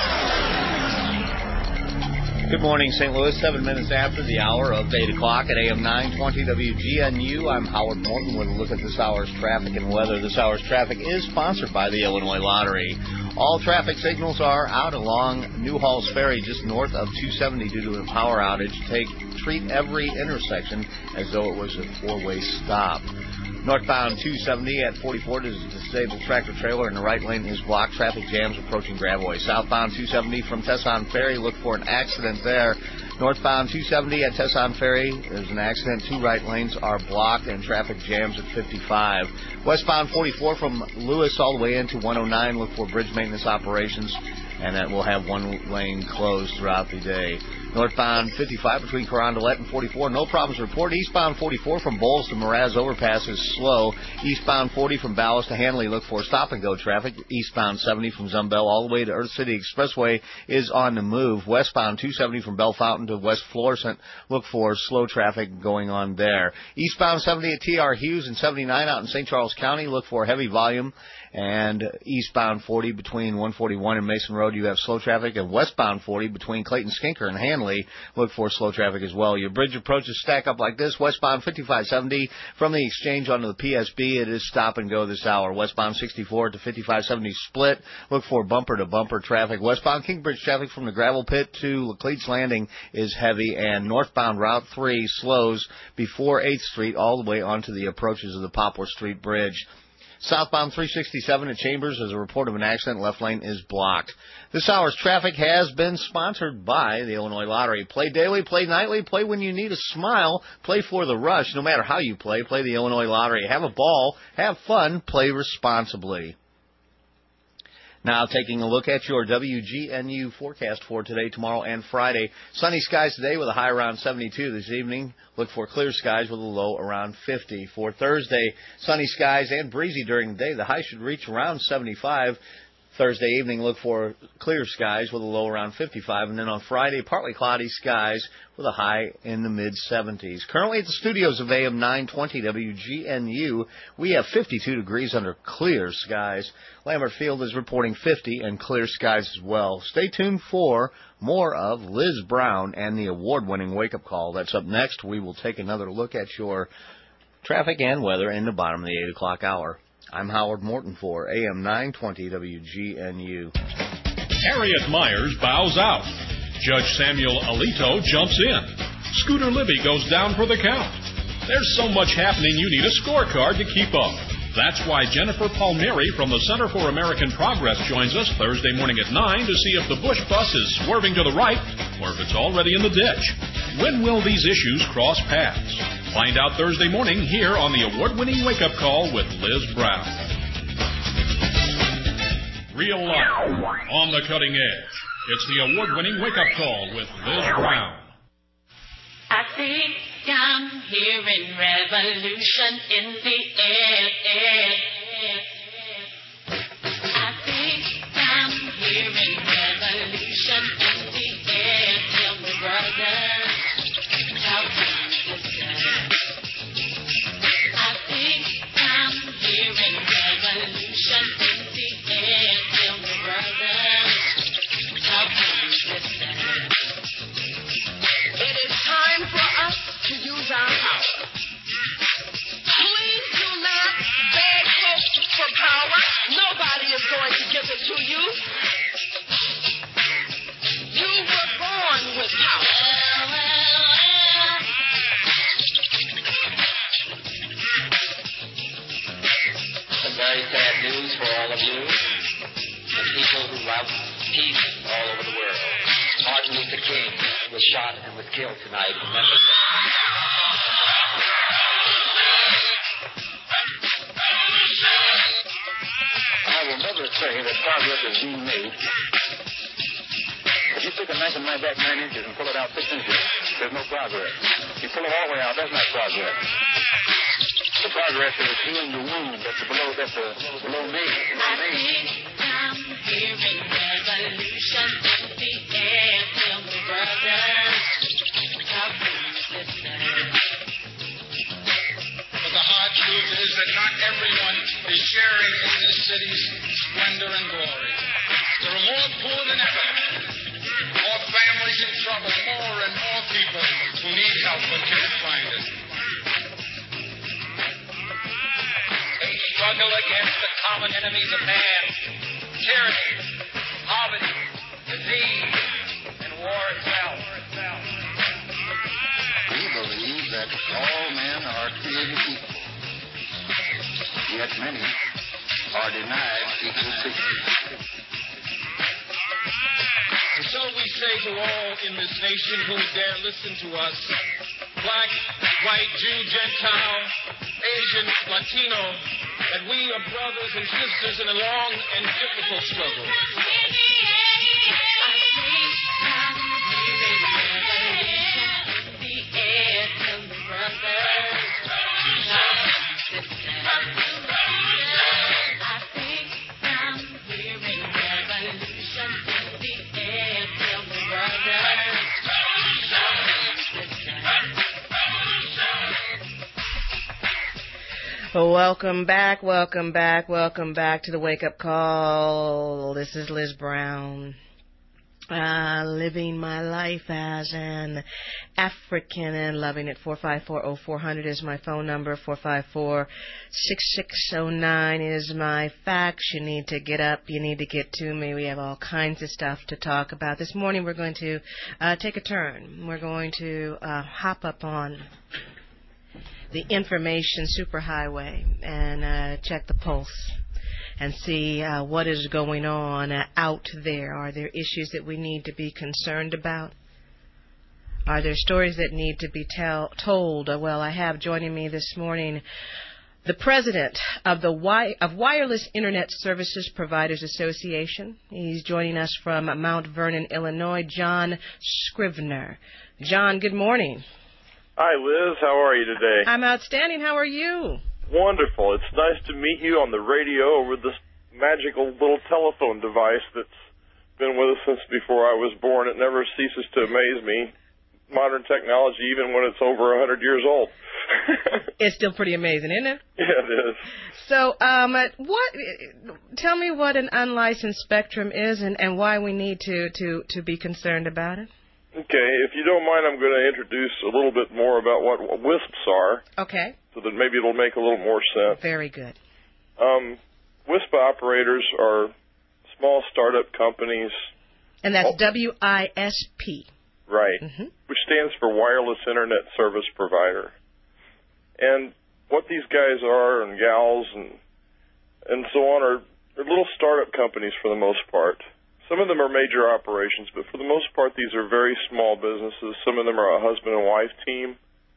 Good morning, St. Louis. 7 minutes after the hour of 8 o'clock at AM 920 WGNU. I'm Howard Morton with a look at this hour's traffic and weather. This hour's traffic is sponsored by the Illinois Lottery. All traffic signals are out along New Halls Ferry just north of 270 due to a power outage. Treat every intersection as though it was a 4-way stop. Northbound 270 at 44 is a disabled tractor trailer in the right lane is blocked. Traffic jams approaching Gravois. Southbound 270 from Tesson Ferry, look for an accident there. Northbound 270 at Tesson Ferry, there's an accident. 2 right lanes are blocked and traffic jams at 55. Westbound 44 from Lewis all the way into 109, look for bridge maintenance operations, and that will have 1 lane closed throughout the day. Northbound 55 between Carondelet and 44, no problems reported. Eastbound 44 from Bowles to Mraz Overpass is slow. Eastbound 40 from Ballas to Hanley, look for stop-and-go traffic. Eastbound 70 from Zumbel all the way to Earth City Expressway is on the move. Westbound 270 from Bell Fountain to West Florissant, look for slow traffic going on there. Eastbound 70 at T.R. Hughes and 79 out in St. Charles County, look for heavy volume. And eastbound 40 between 141 and Mason Road, you have slow traffic. And westbound 40 between Clayton Skinker and Hanley, look for slow traffic as well. Your bridge approaches stack up like this. Westbound 5570 from the Exchange onto the PSB, it is stop and go this hour. Westbound 64 to 5570 split, look for bumper-to-bumper traffic. Westbound Kingbridge traffic from the Gravel Pit to Laclede's Landing is heavy. And northbound Route 3 slows before 8th Street all the way onto the approaches of the Poplar Street Bridge. Southbound 367 at Chambers, as a report of an accident, left lane is blocked. This hour's traffic has been sponsored by the Illinois Lottery. Play daily, play nightly, play when you need a smile, play for the rush. No matter how you play the Illinois Lottery. Have a ball, have fun, play responsibly. Now taking a look at your WGNU forecast for today, tomorrow, and Friday. Sunny skies today with a high around 72 this evening. Look for clear skies with a low around 50. For Thursday, sunny skies and breezy during the day. The high should reach around 75. Thursday evening, look for clear skies with a low around 55. And then on Friday, partly cloudy skies with a high in the mid-70s. Currently at the studios of AM 920 WGNU, we have 52 degrees under clear skies. Lambert Field is reporting 50 and clear skies as well. Stay tuned for more of Liz Brown and the award-winning wake-up call. That's up next. We will take another look at your traffic and weather in the bottom of the 8 o'clock hour. I'm Howard Morton for AM 920 WGNU. Harriet Myers bows out. Judge Samuel Alito jumps in. Scooter Libby goes down for the count. There's so much happening you need a scorecard to keep up. That's why Jennifer Palmieri from the Center for American Progress joins us Thursday morning at 9 to see if the Bush bus is swerving to the right or if it's already in the ditch. When will these issues cross paths? Find out Thursday morning here on the award-winning wake-up call with Liz Brown. Real life, on the cutting edge. It's the award-winning wake-up call with Liz Brown. I think I'm hearing revolution in the air. I think I'm hearing revolution in the air. Tell me, brother, how can you listen? I think I'm hearing revolution in the air. Tell me, brother, how can you listen? It is time for us to use our power. Please do not beg folks for power. Nobody is going to give it to you. You were born with power. Some very sad news for all of you. The people who love peace all over the world. Martin Luther King was shot and was killed tonight in Memphis. I will never say that progress is being made. If you take a knife and knife back 9 inches and pull it out 6 inches, there's no progress. You pull it all the way out, that's not progress. The progress is healing the wound that's below me. I think I'm hearing revolution in the air. Tell me, brother, how can you listen? But the hard truth is that not everyone is sharing in this city's splendor and glory. There are more poor than ever, more families in trouble, more and more people who need help but can't find it. They struggle against the common enemies of man: tyranny, poverty, disease, and war itself. We believe that all men are created equal, yet many are denied equal treatment. And so we say to all in this nation who dare listen to us, black, white, Jew, Gentile, Asian, Latino, that we are brothers and sisters in a long and difficult struggle. I think I'm hearing Welcome back to the Wake Up Call. This is Liz Brown. Living my life as an African and loving it. 454-0400 is my phone number. 454-6609 is my fax. You need to get up. You need to get to me. We have all kinds of stuff to talk about. This morning we're going to take a turn. We're going to hop up on the information superhighway and check the pulse and see what is going on out there. Are there issues that we need to be concerned about? Are there stories that need to be told? Well, I have joining me this morning the president of the Wireless Internet Services Providers Association. He's joining us from Mount Vernon, Illinois, John Scrivener. John, good morning. Hi, Liz. How are you today? I'm outstanding. How are you? Wonderful. It's nice to meet you on the radio over this magical little telephone device that's been with us since before I was born. It never ceases to amaze me. Modern technology, even when it's over 100 years old. It's still pretty amazing, isn't it? Yeah, it is. So, tell me what an unlicensed spectrum is and why we need to be concerned about it. Okay, if you don't mind, I'm going to introduce a little bit more about what WISPs are. Okay. So that maybe it'll make a little more sense. Very good. WISP operators are small startup companies. And that's WISP. Right, which stands for Wireless Internet Service Provider. And what these guys are and gals and so on are little startup companies for the most part. Some of them are major operations, but for the most part, these are very small businesses. Some of them are a husband and wife team,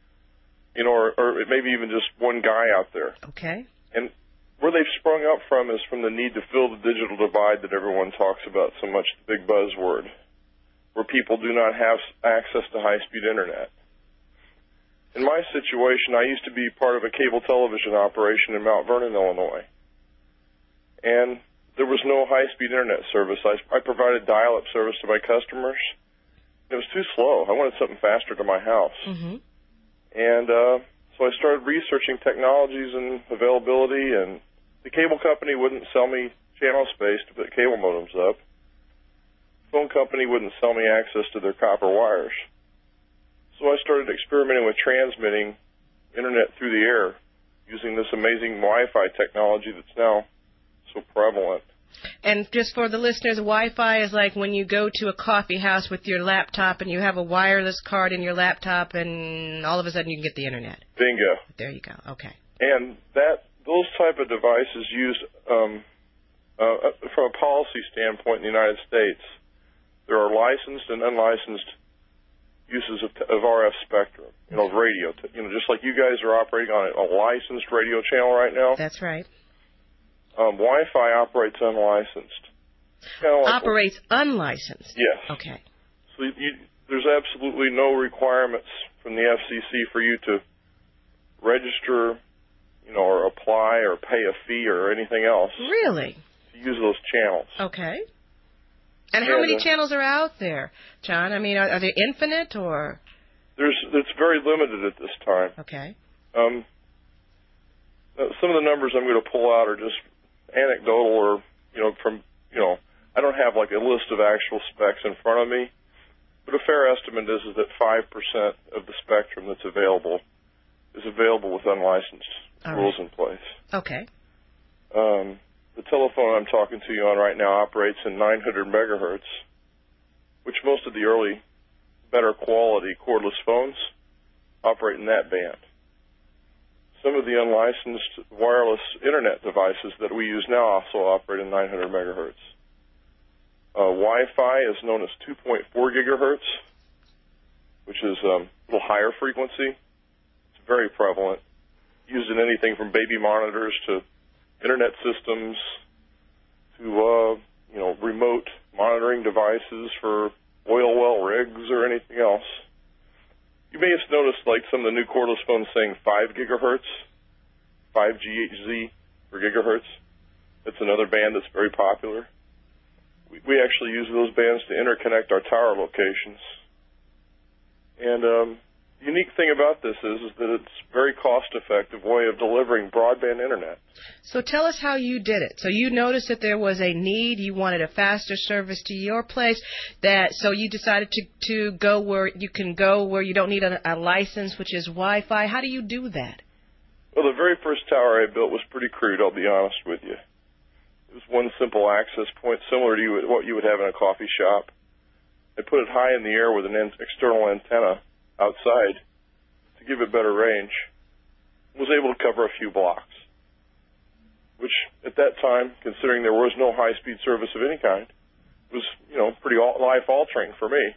or maybe even just one guy out there. Okay. And where they've sprung up from is from the need to fill the digital divide that everyone talks about so much, the big buzzword, where people do not have access to high-speed internet. In my situation, I used to be part of a cable television operation in Mount Vernon, Illinois. And there was no high-speed internet service. I provided dial-up service to my customers. It was too slow. I wanted something faster to my house. And so I started researching technologies and availability, and the cable company wouldn't sell me channel space to put cable modems up. The phone company wouldn't sell me access to their copper wires. So I started experimenting with transmitting internet through the air using this amazing Wi-Fi technology that's now so prevalent. And just for the listeners, Wi-Fi is like when you go to a coffee house with your laptop and you have a wireless card in your laptop and all of a sudden you can get the internet. Bingo. There you go. Okay. And those type of devices used from a policy standpoint in the United States, there are licensed and unlicensed uses of RF spectrum, radio. Just like you guys are operating on a licensed radio channel right now. That's right. Wi-Fi operates unlicensed. Operates unlicensed? Yes. Okay. So there's absolutely no requirements from the FCC for you to register, or apply or pay a fee or anything else. Really? To use those channels. Okay. And how many channels are out there, John? I mean, are they infinite or? It's very limited at this time. Okay. Some of the numbers I'm going to pull out are just anecdotal or, I don't have like a list of actual specs in front of me, but a fair estimate is that 5% of the spectrum that's available is available with unlicensed rules in place. Okay. The telephone I'm talking to you on right now operates in 900 megahertz, which most of the early, better quality cordless phones operate in that band. Some of the unlicensed wireless internet devices that we use now also operate in 900 megahertz. Wi-Fi is known as 2.4 gigahertz, which is a little higher frequency. It's very prevalent, used in anything from baby monitors to internet systems to, remote monitoring devices for oil well rigs or anything else. You may have noticed, like, some of the new cordless phones saying 5 gigahertz, 5 GHz per gigahertz. That's another band that's very popular. We actually use those bands to interconnect our tower locations. And The unique thing about this is that it's a very cost-effective way of delivering broadband internet. So tell us how you did it. So you noticed that there was a need, you wanted a faster service to your place, so you decided to go where you can go where you don't need a license, which is Wi-Fi. How do you do that? Well, the very first tower I built was pretty crude, I'll be honest with you. It was one simple access point, similar to what you would have in a coffee shop. I put it high in the air with an external antenna outside to give it better range. Was able to cover a few blocks, which at that time, considering there was no high-speed service of any kind, was, pretty life-altering for me.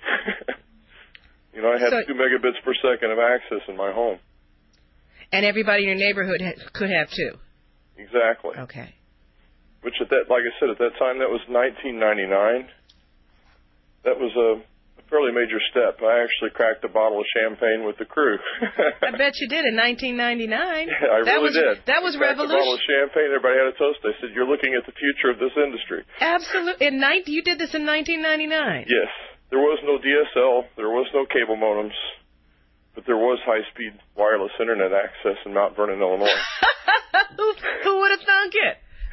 I had 2 megabits per second of access in my home. And everybody in your neighborhood could have too? Exactly. Okay. Which like I said, at that time, that was 1999. That was a fairly major step. I actually cracked a bottle of champagne with the crew. I bet you did in 1999. Yeah, I really did. That was revolution. A bottle of champagne, everybody had a toast. I said, "You're looking at the future of this industry." Absolutely. You did this in 1999. Yes. There was no DSL. There was no cable modems. But there was high-speed wireless internet access in Mount Vernon, Illinois. Who would have thunk it?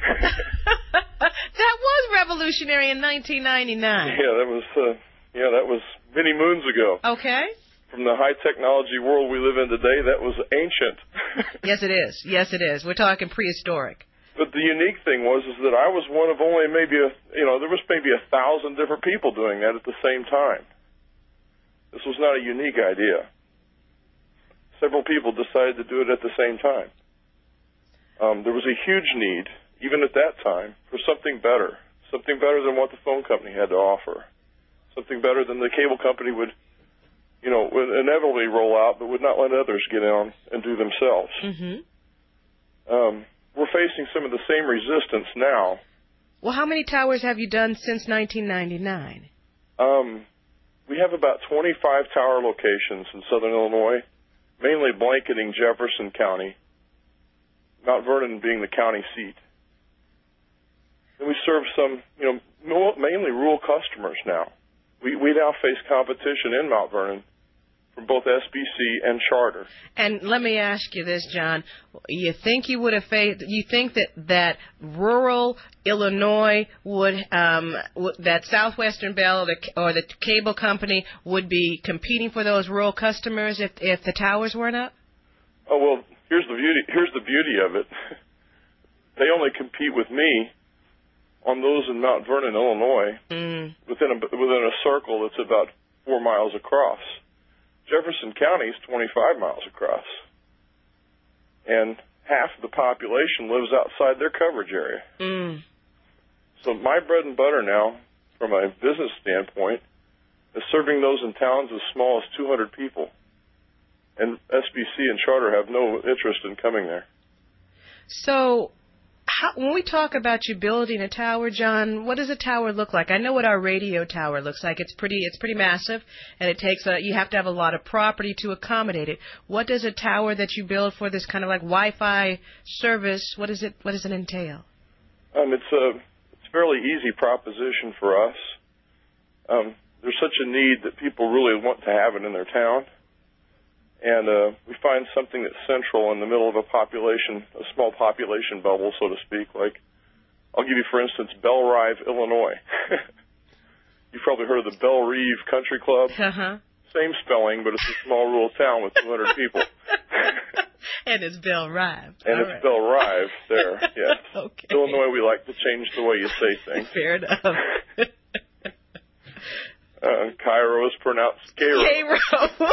That was revolutionary in 1999. Yeah, that was many moons ago. Okay. From the high technology world we live in today, that was ancient. Yes, it is. Yes, it is. We're talking prehistoric. But the unique thing was that I was one of only there was maybe 1,000 different people doing that at the same time. This was not a unique idea. Several people decided to do it at the same time. There was a huge need, even at that time, for something better than what the phone company had to offer, something better than the cable company would inevitably roll out, but would not let others get on and do themselves. Mm-hmm. We're facing some of the same resistance now. Well, how many towers have you done since 1999? We have about 25 tower locations in southern Illinois, mainly blanketing Jefferson County, Mount Vernon being the county seat. And we serve some, mainly rural customers now. We now face competition in Mount Vernon from both SBC and Charter. And let me ask you this, John. You think you would have faced? You think that rural Illinois that Southwestern Bell or the cable company would be competing for those rural customers if the towers weren't up? Oh well, here's the beauty of it. They only compete with me on those in Mount Vernon, Illinois, within a circle that's about 4 miles across. Jefferson County is 25 miles across, and half of the population lives outside their coverage area. So my bread and butter now, from a business standpoint, is serving those in towns as small as 200 people, and SBC and Charter have no interest in coming there. So when we talk about you building a tower, John, what does a tower look like? I know what our radio tower looks like. It's pretty massive, and it takes you have to have a lot of property to accommodate it. What does a tower that you build for this kind of like Wi-Fi service? What does it entail? It's a fairly easy proposition for us. There's such a need that people really want to have it in their town. And we find something that's central in the middle of a small population bubble, so to speak. Like, I'll give you, for instance, Belle Rive, Illinois. You've probably heard of the Belle Rive Country Club. Uh-huh. Same spelling, but it's a small rural town with 200 people. And it's Belle Rive. And it's Belle Rive there, yes. Okay. Illinois, we like to change the way you say things. Fair enough. Cairo is pronounced Cairo. Cairo.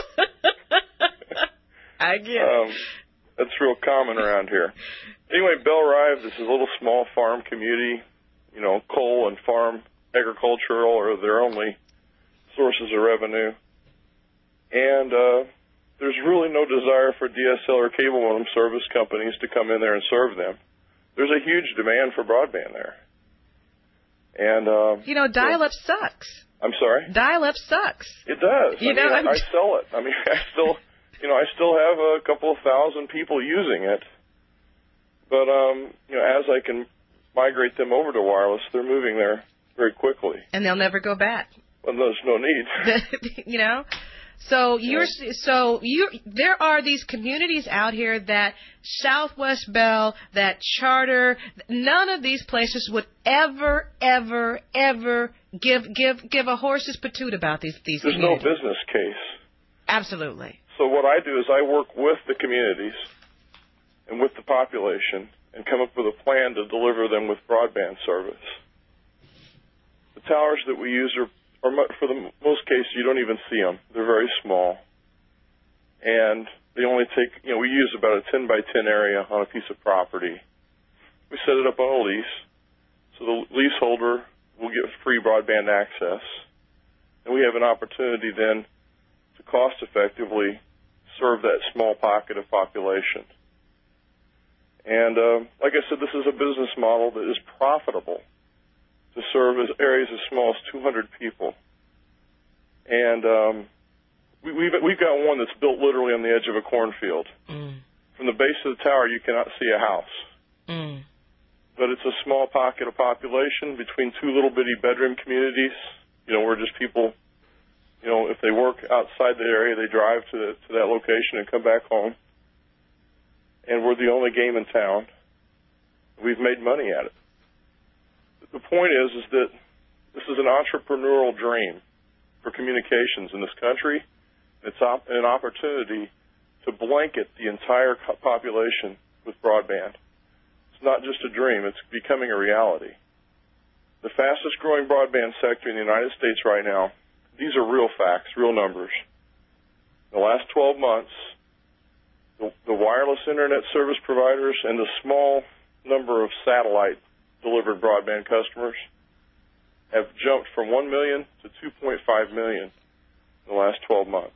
I get it. That's real common around here. Anyway, Belle Rive, this is a little small farm community. Coal and farm agricultural are their only sources of revenue. And there's really no desire for DSL or cable modem service companies to come in there and serve them. There's a huge demand for broadband there. And dial-up sucks. I'm sorry? Dial-up sucks. It does. I sell it. I still have a couple of thousand people using it. But, as I can migrate them over to wireless, they're moving there very quickly. And they'll never go back. Well, there's no need. So there are these communities out here that Southwest Bell, that Charter, none of these places would ever give a horse's patoot about these There's no communities. business case. Absolutely. So what I do is I work with the communities and with the population and come up with a plan to deliver them with broadband service. The towers that we use are for the most cases, you don't even see them. They're very small. And they only take, we use about a 10 by 10 area on a piece of property. We set it up on a lease, so the leaseholder will get free broadband access. And we have an opportunity then to cost effectively serve that small pocket of population. And like I said, this is a business model that is profitable to serve as areas as small as 200 people. And we've got one that's built literally on the edge of a cornfield. From the base of the tower, you cannot see a house. But it's a small pocket of population between two little bitty bedroom communities, where just people, if they work outside the area, they drive to that location and come back home. And we're the only game in town. We've made money at it. The point is that this is an entrepreneurial dream for communications in this country. It's an opportunity to blanket the entire population with broadband. It's not just a dream. It's becoming a reality. The fastest growing broadband sector in the United States right now, these are real facts, real numbers. In the last 12 months, the wireless internet service providers and the small number of satellite-delivered broadband customers have jumped from 1 million to 2.5 million in the last 12 months.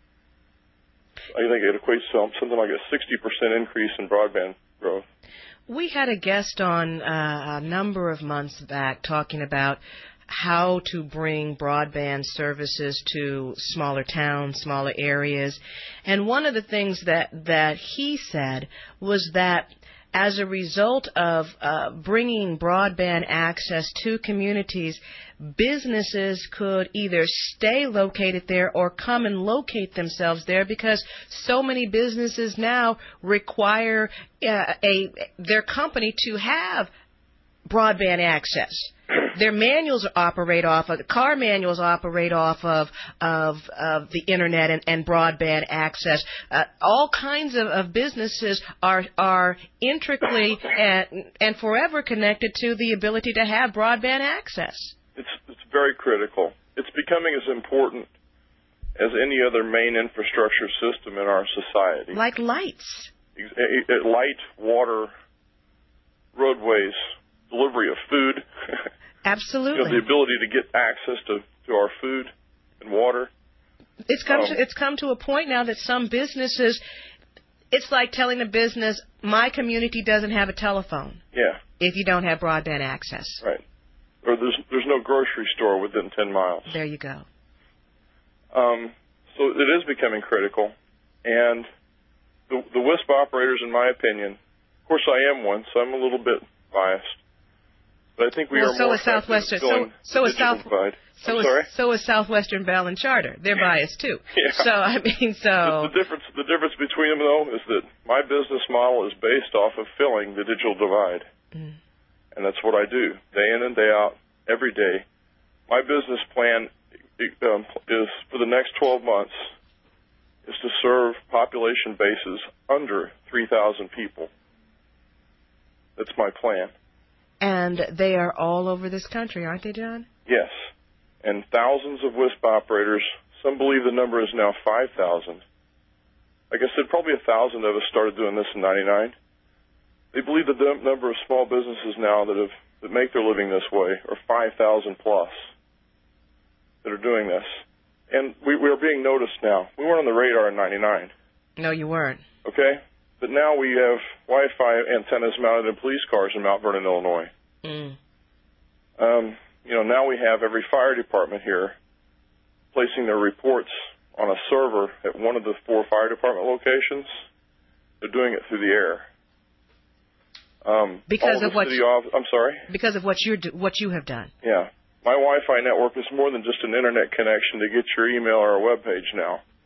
I think it equates to something like a 60% increase in broadband growth. We had a guest on a number of months back talking about how to bring broadband services to smaller towns, smaller areas. And one of the things that he said was that as a result of bringing broadband access to communities, businesses could either stay located there or come and locate themselves there because so many businesses now require their company to have broadband access. Their manuals operate off of, car manuals operate off of the internet and broadband access. All kinds of businesses are intricately and forever connected to the ability to have broadband access. It's very critical. It's becoming as important as any other main infrastructure system in our society. Like lights. Light, water, roadways, delivery of food. Absolutely. The ability to get access to our food and water. It's come to a point now that some businesses, it's like telling a business, my community doesn't have a telephone. Yeah. If you don't have broadband access. Right. Or there's no grocery store within 10 miles. There you go. So it is becoming critical. And the WISP operators, in my opinion, of course I am one, so I'm a little bit biased. But I think we are more Southwestern. So is Southwestern Bell and Charter. They're biased too. Yeah. The difference between them though is that my business model is based off of filling the digital divide, and that's what I do day in and day out, every day. My business plan is for the next 12 months is to serve population bases under 3,000 people. That's my plan. And they are all over this country, aren't they, John? Yes. And thousands of WISP operators. Some believe the number is now 5,000. Like I said, probably 1,000 of us started doing this in '99. They believe the number of small businesses now that make their living this way are 5,000 plus that are doing this. And we are being noticed now. We weren't on the radar in '99. No, you weren't. Okay? But now we have Wi-Fi antennas mounted in police cars in Mount Vernon, Illinois. Now we have every fire department here placing their reports on a server at one of the 4 fire department locations. They're doing it through the air. Because of what? I'm sorry. Because of what you have done. Yeah, my Wi-Fi network is more than just an internet connection to get your email or a web page now.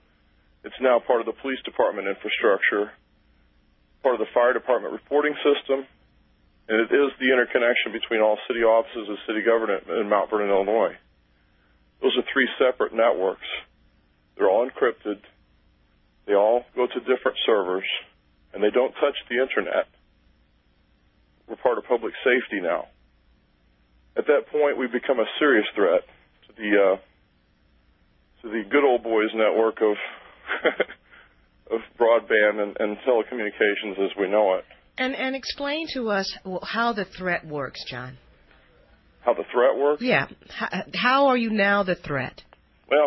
It's now part of the police department infrastructure, part of the fire department reporting system, and it is the interconnection between all city offices and city government in Mount Vernon, Illinois. Those are three separate networks. They're all encrypted. They all go to different servers, and they don't touch the Internet. We're part of public safety now. At that point, we become a serious threat to the good old boys network of of broadband and telecommunications as we know it. And explain to us how the threat works, John. How the threat works? Yeah. How are you now the threat? Well,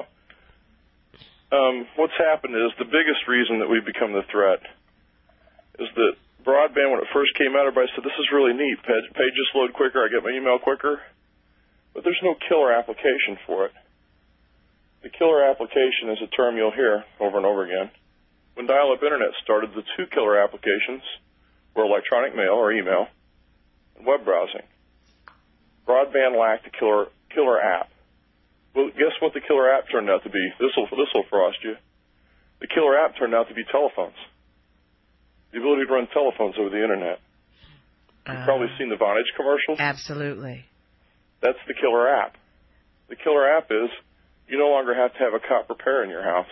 what's happened is the biggest reason that we've become the threat is that broadband, when it first came out, everybody said, this is really neat. Pages load quicker, I get my email quicker. But there's no killer application for it. The killer application is a term you'll hear over and over again. When dial-up Internet started, the two killer applications were electronic mail or email and web browsing. Broadband lacked a killer app. Well, guess what the killer app turned out to be? This will frost you. The killer app turned out to be telephones. The ability to run telephones over the Internet. You've probably seen the Vonage commercials. Absolutely. That's the killer app. The killer app is you no longer have to have a cop repair in your house.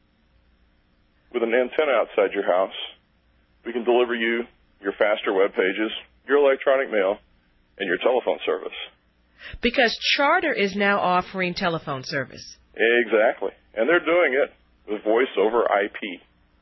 With an antenna outside your house, we can deliver you your faster web pages, your electronic mail, and your telephone service. Because Charter is now offering telephone service. Exactly. And they're doing it with voice over IP.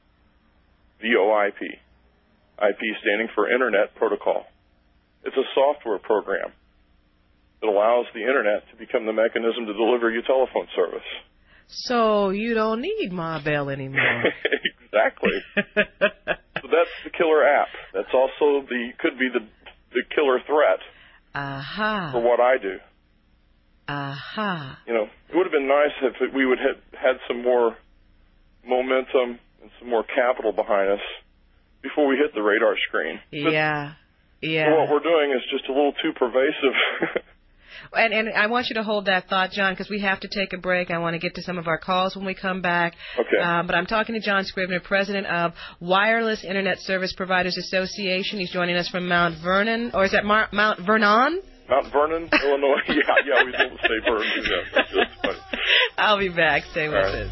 VoIP. IP standing for Internet Protocol. It's a software program that allows the Internet to become the mechanism to deliver you telephone service. So you don't need Ma Bell anymore. Exactly. So that's the killer app. That's also could be the killer threat. For what I do. You know, it would have been nice if we would have had some more momentum and some more capital behind us before we hit the radar screen. Yeah. So what we're doing is just a little too pervasive. And I want you to hold that thought, John, because we have to take a break. I want to get to some of our calls when we come back. Okay. But I'm talking to John Scribner, president of Wireless Internet Service Providers Association. He's joining us from Mount Vernon, or is that Mount Vernon? Mount Vernon, Illinois. Yeah, we don't say Vernon. Yeah, that's just funny. I'll be back. Stay with us.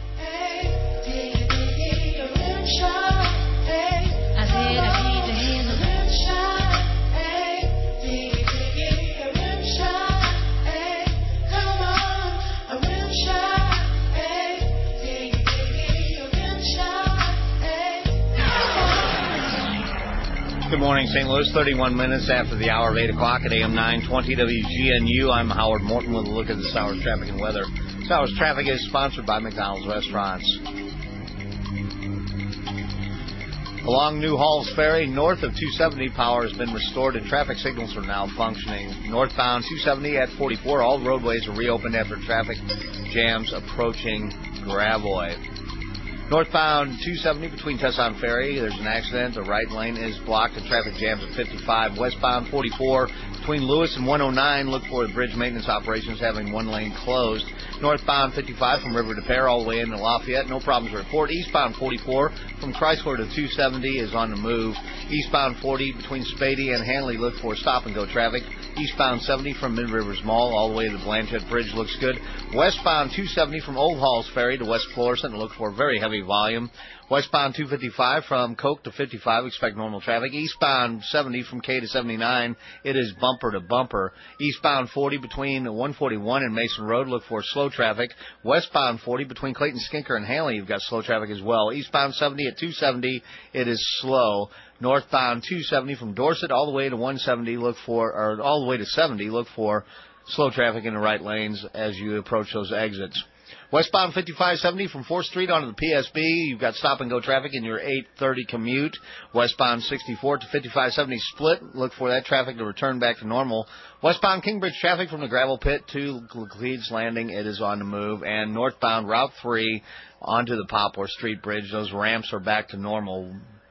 Good morning, St. Louis. 31 minutes after the hour of 8 o'clock at AM 920 WGNU. I'm Howard Morton with a look at this hour's traffic and weather. This hour's traffic is sponsored by McDonald's Restaurants. Along New Halls Ferry, north of 270, power has been restored and traffic signals are now functioning. Northbound 270 at 44, all roadways are reopened after traffic jams approaching Gravois. Northbound 270 between Tesson Ferry, there's an accident. The right lane is blocked and traffic jams at 55. Westbound 44 between Lewis and 109, look for the bridge maintenance operations having one lane closed. Northbound 55 from River to Pear all the way into Lafayette, no problems to report. Eastbound 44 from Chrysler to 270 is on the move. Eastbound 40 between Spady and Hanley, look for stop-and-go traffic. Eastbound 70 from Mid-Rivers Mall all the way to the Blanchette Bridge looks good. Westbound 270 from Old Halls Ferry to West Florissant, look for very heavy volume. Westbound 255 from Coke to 55, expect normal traffic. Eastbound 70 from K to 79, it is bumper to bumper. Eastbound 40 between 141 and Mason Road, look for slow traffic. Westbound 40 between Clayton Skinker and Hanley, you've got slow traffic as well. Eastbound 70 at 270, it is slow. Northbound 270 from Dorset all the way to 170, all the way to 70, look for slow traffic in the right lanes as you approach those exits. Westbound 5570 from 4th Street onto the PSB, you've got stop-and-go traffic in your 8:30 commute. Westbound 64 to 5570 split, look for that traffic to return back to normal. Westbound Kingbridge traffic from the gravel pit to Cleves Landing, it is on the move. And northbound Route 3 onto the Poplar Street Bridge, those ramps are back to normal.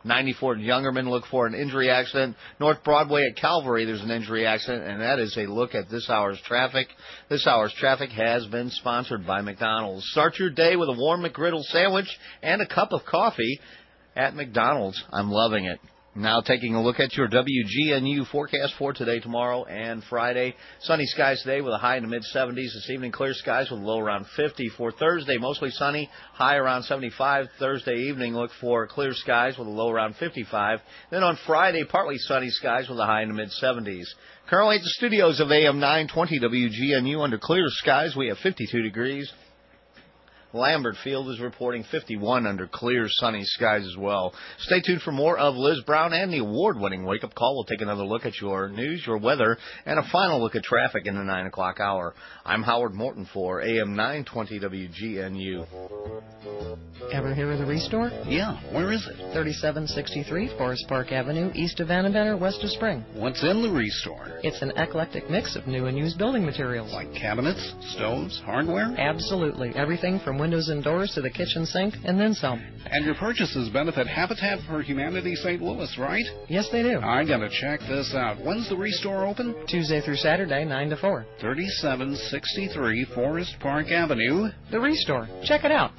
94 at Youngerman, look for an injury accident. North Broadway at Calvary, there's an injury accident, and that is a look at this hour's traffic. This hour's traffic has been sponsored by McDonald's. Start your day with a warm McGriddle sandwich and a cup of coffee at McDonald's. I'm loving it. Now taking a look at your WGNU forecast for today, tomorrow, and Friday. Sunny skies today with a high in the mid-70s. This evening, clear skies with a low around 50. For Thursday, mostly sunny, high around 75. Thursday evening, look for clear skies with a low around 55. Then on Friday, partly sunny skies with a high in the mid-70s. Currently at the studios of AM 920 WGNU under clear skies, we have 52 degrees. Lambert Field is reporting 51 under clear, sunny skies as well. Stay tuned for more of Liz Brown and the award-winning Wake Up Call. We'll take another look at your news, your weather, and a final look at traffic in the 9 o'clock hour. I'm Howard Morton for AM 920 WGNU. Ever hear of the Restore? Yeah, where is it? 3763 Forest Park Avenue, east of Van Banner, west of Spring. What's in the Restore? It's an eclectic mix of new and used building materials. Like cabinets, stoves, hardware? Absolutely. Everything from windows and doors to the kitchen sink, and then some. And your purchases benefit Habitat for Humanity St. Louis, right? Yes, they do. I gotta check this out. When's the Restore open? Tuesday through Saturday, 9 to 4. 3763 Forest Park Avenue. The Restore. Check it out.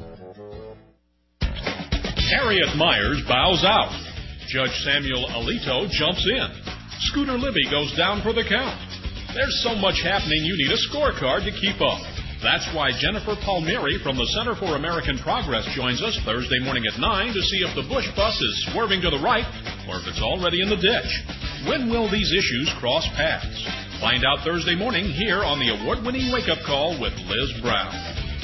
Harriet Myers bows out. Judge Samuel Alito jumps in. Scooter Libby goes down for the count. There's so much happening you need a scorecard to keep up. That's why Jennifer Palmieri from the Center for American Progress joins us Thursday morning at 9 to see if the Bush bus is swerving to the right or if it's already in the ditch. When will these issues cross paths? Find out Thursday morning here on the award-winning Wake Up Call with Liz Brown.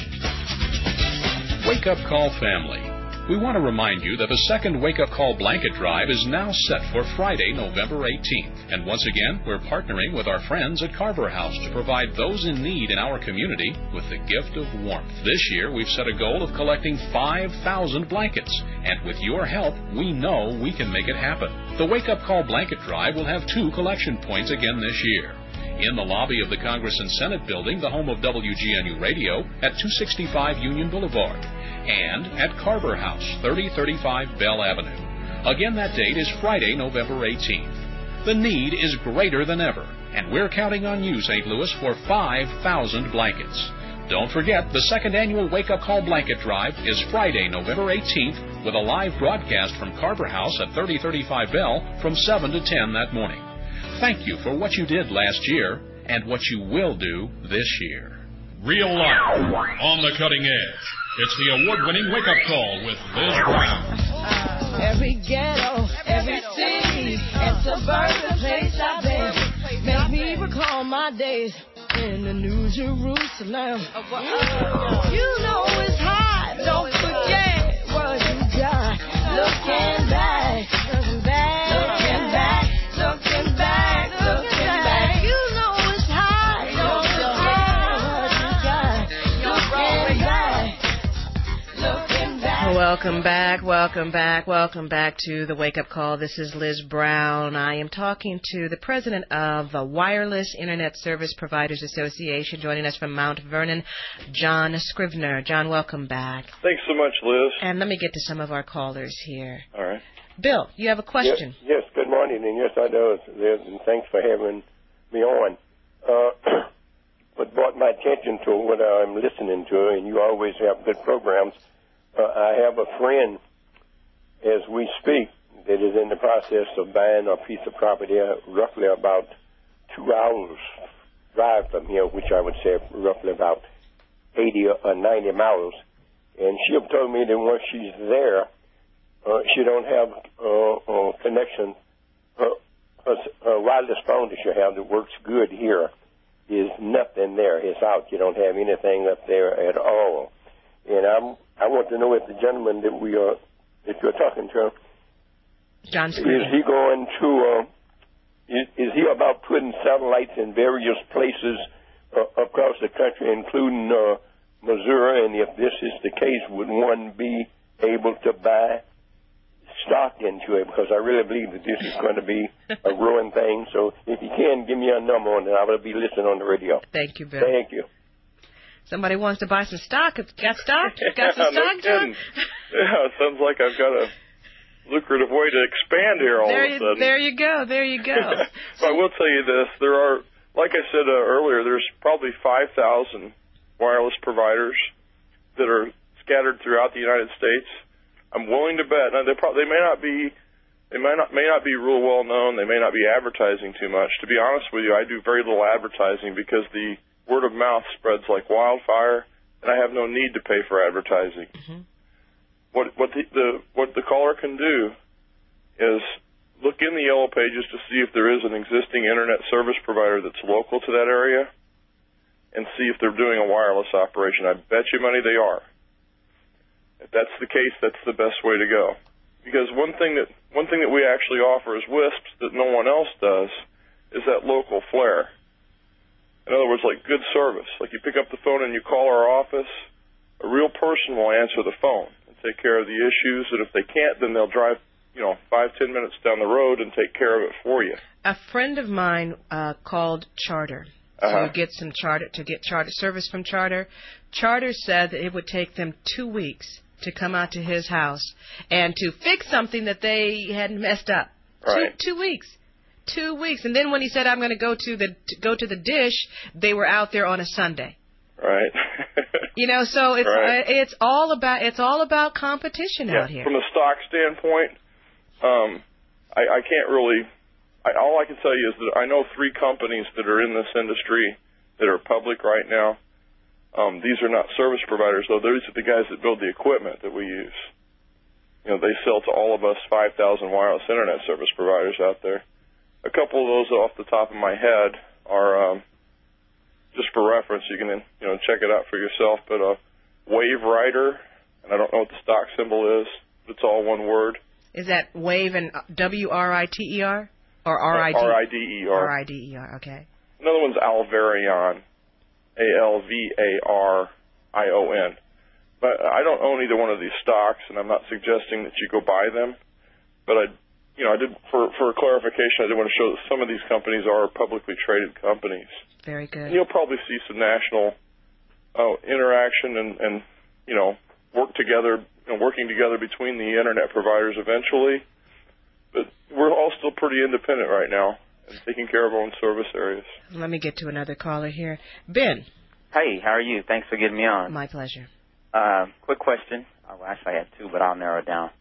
Wake Up Call family. We want to remind you that the second Wake Up Call blanket drive is now set for Friday, November 18th. And once again, we're partnering with our friends at Carver House to provide those in need in our community with the gift of warmth. This year, we've set a goal of collecting 5,000 blankets. And with your help, we know we can make it happen. The Wake Up Call blanket drive will have 2 collection points again this year. In the lobby of the Congress and Senate building, the home of WGNU Radio, at 265 Union Boulevard, and at Carver House, 3035 Bell Avenue. Again, that date is Friday, November 18th. The need is greater than ever, and we're counting on you, St. Louis, for 5,000 blankets. Don't forget, the second annual Wake Up Call Blanket Drive is Friday, November 18th, with a live broadcast from Carver House at 3035 Bell from 7 to 10 that morning. Thank you for what you did last year and what you will do this year. Real life, on the cutting edge. It's the award-winning Wake Up Call with Liz Brown. Every ghetto, every city, and suburban place I've been, make me recall my days in the New Jerusalem. You know it's hot, don't forget what you got. Looking back, looking back, looking back, looking back, looking back. You know it's hot, don't forget what you got. Looking back. Welcome back to the Wake Up Call. This is Liz Brown. I am talking to the president of the Wireless Internet Service Providers Association, joining us from Mount Vernon, John Scrivener. John, welcome back. Thanks so much, Liz. And let me get to some of our callers here. All right. Bill, you have a question. Yes, good morning, and yes, I know, Liz, and thanks for having me on. What brought my attention to what I'm listening to, and you always have good programs, I have a friend, as we speak, that is in the process of buying a piece of property roughly about 2 hours drive from here, which I would say roughly about 80 or 90 miles. And she have told me that once she's there, she don't have connection. Her wireless phone that she have that works good here is nothing there. It's out. You don't have anything up there at all. And I want to know if the gentleman that you're talking to, John, is he going to? Is he about putting satellites in various places across the country, including Missouri? And if this is the case, would one be able to buy stock into it? Because I really believe that this is going to be a growing thing. So if you can, give me a number on it. I will be listening on the radio. Thank you, Bill. Thank you. Somebody wants to buy some stock. Got stock? Got some stock, John? Yeah, it sounds like I've got a lucrative way to expand here all of a sudden. There you go. But I will tell you this: there are, like I said earlier, there's probably 5,000 wireless providers that are scattered throughout the United States. I'm willing to bet. Now, they may not be real well known. They may not be advertising too much. To be honest with you, I do very little advertising because the word of mouth spreads like wildfire, and I have no need to pay for advertising. Mm-hmm. What the caller can do is look in the Yellow Pages to see if there is an existing internet service provider that's local to that area, and see if they're doing a wireless operation. I bet you money they are. If that's the case, that's the best way to go. Because one thing that we actually offer as WISPs that no one else does is that local flair. In other words, like good service. Like you pick up the phone and you call our office, a real person will answer the phone and take care of the issues. And if they can't, then they'll drive, 5-10 minutes down the road and take care of it for you. A friend of mine called Charter to get Charter service from Charter. Charter said that it would take them 2 weeks to come out to his house and to fix something that they had messed up. Right. 2 weeks. 2 weeks. And then when he said, I'm going to go to the dish, they were out there on a Sunday. Right. So it's all about competition out here. From a stock standpoint, I can't really. All I can tell you is that I know 3 companies that are in this industry that are public right now. These are not service providers, though. These are the guys that build the equipment that we use. They sell to all of us 5,000 wireless internet service providers out there. A couple of those off the top of my head are, just for reference, you can check it out for yourself, but Wave Rider, and I don't know what the stock symbol is, but it's all one word. Is that Wave and WRITER? Or RID? RIDER. RIDER, okay. Another one's Alvarion, ALVARION. But I don't own either one of these stocks, and I'm not suggesting that you go buy them. But I did for clarification, I did want to show that some of these companies are publicly traded companies. Very good. And you'll probably see some national interaction and working together between the internet providers eventually. But we're all still pretty independent right now and taking care of our own service areas. Let me get to another caller here. Ben. Hey, how are you? Thanks for getting me on. My pleasure. Quick question. Well, actually, I had 2, but I'll narrow it down.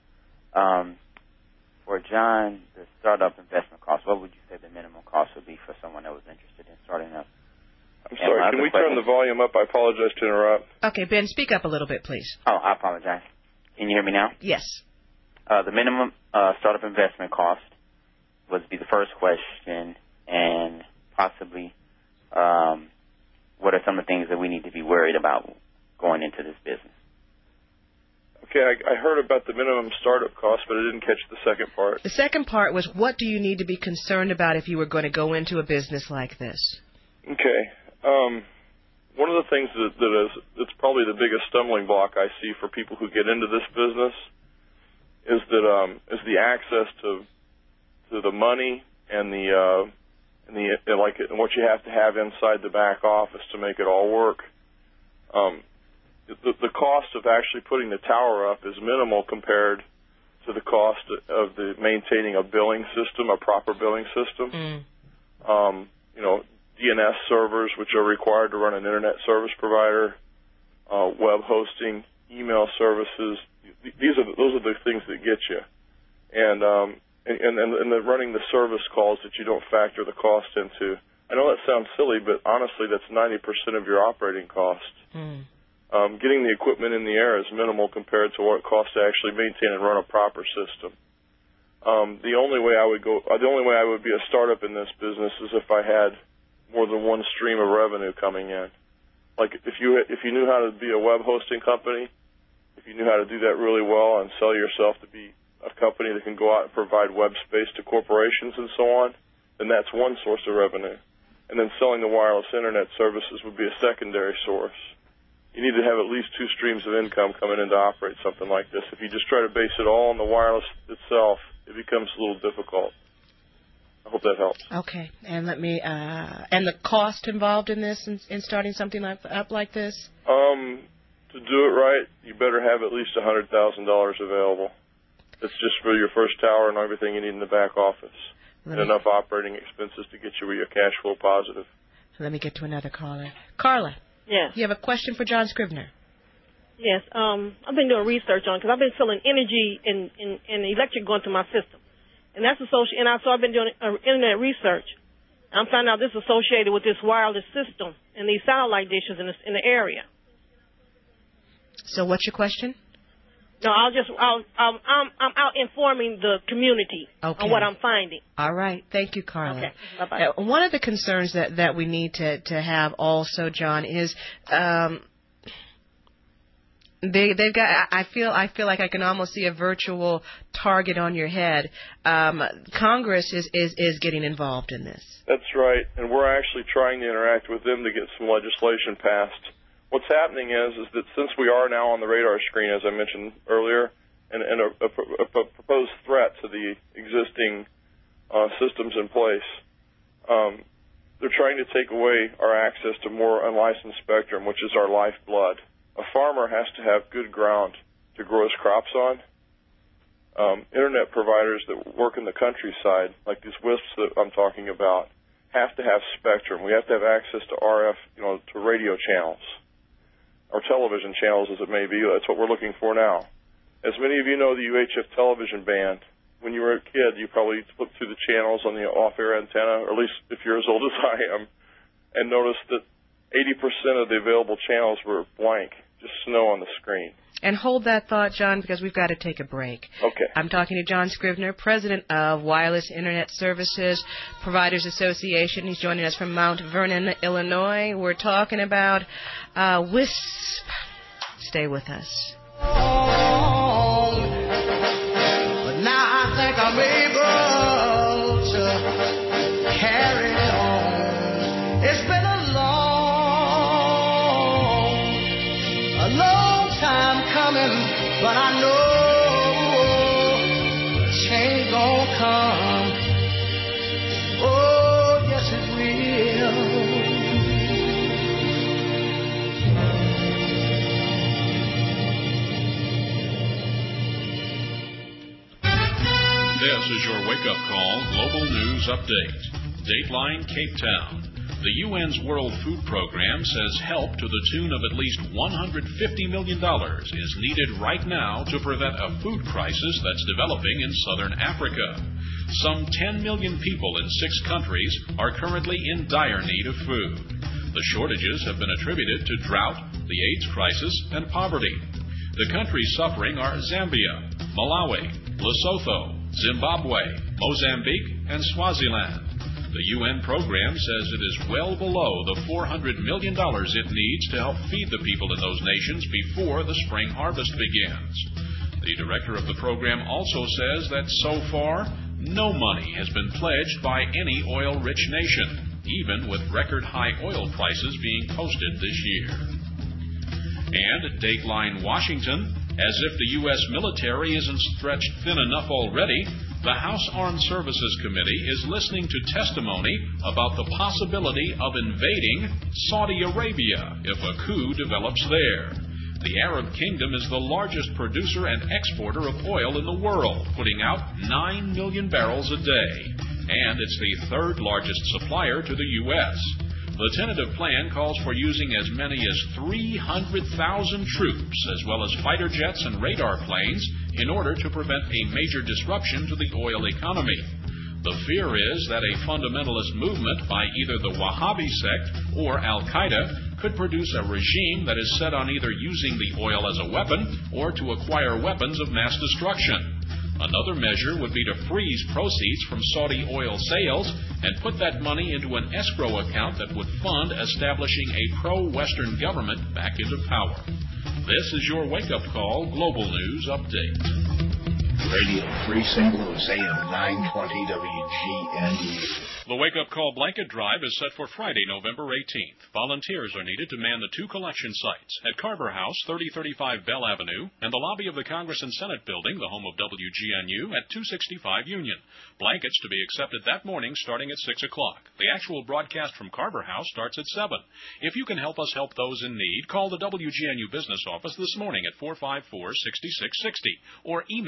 For John, the startup investment cost, what would you say the minimum cost would be for someone that was interested in starting up? I'm sorry, can we turn the volume up? I apologize to interrupt. Okay, Ben, speak up a little bit, please. Oh, I apologize. Can you hear me now? Yes. The minimum startup investment cost would be the first question, and possibly what are some of the things that we need to be worried about going into this business? Okay, I heard about the minimum startup cost, but I didn't catch the second part. The second part was, what do you need to be concerned about if you were going to go into a business like this? Okay. One of the things that's probably the biggest stumbling block I see for people who get into this business is the access to the money and what you have to have inside the back office to make it all work. The cost of actually putting the tower up is minimal compared to the cost of maintaining a billing system, a proper billing system. DNS servers, which are required to run an internet service provider, web hosting, email services. Those are the things that get you, and then running the service calls that you don't factor the cost into. I know that sounds silly, but honestly, that's 90% of your operating cost. Getting the equipment in the air is minimal compared to what it costs to actually maintain and run a proper system. The only way I would be a startup in this business is if I had more than one stream of revenue coming in. Like if you knew how to be a web hosting company, if you knew how to do that really well and sell yourself to be a company that can go out and provide web space to corporations and so on, then that's one source of revenue. And then selling the wireless internet services would be a secondary source. You need to have at least 2 streams of income coming in to operate something like this. If you just try to base it all on the wireless itself, it becomes a little difficult. I hope that helps. Okay, and and the cost involved in this, in starting something up like this? To do it right, you better have at least $100,000 available. It's just for your first tower and everything you need in the back office. And enough operating expenses to get you where you're cash flow positive. Let me get to another caller. Carla. Yes. You have a question for John Scrivener? Yes. I've been doing research on it because I've been feeling energy and electric going through my system. And that's associated. And so I've been doing internet research. I'm finding out this is associated with this wireless system and these satellite dishes in the area. So what's your question? No, I'm out informing the community on what I'm finding. All right. Thank you, Carla. Okay. Bye-bye. One of the concerns that we need to have also, John, is they've got. I feel like I can almost see a virtual target on your head. Congress is getting involved in this. That's right, and we're actually trying to interact with them to get some legislation passed. What's happening is that since we are now on the radar screen, as I mentioned earlier, and a proposed threat to the existing systems in place, they're trying to take away our access to more unlicensed spectrum, which is our lifeblood. A farmer has to have good ground to grow his crops on. Internet providers that work in the countryside, like these WISPs that I'm talking about, have to have spectrum. We have to have access to RF, to radio channels, or television channels as it may be. That's what we're looking for now. As many of you know, the UHF television band, when you were a kid, you probably flipped through the channels on the off-air antenna, or at least if you're as old as I am, and noticed that 80% of the available channels were blank, just snow on the screen. And hold that thought, John, because we've got to take a break. Okay. I'm talking to John Scrivener, president of Wireless Internet Services Providers Association. He's joining us from Mount Vernon, Illinois. We're talking about WISP. Stay with us. But now I think I'm able to carry on. It's been a long time coming, but I know change gon' come. Oh, yes it will. This is your wake-up call global news update. Dateline Cape Town. The UN's World Food Program says help to the tune of at least $150 million is needed right now to prevent a food crisis that's developing in southern Africa. Some 10 million people in 6 countries are currently in dire need of food. The shortages have been attributed to drought, the AIDS crisis, and poverty. The countries suffering are Zambia, Malawi, Lesotho, Zimbabwe, Mozambique, and Swaziland. The UN program says it is well below the $400 million it needs to help feed the people in those nations before the spring harvest begins. The director of the program also says that so far, no money has been pledged by any oil-rich nation, even with record-high oil prices being posted this year. And at Dateline Washington, as if the U.S. military isn't stretched thin enough already, the House Armed Services Committee is listening to testimony about the possibility of invading Saudi Arabia if a coup develops there. The Arab Kingdom is the largest producer and exporter of oil in the world, putting out 9 million barrels a day. And it's the 3rd largest supplier to the U.S. The tentative plan calls for using as many as 300,000 troops, as well as fighter jets and radar planes, in order to prevent a major disruption to the oil economy. The fear is that a fundamentalist movement by either the Wahhabi sect or Al-Qaeda could produce a regime that is set on either using the oil as a weapon or to acquire weapons of mass destruction. Another measure would be to freeze proceeds from Saudi oil sales and put that money into an escrow account that would fund establishing a pro-Western government back into power. This is your wake-up call global news update. Radio Free St. Louis, AM 920 WGNU. The wake-up call blanket drive is set for Friday, November 18th. Volunteers are needed to man the 2 collection sites at Carver House, 3035 Bell Avenue, and the lobby of the Congress and Senate Building, the home of WGNU, at 265 Union. Blankets to be accepted that morning starting at 6 o'clock. The actual broadcast from Carver House starts at 7. If you can help us help those in need, call the WGNU business office this morning at 454-6660 or email your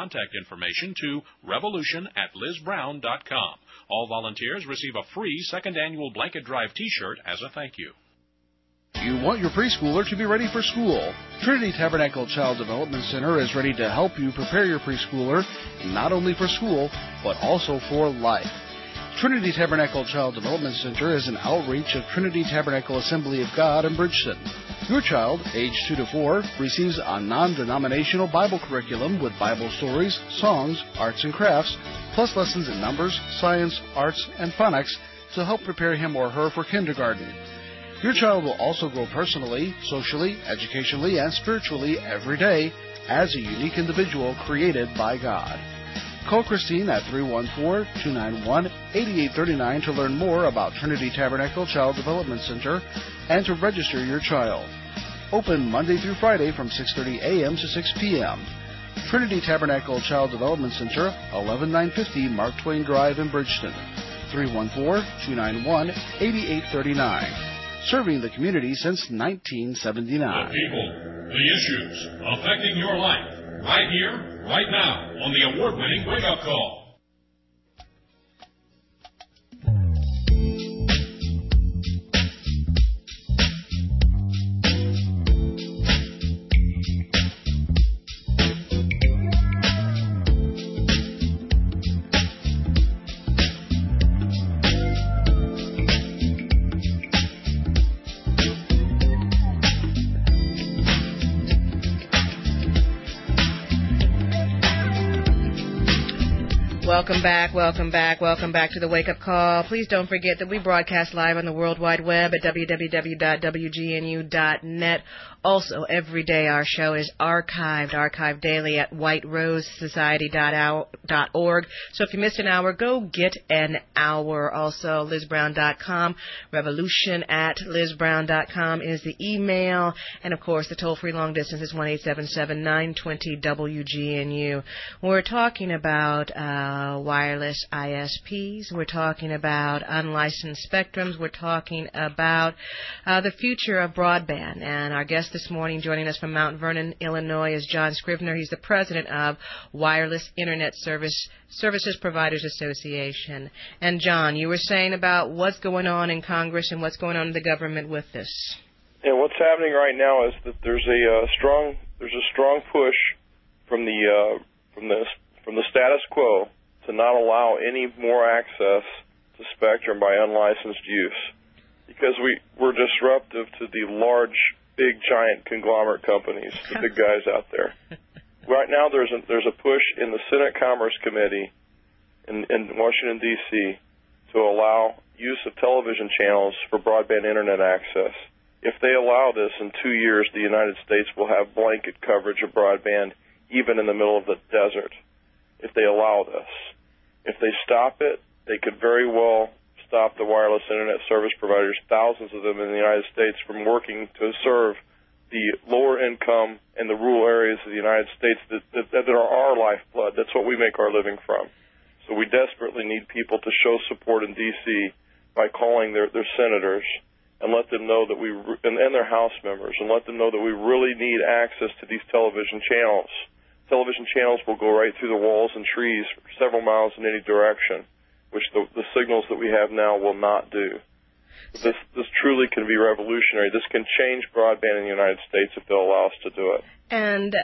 contact information to revolution@lizbrown.com. All volunteers receive a free second annual Blanket Drive T-shirt as a thank you. You want your preschooler to be ready for school. Trinity Tabernacle Child Development Center is ready to help you prepare your preschooler not only for school, but also for life. Trinity Tabernacle Child Development Center is an outreach of Trinity Tabernacle Assembly of God in Bridgeton. Your child, age 2 to 4, receives a non-denominational Bible curriculum with Bible stories, songs, arts and crafts, plus lessons in numbers, science, arts, and phonics to help prepare him or her for kindergarten. Your child will also grow personally, socially, educationally, and spiritually every day as a unique individual created by God. Call Christine at 314-291-8839 to learn more about Trinity Tabernacle Child Development Center and to register your child. Open Monday through Friday from 6:30 a.m. to 6 p.m. Trinity Tabernacle Child Development Center, 11950 Mark Twain Drive in Bridgeton. 314-291-8839. Serving the community since 1979. The people, the issues affecting your life, right here, right now, on the award-winning Wake Up Call. Welcome back to the Wake Up Call. Please don't forget that we broadcast live on the World Wide Web at www.wgnu.net. Also, every day our show is archived daily at whiterosesociety.org. So if you missed an hour, go get an hour. Also, LizBrown.com, revolution@LizBrown.com is the email. And, of course, the toll-free long distance is 1-877-920-WGNU. We're talking about wireless ISPs. We're talking about unlicensed spectrums. We're talking about the future of broadband. And our guest this morning joining us from Mount Vernon, Illinois is John Scrivener. He's the president of Wireless Internet Services Providers Association. And, John, you were saying about what's going on in Congress and what's going on in the government with this. Yeah, what's happening right now is that there's a strong push from the status quo to not allow any more access to spectrum by unlicensed use, because we're disruptive to the large, big, giant conglomerate companies, the big guys out there. Right now, there's a push in the Senate Commerce Committee in Washington, D.C. to allow use of television channels for broadband Internet access. If they allow this, in 2 years, the United States will have blanket coverage of broadband, even in the middle of the desert, if they allow this. If they stop it, they could very well stop the wireless Internet service providers, thousands of them in the United States, from working to serve the lower income and the rural areas of the United States that are our lifeblood. That's what we make our living from. So we desperately need people to show support in D.C. by calling their senators and let them know that and their House members, and let them know that we really need access to these television channels. Television channels will go right through the walls and trees for several miles in any direction, which the signals that we have now will not do. This truly can be revolutionary. This can change broadband in the United States if they'll allow us to do it. And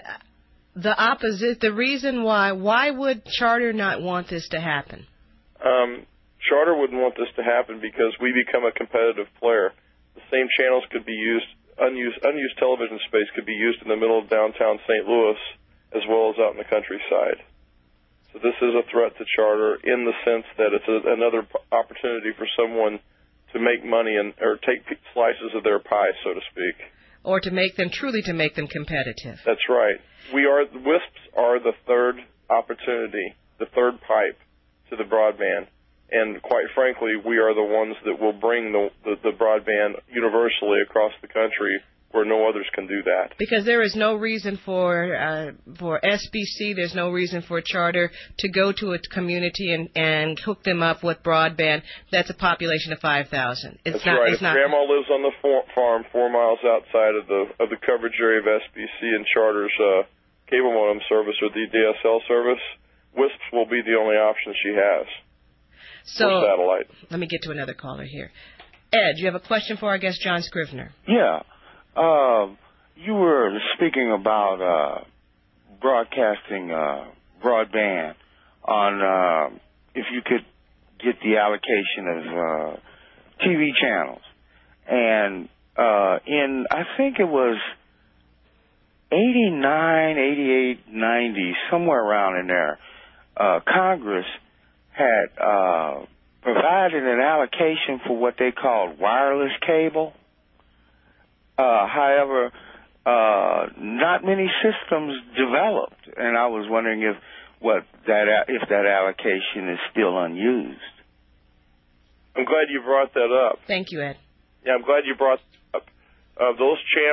the reason why would Charter not want this to happen? Charter wouldn't want this to happen because we become a competitive player. The same channels could be used, unused television space could be used in the middle of downtown St. Louis as well as out in the countryside. So this is a threat to Charter in the sense that it's another opportunity for someone to make money or take slices of their pie, so to speak. Or to make them competitive. That's right. WISPs are the third opportunity, the third pipe to the broadband. And quite frankly, we are the ones that will bring the broadband universally across the country where no others can do that. Because there is no reason for SBC, there's no reason for Charter to go to a community and hook them up with broadband that's a population of 5,000. That's right. If Grandma lives on the farm 4 miles outside of the coverage area of SBC and Charter's cable modem service or the DSL service, WISPs will be the only option she has for satellite. Let me get to another caller here. Ed, you have a question for our guest, John Scrivener. Yeah. You were speaking about broadcasting broadband on if you could get the allocation of TV channels. And in, I think it was 89, 88, 90, somewhere around in there, Congress had provided an allocation for what they called wireless cable. However, not many systems developed, and I was wondering if that allocation is still unused. I'm glad you brought that up. Thank you, Ed. Yeah, I'm glad you brought that up. Those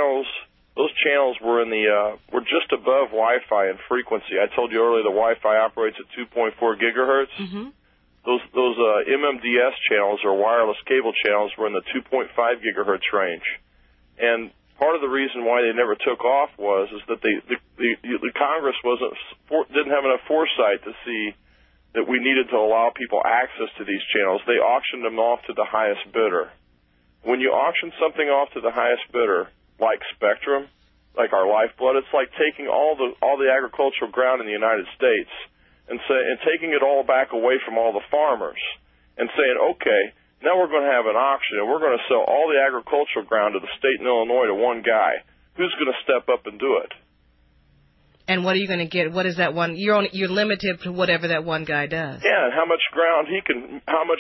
channels were were just above Wi-Fi in frequency. I told you earlier the Wi-Fi operates at 2.4 gigahertz. Mm-hmm. Those MMDS channels, or wireless cable channels, were in the 2.5 gigahertz range. And part of the reason why they never took off is that the Congress didn't have enough foresight to see that we needed to allow people access to these channels. They auctioned them off to the highest bidder. When you auction something off to the highest bidder, like Spectrum, like our lifeblood, it's like taking all the agricultural ground in the United States and taking it all back away from all the farmers and saying, okay, now we're going to have an auction and we're going to sell all the agricultural ground to the state in Illinois to one guy. Who's going to step up and do it? And what are you going to get? What is that one? You're limited to whatever that one guy does. Yeah, and how much ground he can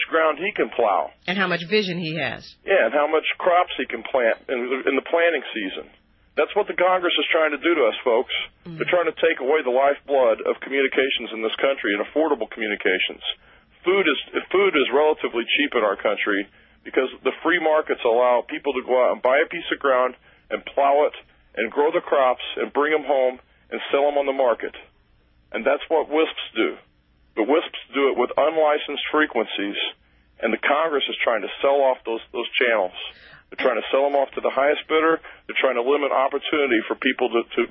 plow, and how much vision he has. Yeah, and how much crops he can plant in the planting season. That's what the Congress is trying to do to us, folks. Mm-hmm. They're trying to take away the lifeblood of communications in this country and affordable communications. Food is relatively cheap in our country because the free markets allow people to go out and buy a piece of ground and plow it and grow the crops and bring them home and sell them on the market. And that's what WISPs do. The WISPs do it with unlicensed frequencies, and the Congress is trying to sell off those channels. They're trying to sell them off to the highest bidder. They're trying to limit opportunity for people to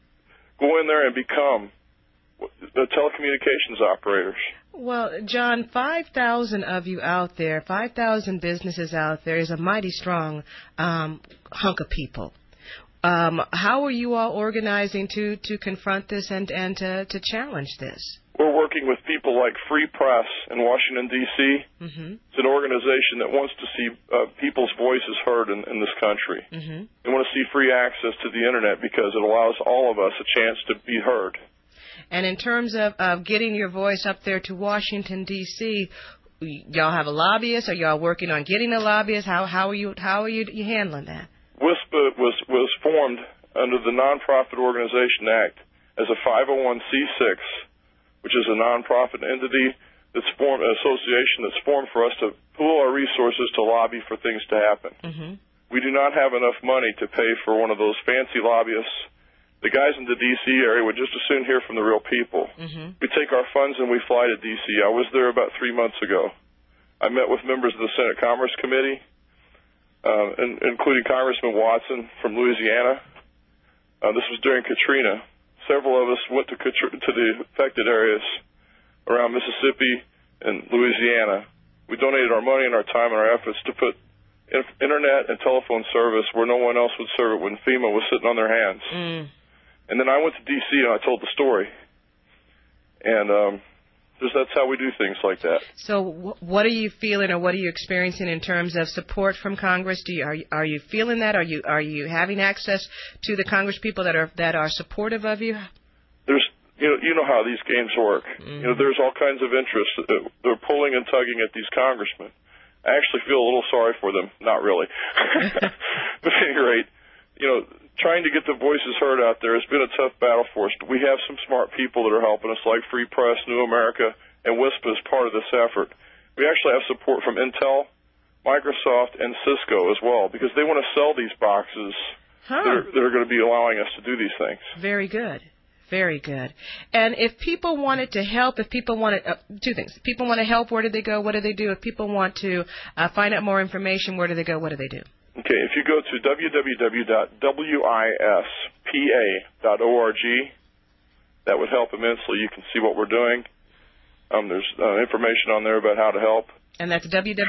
go in there and become the telecommunications operators. Well, John, 5,000 of you out there, 5,000 businesses out there is a mighty strong hunk of people. How are you all organizing to confront this and to challenge this? We're working with people like Free Press in Washington, D.C. Mm-hmm. It's an organization that wants to see people's voices heard in this country. Mm-hmm. They want to see free access to the Internet because it allows all of us a chance to be heard. And in terms of getting your voice up there to Washington, D.C., y'all have a lobbyist? Are y'all working on getting a lobbyist? How are you handling that? WISPA was formed under the Nonprofit Organization Act as a 501c6, which is a nonprofit entity that's formed, an association that's formed for us to pool our resources to lobby for things to happen. Mm-hmm. We do not have enough money to pay for one of those fancy lobbyists. The guys in the D.C. area would just as soon hear from the real people. Mm-hmm. We take our funds and we fly to D.C. I was there about 3 months ago. I met with members of the Senate Commerce Committee, including Congressman Watson from Louisiana. This was during Katrina. Several of us went to the affected areas around Mississippi and Louisiana. We donated our money and our time and our efforts to put Internet and telephone service where no one else would serve it when FEMA was sitting on their hands. Mm. And then I went to D.C. and I told the story. And that's how we do things like that. So what are you feeling or what are you experiencing in terms of support from Congress? Are you feeling that? Are you having access to the Congress people that are supportive of you? There's you know how these games work. Mm-hmm. There's all kinds of interests. They're pulling and tugging at these congressmen. I actually feel a little sorry for them. Not really. But at any rate, trying to get the voices heard out there has been a tough battle for us. We have some smart people that are helping us, like Free Press, New America, and WISPA as part of this effort. We actually have support from Intel, Microsoft, and Cisco as well, because they want to sell these boxes that are going to be allowing us to do these things. Very good. Very good. And if people wanted to help, two things. If people want to help, where do they go? What do they do? If people want to find out more information, where do they go? What do they do? Okay, if you go to www.wispa.org, that would help immensely. You can see what we're doing. There's information on there about how to help. And that's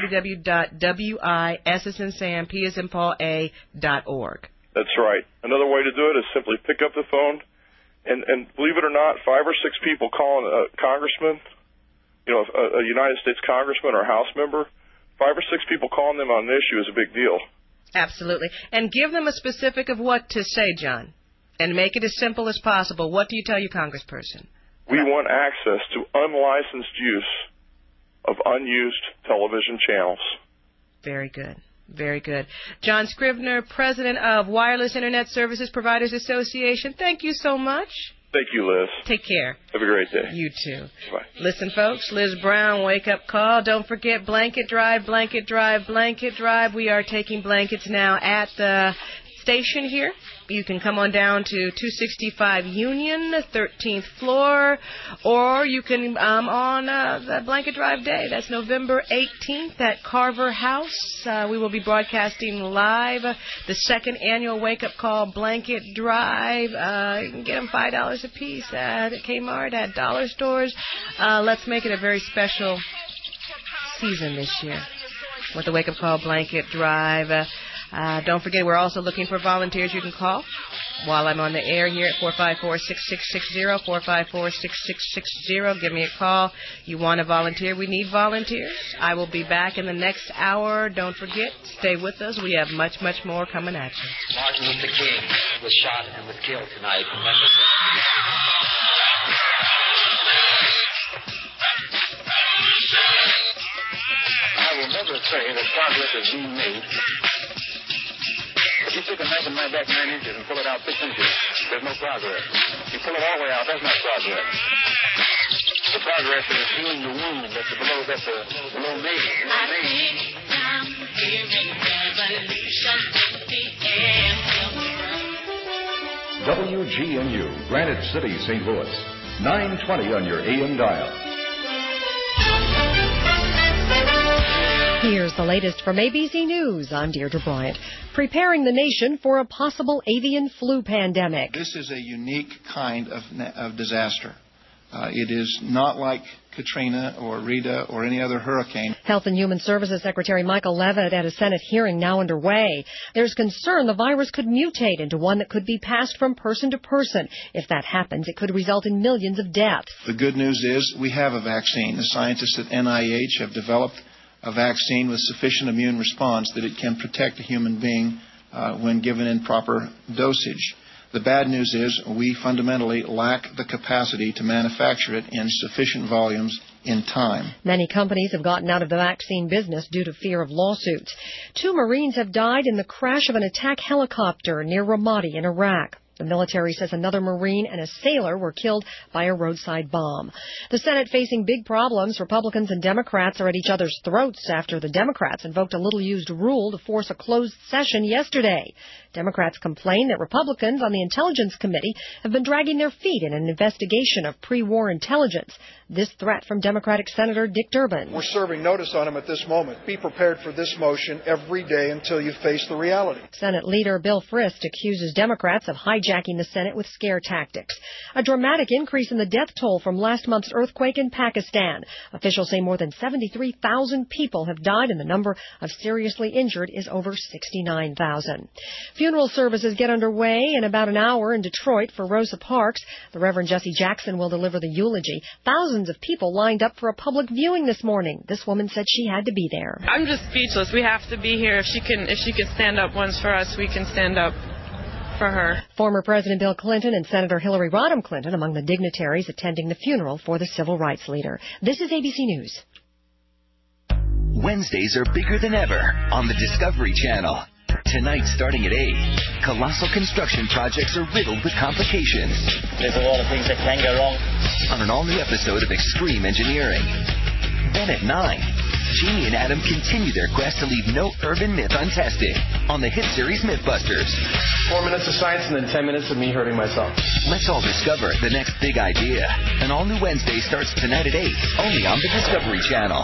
www.wissamppa.org. That's right. Another way to do it is simply pick up the phone, and believe it or not, 5 or 6 people calling a congressman, a United States congressman or House member, 5 or 6 people calling them on an issue is a big deal. Absolutely. And give them a specific of what to say, John, and make it as simple as possible. What do you tell your congressperson? We want access to unlicensed use of unused television channels. Very good. Very good. John Scrivener, President of Wireless Internet Services Providers Association, thank you so much. Thank you, Liz. Take care. Have a great day. You too. Bye. Listen, folks, Liz Brown, wake up call. Don't forget Blanket Drive, Blanket Drive, Blanket Drive. We are taking blankets now at the station here. You can come on down to 265 Union, 13th floor, or you can on the Blanket Drive Day. That's November 18th at Carver House. We will be broadcasting live the second annual Wake Up Call Blanket Drive. You can get them $5 a piece at Kmart, at dollar stores. Let's make it a very special season this year with the Wake Up Call Blanket Drive. Don't forget, we're also looking for volunteers you can call while I'm on the air here at 454-6660, 454-6660. Give me a call. You want to volunteer? We need volunteers. I will be back in the next hour. Don't forget, stay with us. We have much, much more coming at you. Martin Luther King was shot and was killed tonight in Memphis. I will never say that progress is being made. If you take a knife and knife back 9 inches and pull it out 6 inches, there's no progress. You pull it all the way out, that's not progress. The progress is healing the wound that's below me. I think I'm hearing revolution in the air. WGNU, Granite City, St. Louis. 920 on your AM dial. Here's the latest from ABC News. I'm Deirdre Bryant. Preparing the nation for a possible avian flu pandemic. This is a unique kind of disaster. It is not like Katrina or Rita or any other hurricane. Health and Human Services Secretary Michael Levitt at a Senate hearing now underway. There's concern the virus could mutate into one that could be passed from person to person. If that happens, it could result in millions of deaths. The good news is we have a vaccine. The scientists at NIH have developed a vaccine with sufficient immune response that it can protect a human being when given in proper dosage. The bad news is we fundamentally lack the capacity to manufacture it in sufficient volumes in time. Many companies have gotten out of the vaccine business due to fear of lawsuits. 2 Marines have died in the crash of an attack helicopter near Ramadi in Iraq. The military says another Marine and a sailor were killed by a roadside bomb. The Senate facing big problems. Republicans and Democrats are at each other's throats after the Democrats invoked a little-used rule to force a closed session yesterday. Democrats complain that Republicans on the Intelligence Committee have been dragging their feet in an investigation of pre-war intelligence. This threat from Democratic Senator Dick Durbin. We're serving notice on him at this moment. Be prepared for this motion every day until you face the reality. Senate Leader Bill Frist accuses Democrats of hijacking the Senate with scare tactics. A dramatic increase in the death toll from last month's earthquake in Pakistan. Officials say more than 73,000 people have died and the number of seriously injured is over 69,000. Funeral services get underway in about an hour in Detroit for Rosa Parks. The Reverend Jesse Jackson will deliver the eulogy. Thousands of people lined up for a public viewing this morning. This woman said she had to be there. I'm just speechless. We have to be here. If she can stand up once for us, we can stand up for her. Former President Bill Clinton and Senator Hillary Rodham Clinton among the dignitaries attending the funeral for the civil rights leader. This is ABC News. Wednesdays are bigger than ever on the Discovery Channel. Tonight, starting at 8, colossal construction projects are riddled with complications. There's a lot of things that can go wrong. On an all-new episode of Extreme Engineering. Then at 9, Jeannie and Adam continue their quest to leave no urban myth untested on the hit series Mythbusters. 4 minutes of science and then 10 minutes of me hurting myself. Let's all discover the next big idea. An all-new Wednesday starts tonight at 8, only on the Discovery Channel.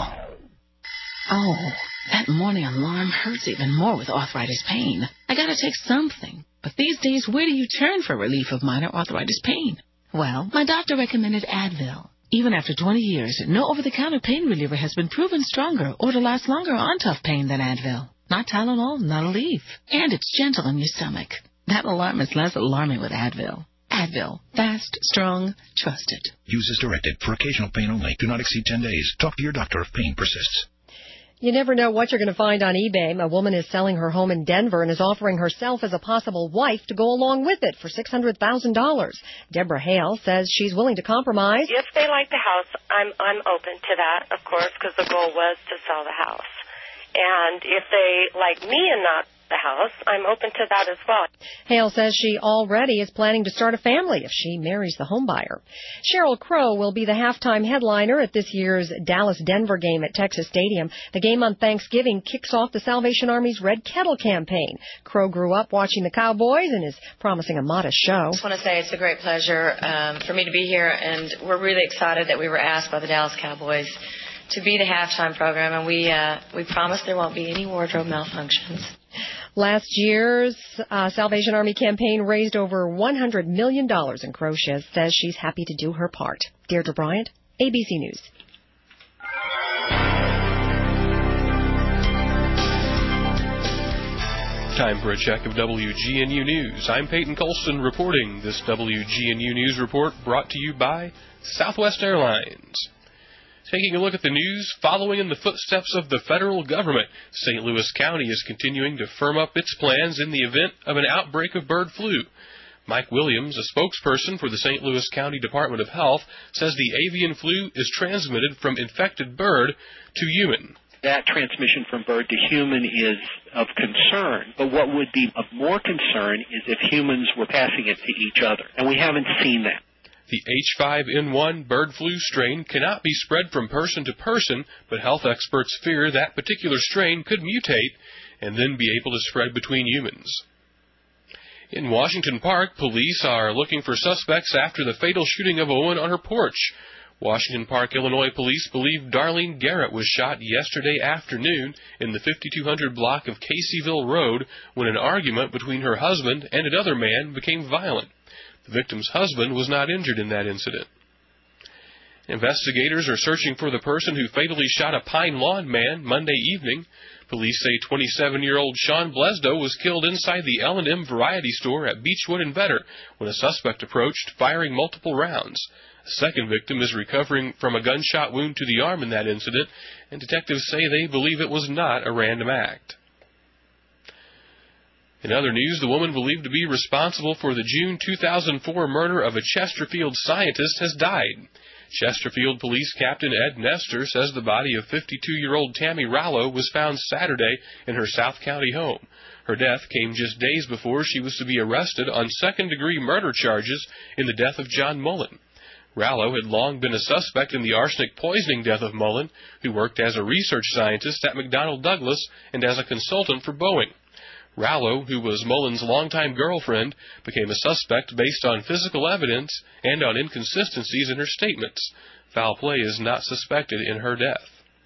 Oh, that morning alarm hurts even more with arthritis pain. I gotta take something. But these days, where do you turn for relief of minor arthritis pain? Well, my doctor recommended Advil. Even after 20 years, no over-the-counter pain reliever has been proven stronger or to last longer on tough pain than Advil. Not Tylenol, not Aleve. And it's gentle on your stomach. That alarm is less alarming with Advil. Advil. Fast, strong, trusted. Use as directed. For occasional pain only. Do not exceed 10 days. Talk to your doctor if pain persists. You never know what you're going to find on eBay. A woman is selling her home in Denver and is offering herself as a possible wife to go along with it for $600,000. Deborah Hale says she's willing to compromise. If they like the house, I'm open to that, of course, because the goal was to sell the house. And if they like me and not the house, I'm open to that as well. Hale says she already is planning to start a family if she marries the home buyer. Sheryl Crow will be the halftime headliner at this year's Dallas-Denver game at Texas Stadium. The game on Thanksgiving kicks off the Salvation Army's Red Kettle campaign. Crow grew up watching the Cowboys and is promising a modest show. I just want to say it's a great pleasure for me to be here, and we're really excited that we were asked by the Dallas Cowboys to be the halftime program, and we promise there won't be any wardrobe malfunctions. Last year's Salvation Army campaign raised over $100 million, and Crow says she's happy to do her part. Deirdre Bryant, ABC News. Time for a check of WGNU News. I'm Peyton Colston reporting. This WGNU News report brought to you by Southwest Airlines. Taking a look at the news, following in the footsteps of the federal government, St. Louis County is continuing to firm up its plans in the event of an outbreak of bird flu. Mike Williams, a spokesperson for the St. Louis County Department of Health, says the avian flu is transmitted from infected bird to human. That transmission from bird to human is of concern, but what would be of more concern is if humans were passing it to each other, and we haven't seen that. The H5N1 bird flu strain cannot be spread from person to person, but health experts fear that particular strain could mutate and then be able to spread between humans. In Washington Park, police are looking for suspects after the fatal shooting of a woman on her porch. Washington Park, Illinois police believe Darlene Garrett was shot yesterday afternoon in the 5200 block of Caseyville Road when an argument between her husband and another man became violent. The victim's husband was not injured in that incident. Investigators are searching for the person who fatally shot a Pine Lawn man Monday evening. Police say 27-year-old Sean Blesdo was killed inside the L&M Variety Store at Beechwood and Vetter when a suspect approached, firing multiple rounds. A second victim is recovering from a gunshot wound to the arm in that incident, and detectives say they believe it was not a random act. In other news, the woman believed to be responsible for the June 2004 murder of a Chesterfield scientist has died. Chesterfield Police Captain Ed Nestor says the body of 52-year-old Tammy Rallo was found Saturday in her South County home. Her death came just days before she was to be arrested on second-degree murder charges in the death of John Mullen. Rallo had long been a suspect in the arsenic poisoning death of Mullen, who worked as a research scientist at McDonnell Douglas and as a consultant for Boeing. Rallo, who was Mullen's longtime girlfriend, became a suspect based on physical evidence and on inconsistencies in her statements. Foul play is not suspected in her death.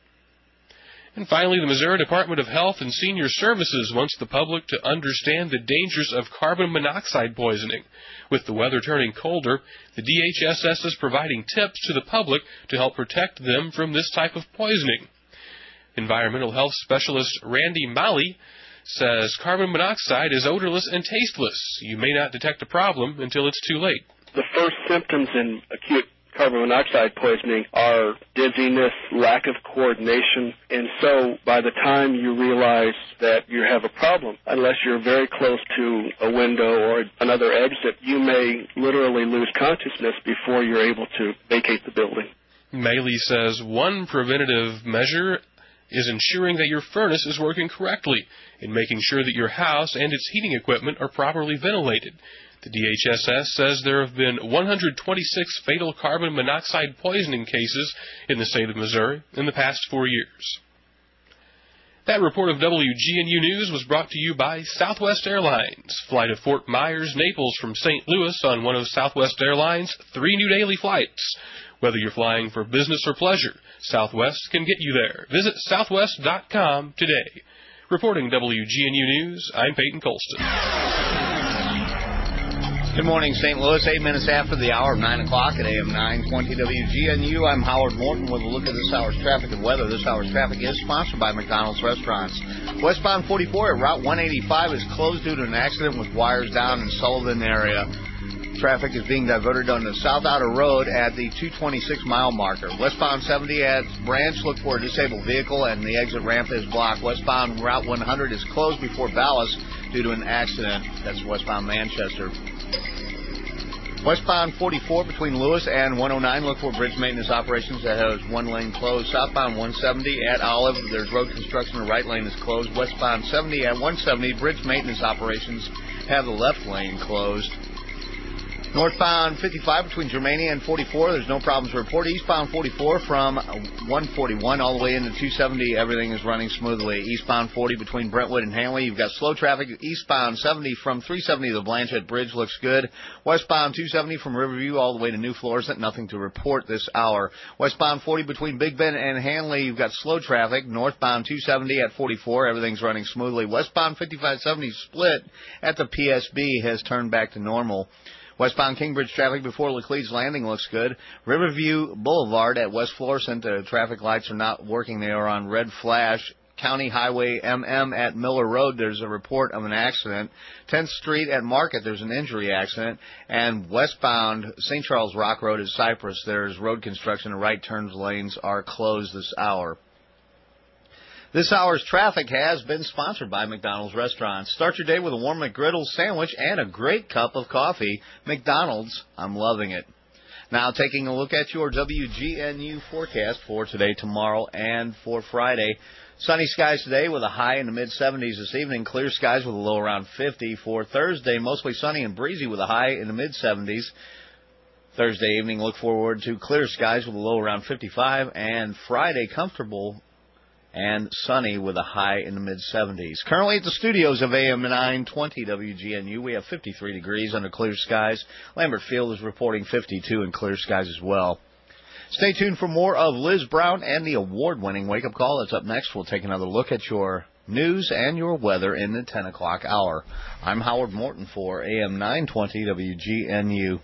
And finally, the Missouri Department of Health and Senior Services wants the public to understand the dangers of carbon monoxide poisoning. With the weather turning colder, the DHSS is providing tips to the public to help protect them from this type of poisoning. Environmental health specialist Randy Malley says carbon monoxide is odorless and tasteless. You may not detect a problem until it's too late. The first symptoms in acute carbon monoxide poisoning are dizziness, lack of coordination, and so by the time you realize that you have a problem, unless you're very close to a window or another exit, you may literally lose consciousness before you're able to vacate the building. Maley says one preventative measure is ensuring that your furnace is working correctly and making sure that your house and its heating equipment are properly ventilated. The DHSS says there have been 126 fatal carbon monoxide poisoning cases in the state of Missouri in the past 4 years. That report of WGNU News was brought to you by Southwest Airlines. Fly to Fort Myers, Naples from St. Louis on one of Southwest Airlines' 3 new daily flights. Whether you're flying for business or pleasure, Southwest can get you there. Visit southwest.com today. Reporting WGNU News, I'm Peyton Colston. Good morning, St. Louis. 8 minutes after the hour of 9 o'clock at AM 920 WGNU. I'm Howard Morton with a look at this hour's traffic and weather. This hour's traffic is sponsored by McDonald's Restaurants. Westbound 44 at Route 185 is closed due to an accident with wires down in Sullivan area. Traffic is being diverted on the South Outer Road at the 226-mile marker. Westbound 70 at Branch, look for a disabled vehicle, and the exit ramp is blocked. Westbound Route 100 is closed before Ballast due to an accident. That's westbound Manchester. Westbound 44 between Lewis and 109, look for bridge maintenance operations that has one lane closed. Southbound 170 at Olive, there's road construction, the right lane is closed. Westbound 70 at 170, bridge maintenance operations have the left lane closed. Northbound 55 between Germania and 44, there's no problems to report. Eastbound 44 from 141 all the way into 270, everything is running smoothly. Eastbound 40 between Brentwood and Hanley, you've got slow traffic. Eastbound 70 from 370 to the Blanchette Bridge looks good. Westbound 270 from Riverview all the way to New Florissant, nothing to report this hour. Westbound 40 between Big Bend and Hanley, you've got slow traffic. Northbound 270 at 44, everything's running smoothly. Westbound 5570 split at the PSB has turned back to normal. Westbound Kingbridge traffic before Laclede's Landing looks good. Riverview Boulevard at West Florissant, the traffic lights are not working. They are on red flash. County Highway MM at Miller Road, there's a report of an accident. 10th Street at Market, there's an injury accident. And westbound St. Charles Rock Road at Cypress, there's road construction. The right turn lanes are closed this hour. This hour's traffic has been sponsored by McDonald's Restaurants. Start your day with a warm McGriddle sandwich and a great cup of coffee. McDonald's, I'm loving it. Now taking a look at your WGNU forecast for today, tomorrow, and for Friday. Sunny skies today with a high in the mid-70s this evening. Clear skies with a low around 50. For Thursday, mostly sunny and breezy with a high in the mid-70s. Thursday evening, look forward to clear skies with a low around 55. And Friday, comfortable and sunny with a high in the mid-70s. Currently at the studios of AM 920 WGNU, we have 53 degrees under clear skies. Lambert Field is reporting 52 and clear skies as well. Stay tuned for more of Liz Brown and the award-winning Wake Up Call. That's up next. We'll take another look at your news and your weather in the 10 o'clock hour. I'm Howard Morton for AM 920 WGNU.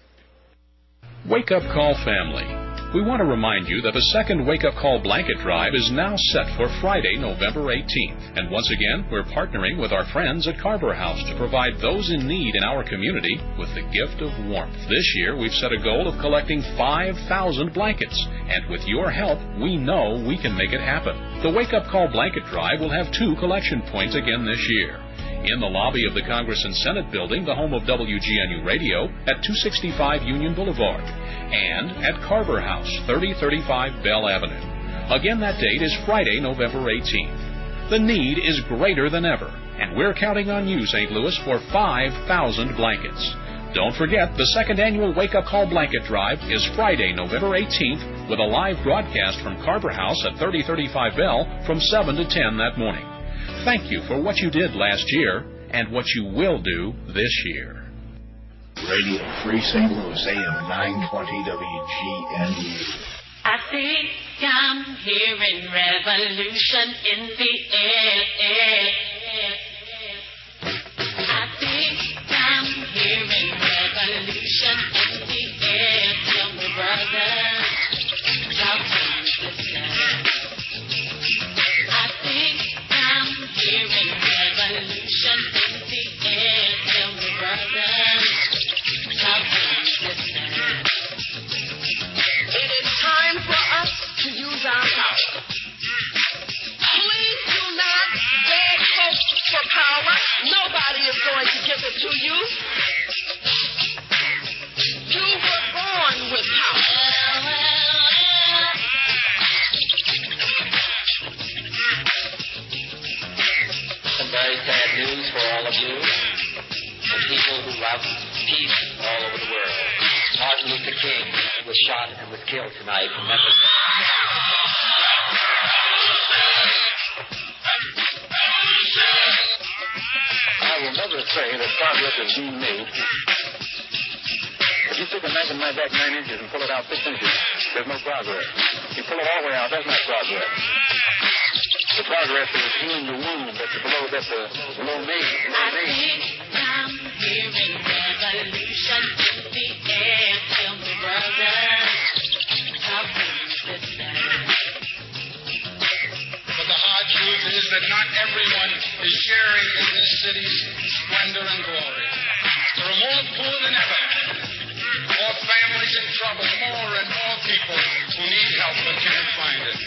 Wake Up Call family. We want to remind you that the second Wake Up Call Blanket Drive is now set for Friday, November 18th. And once again, we're partnering with our friends at Carver House to provide those in need in our community with the gift of warmth. This year, we've set a goal of collecting 5,000 blankets. And with your help, we know we can make it happen. The Wake Up Call Blanket Drive will have 2 collection points again this year. In the lobby of the Congress and Senate building, the home of WGNU Radio, at 265 Union Boulevard, and at Carver House, 3035 Bell Avenue. Again, that date is Friday, November 18th. The need is greater than ever, and we're counting on you, St. Louis, for 5,000 blankets. Don't forget, the second annual Wake Up Call Blanket Drive is Friday, November 18th, with a live broadcast from Carver House at 3035 Bell from 7 to 10 that morning. Thank you for what you did last year and what you will do this year. Radio Free St. Louis, AM 920 WGNU. I think I'm hearing revolution in the air. I think I'm hearing revolution in the air. Tell me, brother, how come this now? I think I'm hearing revolution in the air. Tell me, brother, how come this now? It is time for us to use our power. Please do not beg folks for power. Nobody is going to give it to you. You were born with power. Some very sad news for all of you, the people who love peace all over the world. Martin Luther King was shot and was killed tonight in Memphis. I will never say that progress is being made. If you take a knife in my back 9 inches and pull it out 6 inches, there's no progress. You pull it all the way out, that's not progress. The progress is healing the wound that's below me. I think I'm hearing revolution. is sharing in this city's splendor and glory. There are more poor than ever, more families in trouble, more and more people who need help but can't find it.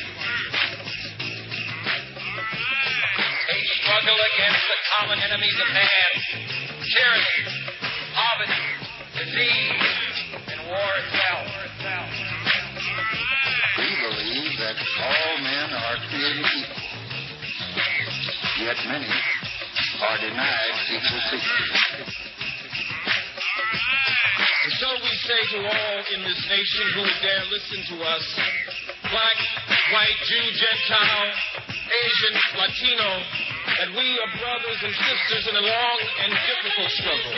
They struggle against the common enemies of man, tyranny, poverty, disease, and war itself. We believe that all men are created equal, yet many are denied equal treatment. And so we say to all in this nation who would dare listen to us, black, white, Jew, Gentile, Asian, Latino, that we are brothers and sisters in a long and difficult struggle.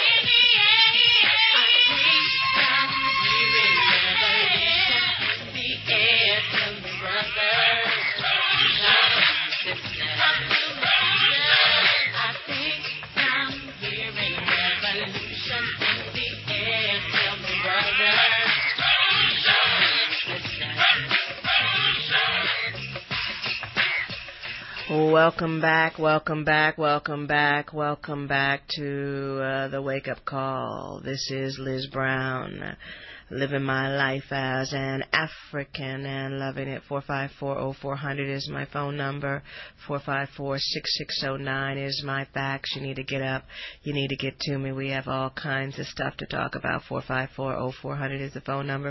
Welcome back to the Wake Up Call. This is Liz Brown, living my life as an African and loving it. 454-0400 is my phone number. 454-6609 is my fax. You need to get up. You need to get to me. We have all kinds of stuff to talk about. 454-0400 is the phone number.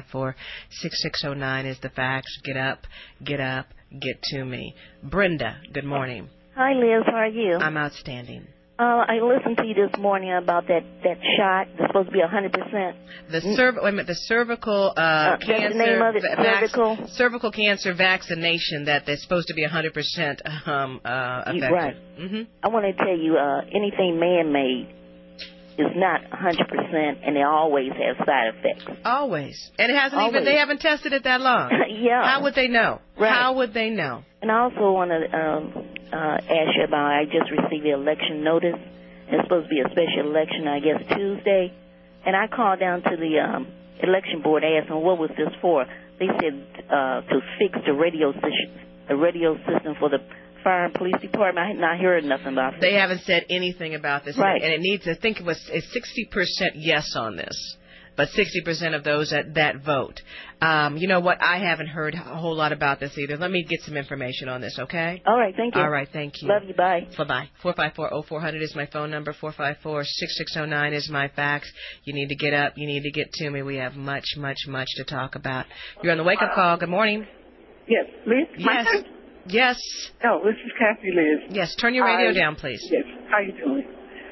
454-6609 is the fax. Get up, get to me. Brenda, good morning. Hi, Liz. How are you? I'm outstanding. I listened to you this morning about that shot. It's supposed to be 100%. The cervical cancer. The name of it, cervical cancer vaccination that they're supposed to be 100% effective. Right. Mm-hmm. I want to tell you, anything man-made is not 100%, and it always has side effects. Always. And it hasn't they haven't tested it that long. Yeah. How would they know? Right. How would they know? And I also want to ask you about, I just received the election notice. It's supposed to be a special election, I guess, Tuesday. And I called down to the election board, asked them what was this for. They said to fix the radio system for the fire and police department. I had not heard nothing about it. They haven't said anything about this. Right. And it needs, I think it's 60% yes on this, but 60% of those that vote. You know what? I haven't heard a whole lot about this either. Let me get some information on this, okay? All right, thank you. All right, thank you. Love you, bye. Bye-bye. 454-0400 is my phone number. 454-6609 is my fax. You need to get up. You need to get to me. We have much to talk about. You're on the wake-up call. Good morning. Yes, Liz? Yes. Yes. Oh, this is Kathy, Liz. Yes, turn your radio down, please. Yes. How you doing?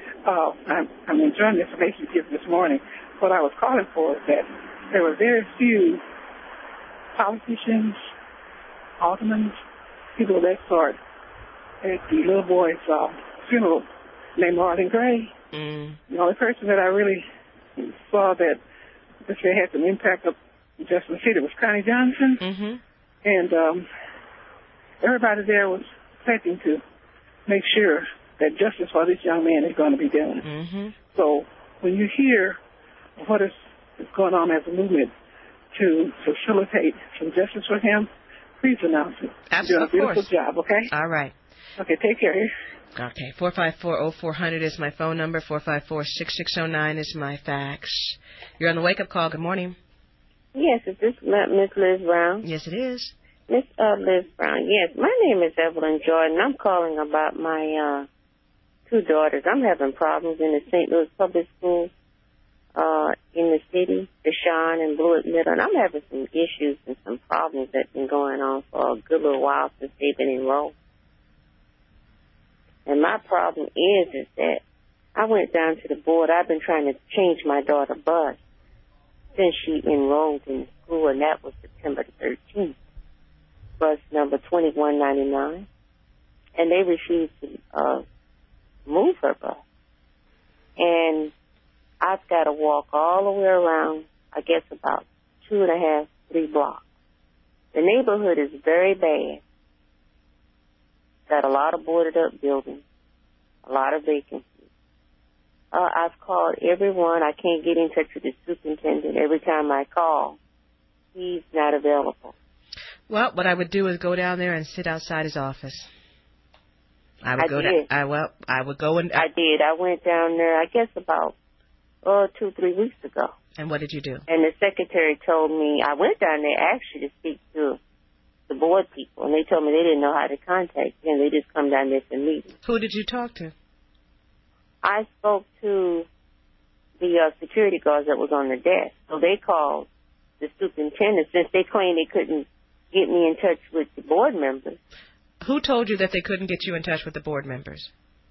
I'm enjoying the information you gave this morning. What I was calling for is that there were very few politicians, aldermen, people of that sort at the little boy's funeral named Marlon Gray. The only person that I really saw that had some impact of just the city was Connie Johnson. Mm-hmm. And everybody there was expecting to make sure that justice for this young man is going to be done. Mm-hmm. So when you hear what is going on as a movement to facilitate some justice for him, please announce it. Absolutely. You're doing a beautiful job, okay? All right. Okay, take care. Okay, 454-0400 is my phone number. 454-6609 is my fax. You're on the wake-up call. Good morning. Yes, is this Miss Liz Brown? Yes, it is. Miss Liz Brown, yes. My name is Evelyn Jordan. I'm calling about my two daughters. I'm having problems in the St. Louis Public Schools in the city, Deshawn and Blewett Middle. And I'm having some issues and some problems that's been going on for a good little while since they've been enrolled. And my problem is that I went down to the board. I've been trying to change my daughter's bus since she enrolled in the school, and that was September 13th. Bus number 2199, and they refused to move her bus. And I've got to walk all the way around, I guess about 2.5, 3 blocks. The neighborhood is very bad. Got a lot of boarded up buildings, a lot of vacancies. I've called everyone. I can't get in touch with the superintendent. Every time I call, he's not available. Well, what I would do is go down there and sit outside his office. I would go did. I would go and... I did. I went down there, I guess, about 2-3 weeks ago. And what did you do? And the secretary told me, I went down there actually to speak to the board people, and they told me they didn't know how to contact him. They just come down there to meet him. Who did you talk to? I spoke to the security guards that was on the desk. So they called the superintendent since they claimed they couldn't get me in touch with the board members. Who told you that they couldn't get you in touch with the board members?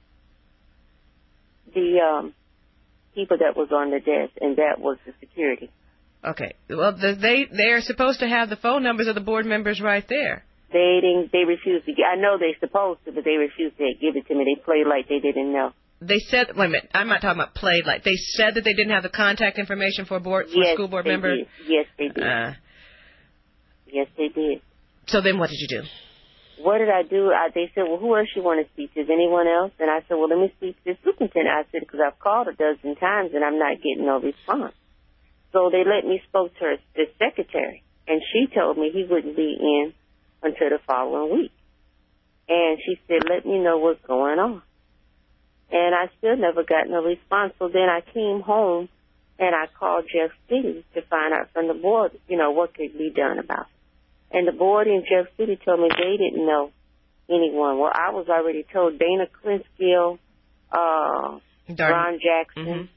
The people that was on the desk, and that was the security. Okay. Well, they are supposed to have the phone numbers of the board members right there. They refused to get. I know they're supposed to, but they refused to give it to me. They played like they didn't know. They said, wait a minute, I'm not talking about played like. They said that they didn't have the contact information for school board members? Yes, they did. Yes, they did. So then what did you do? What did I do? They said, well, who else you want to speak to? Is anyone else? And I said, well, let me speak to the superintendent. I said, because I've called a dozen times and I'm not getting no response. So they let me spoke to the secretary, and she told me he wouldn't be in until the following week. And she said, let me know what's going on. And I still never got no response. So then I came home and I called Jeff City to find out from the board, what could be done about it. And the board in Jeff City told me they didn't know anyone. Well, I was already told Dana Clinskill, Ron Jackson,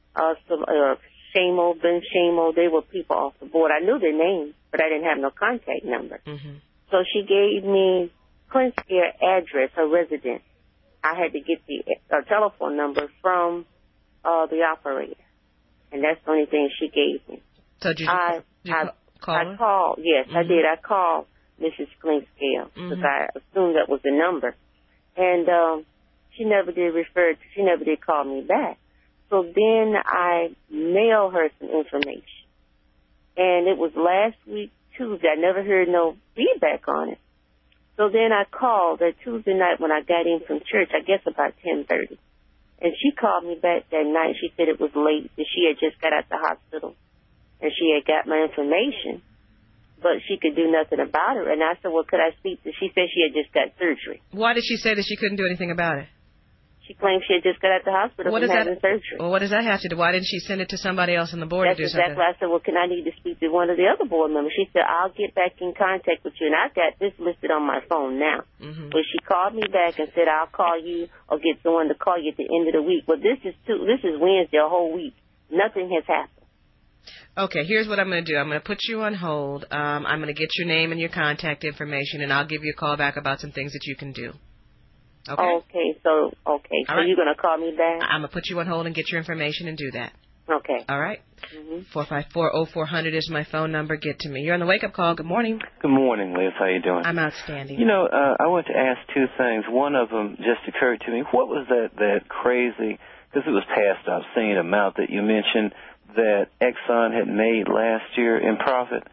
Ben Shamo, they were people off the board. I knew their names, but I didn't have no contact number. Mm-hmm. So she gave me Clinskill address, her residence. I had to get the telephone number from the operator, and that's the only thing she gave me. So did you call her? I called, yes, I did. I called Mrs. Clinskill because I assumed that was the number. And she never did call me back. So then I mailed her some information. And it was last week, Tuesday. I never heard no feedback on it. So then I called that Tuesday night when I got in from church, I guess about 10:30. And she called me back that night. She said it was late, that she had just got out the hospital. And she had got my information, but she could do nothing about it. And I said, well, could I speak to... She said she had just got surgery. Why did she say that she couldn't do anything about it? She claimed she had just got out the hospital from having surgery. Well, what does that have to do? Why didn't she send it to somebody else on the board to do something? That's exactly. I said, well, can I need to speak to one of the other board members? She said, I'll get back in contact with you. And I got this listed on my phone now. Mm-hmm. But she called me back and said, I'll call you or get someone to call you at the end of the week. But this is Wednesday, a whole week. Nothing has happened. Okay, here's what I'm going to do. I'm going to put you on hold. I'm going to get your name and your contact information, and I'll give you a call back about some things that you can do. Okay? So right. You're going to call me back? I'm going to put you on hold and get your information and do that. Okay. All right? 454-0400 is my phone number. Get to me. You're on the wake-up call. Good morning. Good morning, Liz. How you doing? I'm outstanding. I want to ask two things. One of them just occurred to me. What was that crazy, because it was past obscene amount that you mentioned that Exxon had made last year in profit?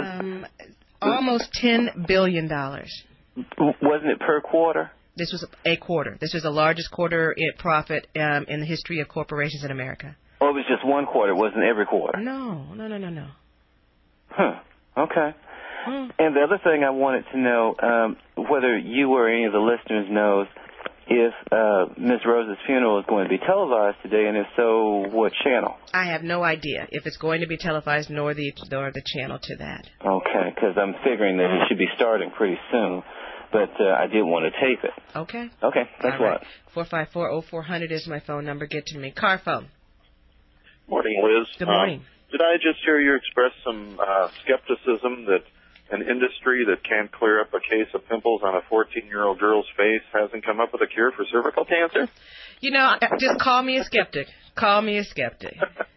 Almost $10 billion. Wasn't it per quarter? This was a quarter. This was the largest quarter in profit in the history of corporations in America. Oh, it was just one quarter. It wasn't every quarter. No. Huh. Okay. And the other thing I wanted to know, whether you or any of the listeners knows if Ms. Rose's funeral is going to be televised today, and if so, what channel? I have no idea if it's going to be televised nor the channel to that. Okay, because I'm figuring that it should be starting pretty soon. But I did want to tape it. Okay. Okay, thanks a lot. 454-0400 is my phone number. Get to me. Car phone. Morning, Liz. Good morning. Did I just hear you express some skepticism that an industry that can't clear up a case of pimples on a 14-year-old girl's face hasn't come up with a cure for cervical cancer? Just call me a skeptic. Call me a skeptic.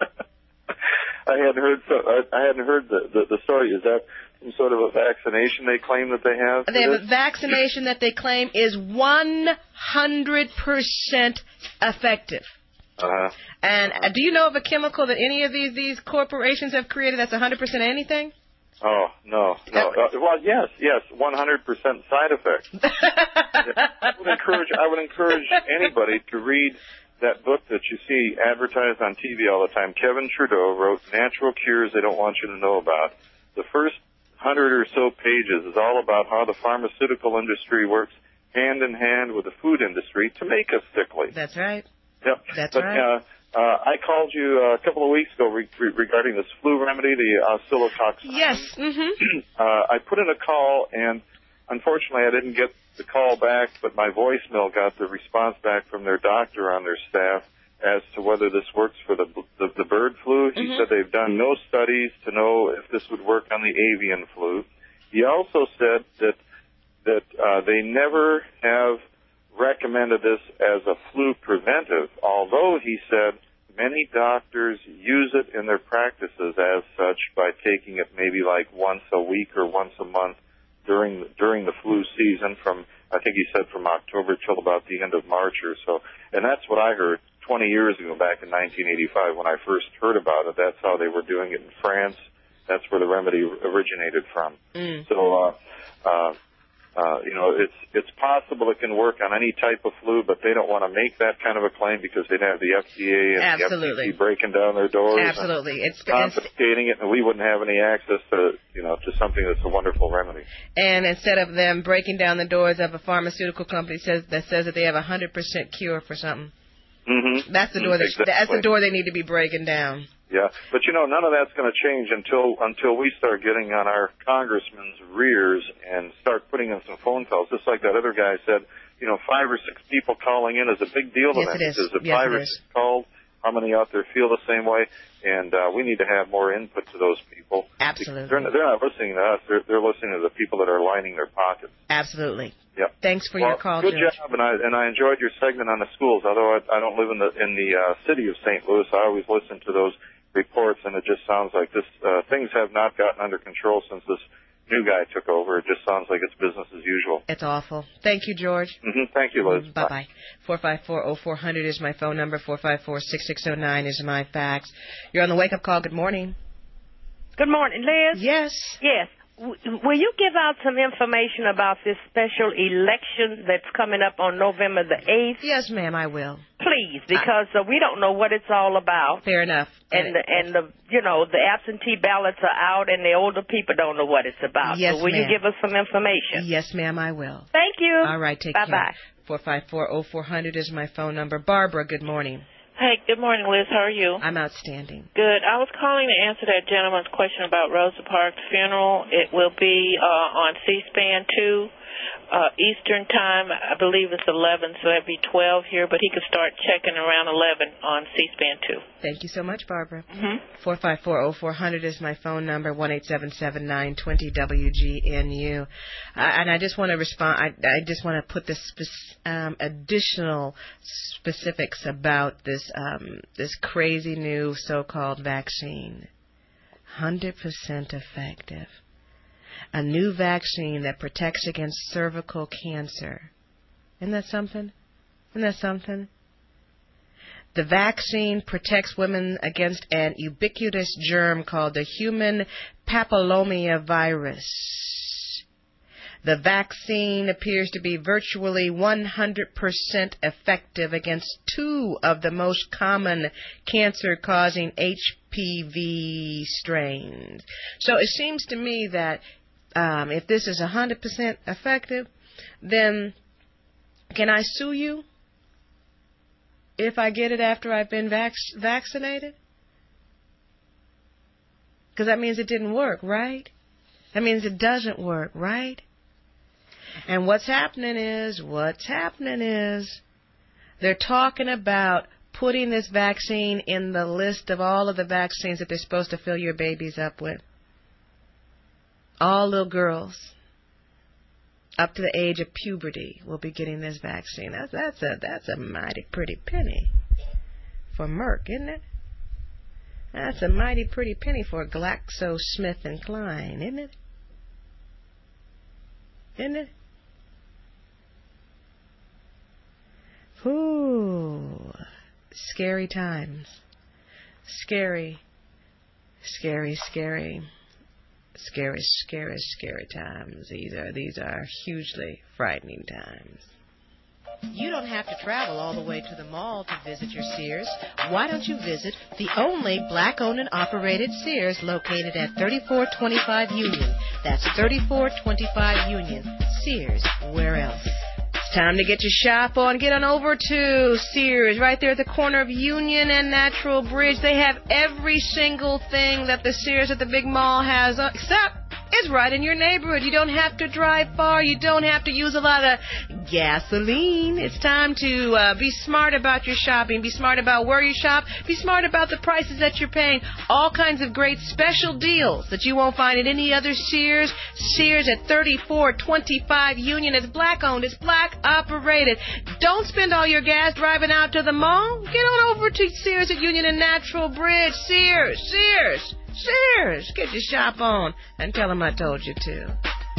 I hadn't heard the story. Is that some sort of a vaccination they claim that they have? They have a vaccination that they claim is 100% effective. And do you know of a chemical that any of these corporations have created that's 100% anything? Oh, no. Well, yes, 100% side effect. I would encourage anybody to read that book that you see advertised on TV all the time. Kevin Trudeau wrote Natural Cures They Don't Want You to Know About. The first 100 or so pages is all about how the pharmaceutical industry works hand in hand with the food industry to make us sickly. That's right. Yep. That's right. I called you a couple of weeks ago regarding this flu remedy, the oscillatoxin. Yes. Mm-hmm. I put in a call, and unfortunately I didn't get the call back, but my voicemail got the response back from their doctor on their staff as to whether this works for the bird flu. He said they've done no studies to know if this would work on the avian flu. He also said that they never have recommended this as a flu preventive, although he said many doctors use it in their practices as such by taking it maybe like once a week or once a month during the flu season from, I think he said from October till about the end of March or so. And that's what I heard 20 years ago back in 1985 when I first heard about it. That's how they were doing it in France. That's where the remedy originated from. So, it's possible it can work on any type of flu, but they don't want to make that kind of a claim because they'd have the FDA and the FCC breaking down their doors. Absolutely. It's confiscating it, and we wouldn't have any access to something that's a wonderful remedy. And instead of them breaking down the doors of a pharmaceutical company that says that they have 100% cure for something. Mm-hmm. That's the door. That's the door they need to be breaking down. Yeah, but none of that's going to change until we start getting on our congressmen's rears and start putting in some phone calls. Just like that other guy said, 5 or 6 people calling in is a big deal to them. Yes, it is. Because if 5 or 6 called, how many out there feel the same way? And we need to have more input to those people. Absolutely. They're not listening to us. They're listening to the people that are lining their pockets. Absolutely. Yep. Thanks for your call, good Judge. job, and I enjoyed your segment on the schools. Although I don't live in the city of St. Louis, I always listen to those reports, and it just sounds like things have not gotten under control since this new guy took over. It just sounds like it's business as usual. It's awful. Thank you, George. Thank you, Liz. Bye-bye. 454-0400 is my phone number. 454-6609 is my fax. You're on the wake-up call. Good morning. Good morning, Liz. Yes. Yes. Will you give out some information about this special election that's coming up on November the 8th? Yes, ma'am, I will. Please, because we don't know what it's all about. Fair enough. And the absentee ballots are out, and the older people don't know what it's about. Yes, so will you give us some information? Yes, ma'am, I will. Thank you. All right, take Bye-bye. care. 454-0400 is my phone number. Barbara, good morning. Hey, good morning, Liz. How are you? I'm outstanding. Good. I was calling to answer that gentleman's question about Rosa Parks' funeral. It will be on C-SPAN 2, Eastern Time. I believe it's 11, so that'd be 12 here, but he could start checking around 11 on C-SPAN 2. Thank you so much, Barbara. 454-0400 is my phone number, 1-877-920-WGNU. And I just want to respond. I just want to put this additional specifics about this crazy new so-called vaccine. 100% effective. A new vaccine that protects against cervical cancer. Isn't that something? The vaccine protects women against an ubiquitous germ called the human papillomavirus. The vaccine appears to be virtually 100% effective against 2 of the most common cancer-causing HPV strains. So it seems to me that if this is 100% effective, then can I sue you if I get it after I've been vaccinated? Because that means it didn't work, right? That means it doesn't work, right? And what's happening is they're talking about putting this vaccine in the list of all of the vaccines that they're supposed to fill your babies up with. All little girls up to the age of puberty will be getting this vaccine. That's a mighty pretty penny for Merck, isn't it? That's a mighty pretty penny for GlaxoSmithKline, isn't it? Isn't it? Ooh, scary times. Scary times. These are hugely frightening times. You don't have to travel all the way to the mall to visit your Sears. Why don't you visit the only black-owned and operated Sears located at 3425 Union? That's 3425 Union. Sears, where else? It's time to get your shop on. Get on over to Sears, right there at the corner of Union and Natural Bridge. They have every single thing that the Sears at the big mall has, except it's right in your neighborhood. You don't have to drive far. You don't have to use a lot of gasoline. It's time to be smart about your shopping. Be smart about where you shop. Be smart about the prices that you're paying. All kinds of great special deals that you won't find at any other Sears. Sears at 3425 Union. It's black-owned. It's black-operated. Don't spend all your gas driving out to the mall. Get on over to Sears at Union and Natural Bridge. Sears. Get your shop on and tell them I told you to.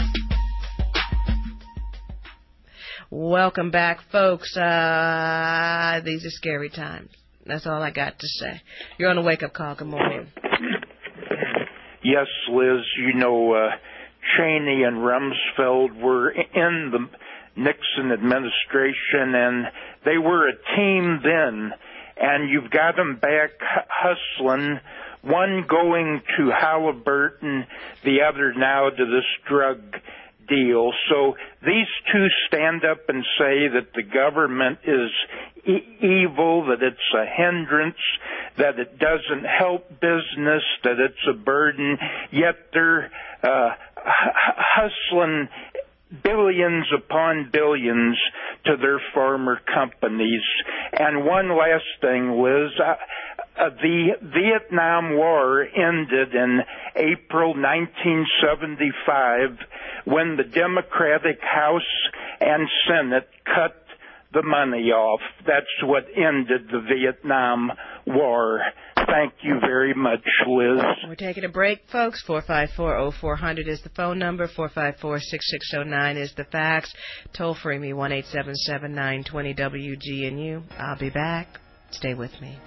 Welcome back, folks. These are scary times. That's all I got to say. You're on a wake-up call. Good morning. Yes, Liz, Cheney and Rumsfeld were in the Nixon administration, and they were a team then, and you've got them back hustling, one going to Halliburton, the other now to this drug deal. So these two stand up and say that the government is evil, that it's a hindrance, that it doesn't help business, that it's a burden, yet they're hustling billions upon billions to their farmer companies. And one last thing, Liz, the Vietnam War ended in April 1975 when the Democratic House and Senate cut the money off. That's what ended the Vietnam War. Thank you very much, Liz. We're taking a break, folks. 454-0400 is the phone number. 454-6609 is the fax. Toll free me, 1-877-920-WGNU. I'll be back. Stay with me.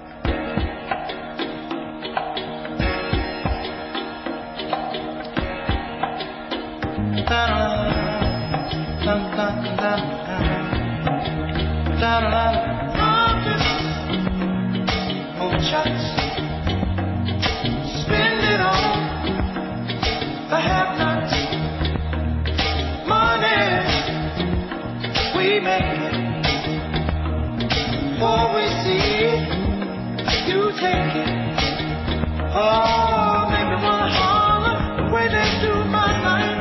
Shots. Spend it on the have-nots. Money we make it. Before we see it, you take it. Oh, make me wanna holler the way they do my life.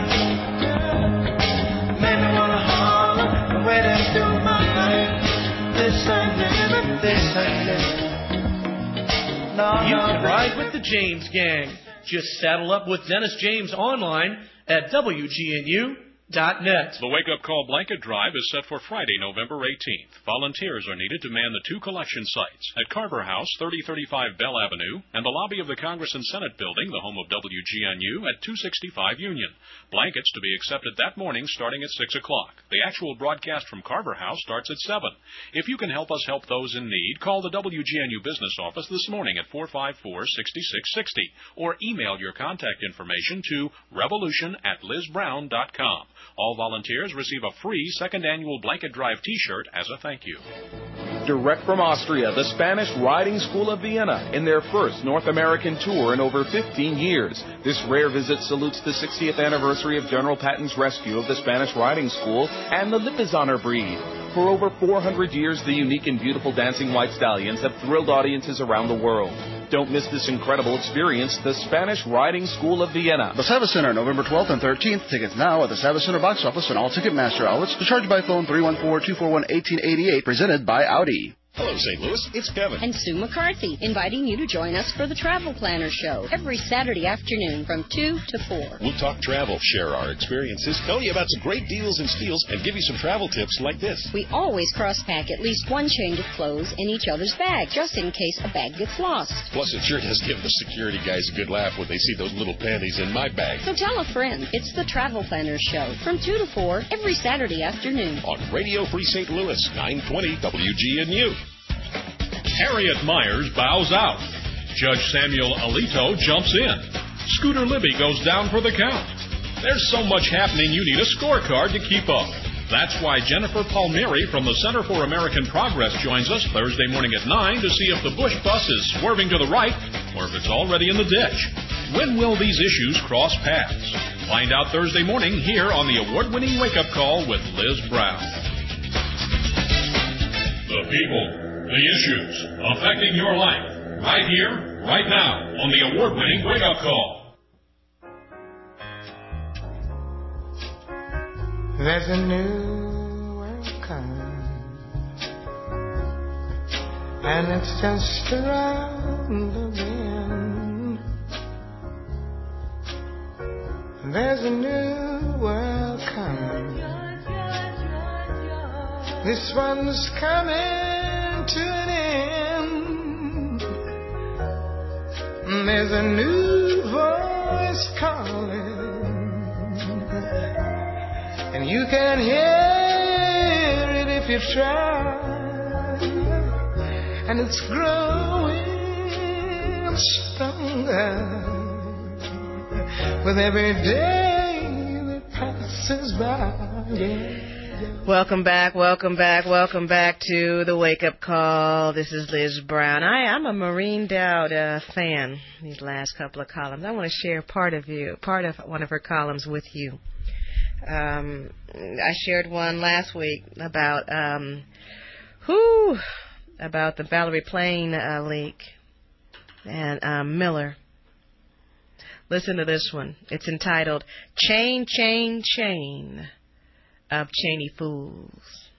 Make me wanna holler the way they do my life. This ain't living, this ain't living. You can ride with the James Gang. Just saddle up with Dennis James online at WGNU.net. The wake-up call blanket drive is set for Friday, November 18th. Volunteers are needed to man the two collection sites at Carver House, 3035 Bell Avenue, and the lobby of the Congress and Senate Building, the home of WGNU, at 265 Union. Blankets to be accepted that morning starting at 6 o'clock. The actual broadcast from Carver House starts at 7. If you can help us help those in need, call the WGNU business office this morning at 454-6660 or email your contact information to revolution@lizbrown.com. All volunteers receive a free second annual blanket drive T-shirt as a thank you. Direct from Austria, the Spanish Riding School of Vienna, in their first North American tour in over 15 years. This rare visit salutes the 60th anniversary of General Patton's rescue of the Spanish Riding School and the Lipizzaner breed. For over 400 years, the unique and beautiful dancing white stallions have thrilled audiences around the world. Don't miss this incredible experience, the Spanish Riding School of Vienna. The Savas Center, November 12th and 13th. Tickets now at the Savas Center box office and all Ticketmaster outlets. Charged by phone 314-241-1888. Presented by Audi. Hello, St. Louis. It's Kevin. And Sue McCarthy, inviting you to join us for the Travel Planner Show every Saturday afternoon from 2 to 4. We'll talk travel, share our experiences, tell you about some great deals and steals, and give you some travel tips like this. We always cross-pack at least one change of clothes in each other's bag, just in case a bag gets lost. Plus, it sure does give the security guys a good laugh when they see those little panties in my bag. So tell a friend. It's the Travel Planner Show from 2 to 4 every Saturday afternoon. On Radio Free St. Louis, 920 WGNU. Harriet Myers bows out. Judge Samuel Alito jumps in. Scooter Libby goes down for the count. There's so much happening you need a scorecard to keep up. That's why Jennifer Palmieri from the Center for American Progress joins us Thursday morning at 9 to see if the Bush bus is swerving to the right or if it's already in the ditch. When will these issues cross paths? Find out Thursday morning here on the award-winning Wake Up Call with Liz Brown. people, the issues affecting your life, right here, right now, on the award-winning Wake Up Call. There's a new world coming, and it's just around the bend. There's a new world coming. This one's coming to an end. There's a new voice calling, and you can hear it if you try. And it's growing stronger with every day that passes by. Yeah. Welcome back to the Wake Up Call. This is Liz Brown. I'm a Maureen Dowd fan. These last couple of columns, I want to share part of one of her columns with you. I shared one last week about the Valerie Plame leak and Miller. Listen to this one. It's entitled "Chain, Chain, Chain of Cheney Fools."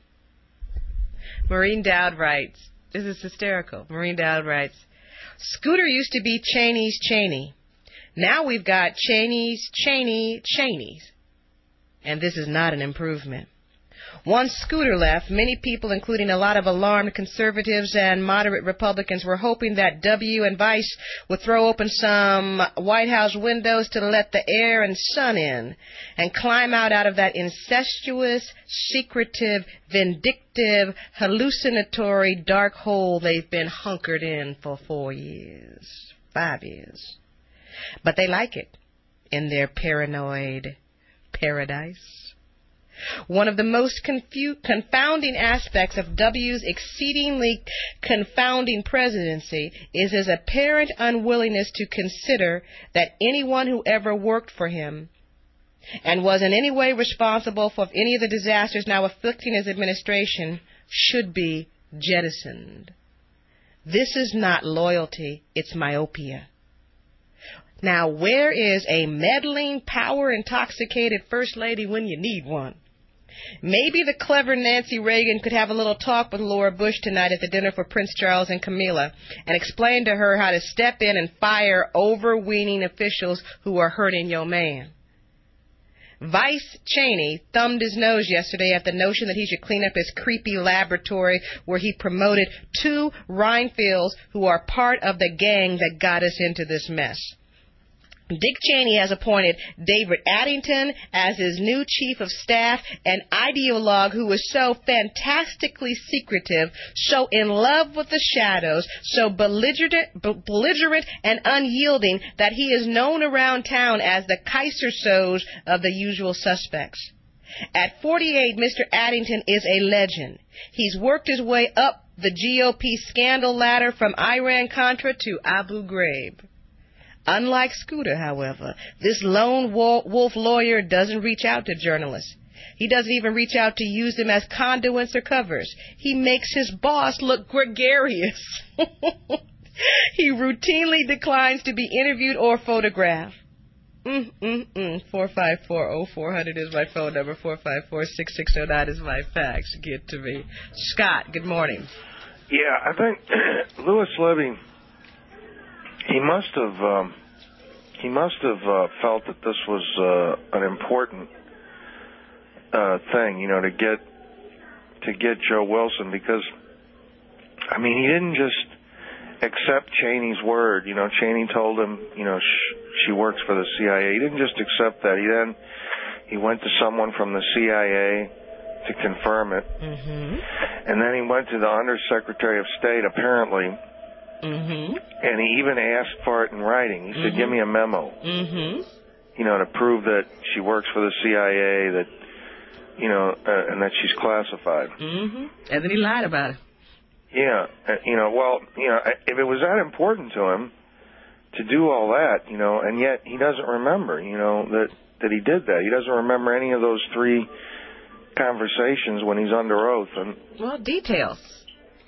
Maureen Dowd writes, this is hysterical. Maureen Dowd writes, "Scooter used to be Cheney's Cheney. Now we've got Cheney's Cheney Cheneys. And this is not an improvement. Once Scooter left, many people, including a lot of alarmed conservatives and moderate Republicans, were hoping that W and Vice would throw open some White House windows to let the air and sun in and climb out of that incestuous, secretive, vindictive, hallucinatory dark hole they've been hunkered in for 5 years. But they like it in their paranoid paradise. One of the most confounding aspects of W's exceedingly confounding presidency is his apparent unwillingness to consider that anyone who ever worked for him and was in any way responsible for any of the disasters now afflicting his administration should be jettisoned. This is not loyalty, it's myopia. Now, where is a meddling, power-intoxicated First Lady when you need one? Maybe the clever Nancy Reagan could have a little talk with Laura Bush tonight at the dinner for Prince Charles and Camilla and explain to her how to step in and fire overweening officials who are hurting your man. Vice Cheney thumbed his nose yesterday at the notion that he should clean up his creepy laboratory where he promoted 2 Reinfelds who are part of the gang that got us into this mess. Dick Cheney has appointed David Addington as his new chief of staff, an ideologue who is so fantastically secretive, so in love with the shadows, so belligerent and unyielding that he is known around town as the Kaiser Soze of the usual suspects. At 48, Mr. Addington is a legend. He's worked his way up the GOP scandal ladder from Iran-Contra to Abu Ghraib. Unlike Scooter, however, this lone wolf lawyer doesn't reach out to journalists. He doesn't even reach out to use them as conduits or covers. He makes his boss look gregarious. He routinely declines to be interviewed or photographed. 454-0400 is my phone number. 454-6609 is my fax. Get to me. Scott, good morning. Yeah, I think Louis Libby, he must have felt that this was an important thing, to get Joe Wilson, because I mean, he didn't just accept Cheney's word. Cheney told him, she works for the CIA. He didn't just accept that. He went to someone from the CIA to confirm it, and then he went to the Undersecretary of State, apparently. And he even asked for it in writing. He said, give me a memo, to prove that she works for the CIA, that, and that she's classified. And then he lied about it. Yeah. If it was that important to him to do all that, and yet he doesn't remember, that he did that. He doesn't remember any of those 3 conversations when he's under oath. And details.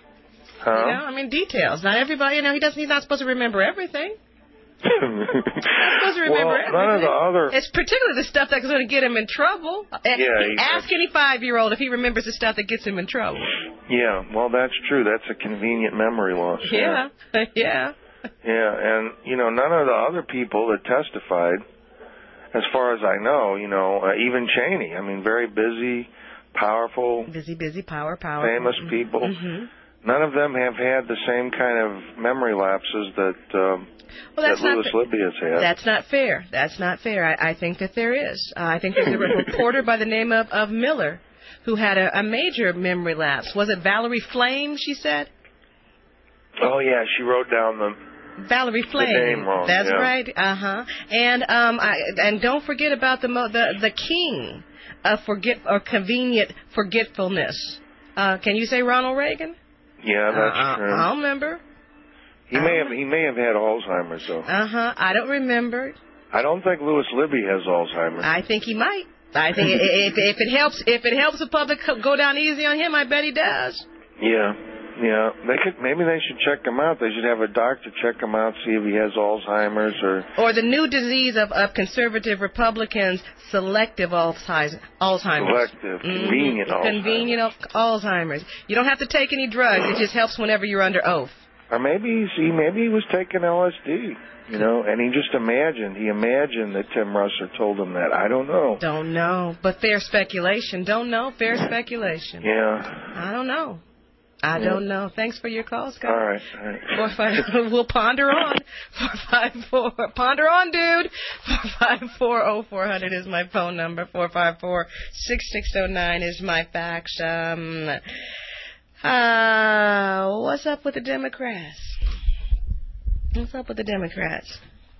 You know, I mean, details. Not everybody, you know, he's not supposed to remember everything. He's not supposed to remember everything. None of the other... It's particularly the stuff that's going to get him in trouble. Ask any 5-year-old if he remembers the stuff that gets him in trouble. Yeah, well, that's true. That's a convenient memory loss. Yeah. Yeah, and, you know, none of the other people that testified, as far as I know, you know, even Cheney, I mean, very busy, powerful. Busy, powerful. Famous people. Mm-hmm. None of them have had the same kind of memory lapses that Louis Libby has had. That's not fair. That's not fair. I think that there is. I think there's a reporter by the name of Miller who had a major memory lapse. Was it Valerie Flame, she said? Oh, yeah, she wrote down Valerie Flame. The name wrong. That's right. And don't forget about the king of convenient forgetfulness. Can you say Ronald Reagan? Yeah, that's true. I'll remember. He may have had Alzheimer's though. I don't remember. I don't think Louis Libby has Alzheimer's. I think he might. I think if it helps the public go down easy on him, I bet he does. Yeah. Maybe they should check him out. They should have a doctor check him out, see if he has Alzheimer's or the new disease of conservative Republicans, selective Alzheimer's. Selective, convenient Alzheimer's. Convenient Alzheimer's. You don't have to take any drugs. It just helps whenever you're under oath. Or maybe he was taking LSD, you know, and he imagined that Tim Russert told him that. I don't know. Don't know, but fair speculation. Don't know, fair speculation. Yeah. I don't know. I don't know. Thanks for your call, Scott. All right. 454. We'll ponder on. 454. Ponder on, dude. 454-0400 is my phone number. 454-6609 is my fax. What's up with the Democrats? What's up with the Democrats?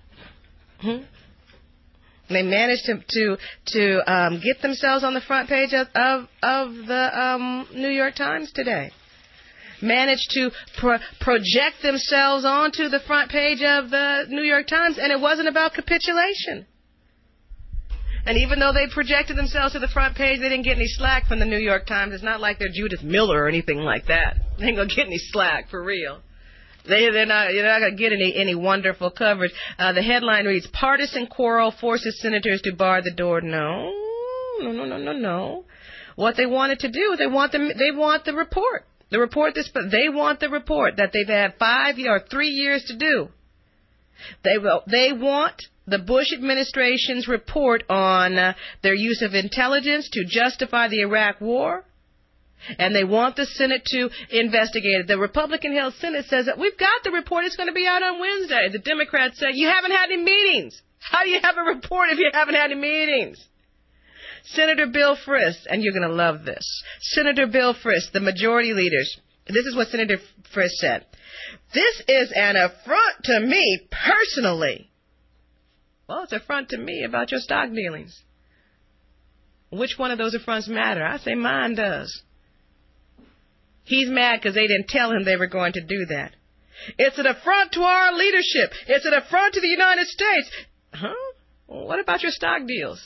They managed to get themselves on the front page of the New York Times today. Managed to project themselves onto the front page of the New York Times, and it wasn't about capitulation. And even though they projected themselves to the front page, they didn't get any slack from the New York Times. It's not like they're Judith Miller or anything like that. They ain't gonna get any slack for real. You're not gonna get any wonderful coverage. The headline reads: "Partisan quarrel forces senators to bar the door." No. What they wanted to do, they want the report. They want the report that they've had 5 or 3 years to do. They want the Bush administration's report on their use of intelligence to justify the Iraq War, and they want the Senate to investigate it. The Republican-held Senate says that we've got the report. It's going to be out on Wednesday. The Democrats say, you haven't had any meetings. How do you have a report if you haven't had any meetings? Senator Bill Frist, and you're going to love this. Senator Bill Frist, the majority leaders, this is what Senator Frist said. "This is an affront to me personally." Well, it's an affront to me about your stock dealings. Which one of those affronts matter? I say mine does. He's mad because they didn't tell him they were going to do that. "It's an affront to our leadership. It's an affront to the United States." Well, what about your stock deals?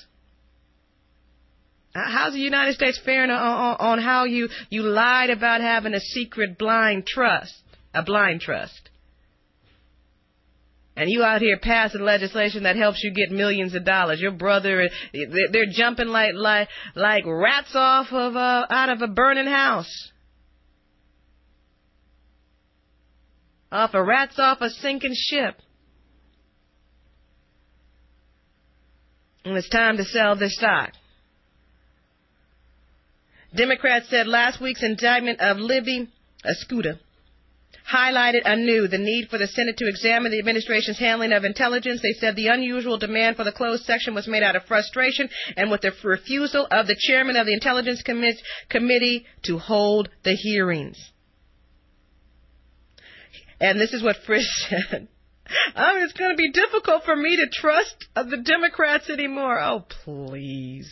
How's the United States faring on how you lied about having a secret blind trust? And you out here passing legislation that helps you get millions of dollars. Your brother, they're jumping like rats off of out of a burning house. Off a sinking ship. And it's time to sell their stock. Democrats said last week's indictment of Libby Escuda highlighted anew the need for the Senate to examine the administration's handling of intelligence. They said the unusual demand for the closed section was made out of frustration and with the refusal of the chairman of the Intelligence Committee to hold the hearings. And this is what Frist said. It's going to be difficult for me to trust the Democrats anymore. Oh, please.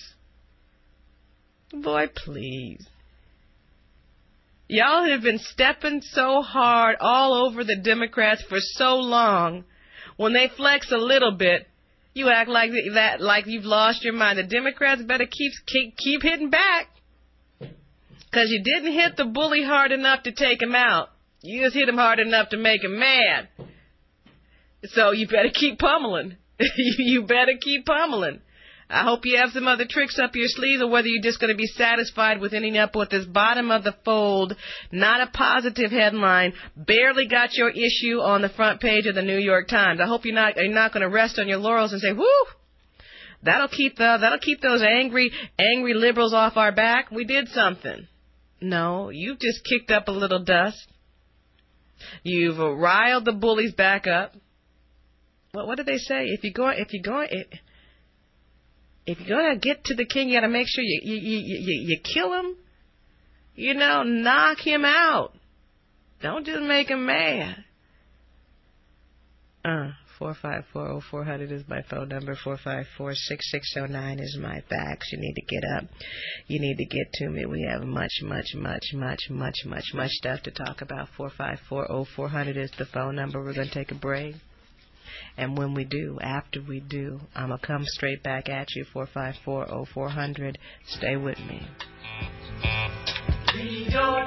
Boy, please. Y'all have been stepping so hard all over the Democrats for so long. When they flex a little bit, you act like you've lost your mind. The Democrats better keep hitting back. Because you didn't hit the bully hard enough to take him out. You just hit him hard enough to make him mad. So you better keep pummeling. You better keep pummeling. I hope you have some other tricks up your sleeves, or whether you're just going to be satisfied with ending up with this bottom of the fold, not a positive headline, barely got your issue on the front page of the New York Times. I hope you're not going to rest on your laurels and say, whoo, that'll keep those angry liberals off our back. We did something. No, you've just kicked up a little dust. You've riled the bullies back up. Well, what did they say? If you're going to get to the king, you got to make sure you kill him. You know, knock him out. Don't just make him mad. 4540400 is my phone number. 454-6609 is my fax. You need to get up. You need to get to me. We have much stuff to talk about. 4540400 is the phone number. We're going to take a break. And when we do, after we do, I'm going to come straight back at you. 454-0400. Stay with me. We don't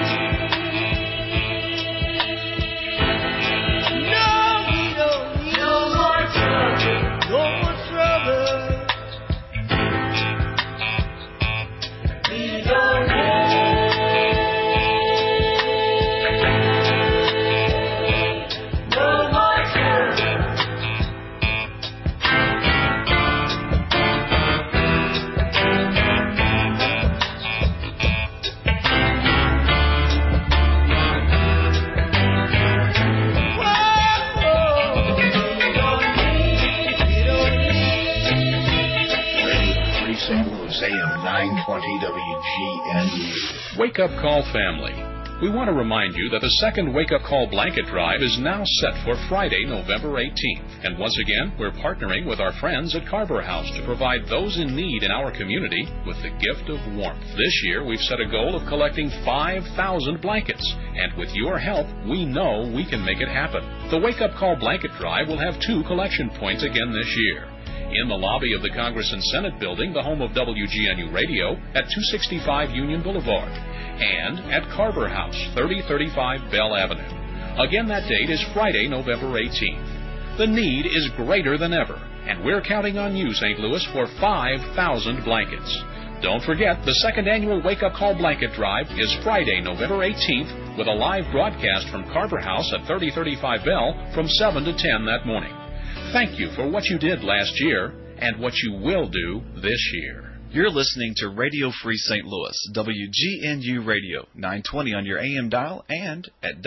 AM 920 WGNU. Wake Up Call family. We want to remind you that the second Wake Up Call blanket drive is now set for Friday, November 18th. And once again, we're partnering with our friends at Carver House to provide those in need in our community with the gift of warmth. This year, we've set a goal of collecting 5,000 blankets. And with your help, we know we can make it happen. The Wake Up Call blanket drive will have 2 collection points again this year. In the lobby of the Congress and Senate building, the home of WGNU Radio, at 265 Union Boulevard, and at Carver House, 3035 Bell Avenue. Again, that date is Friday, November 18th. The need is greater than ever, and we're counting on you, St. Louis, for 5,000 blankets. Don't forget, the second annual Wake Up Call Blanket Drive is Friday, November 18th, with a live broadcast from Carver House at 3035 Bell from 7 to 10 that morning. Thank you for what you did last year and what you will do this year. You're listening to Radio Free St. Louis, WGNU Radio, 920 on your AM dial and at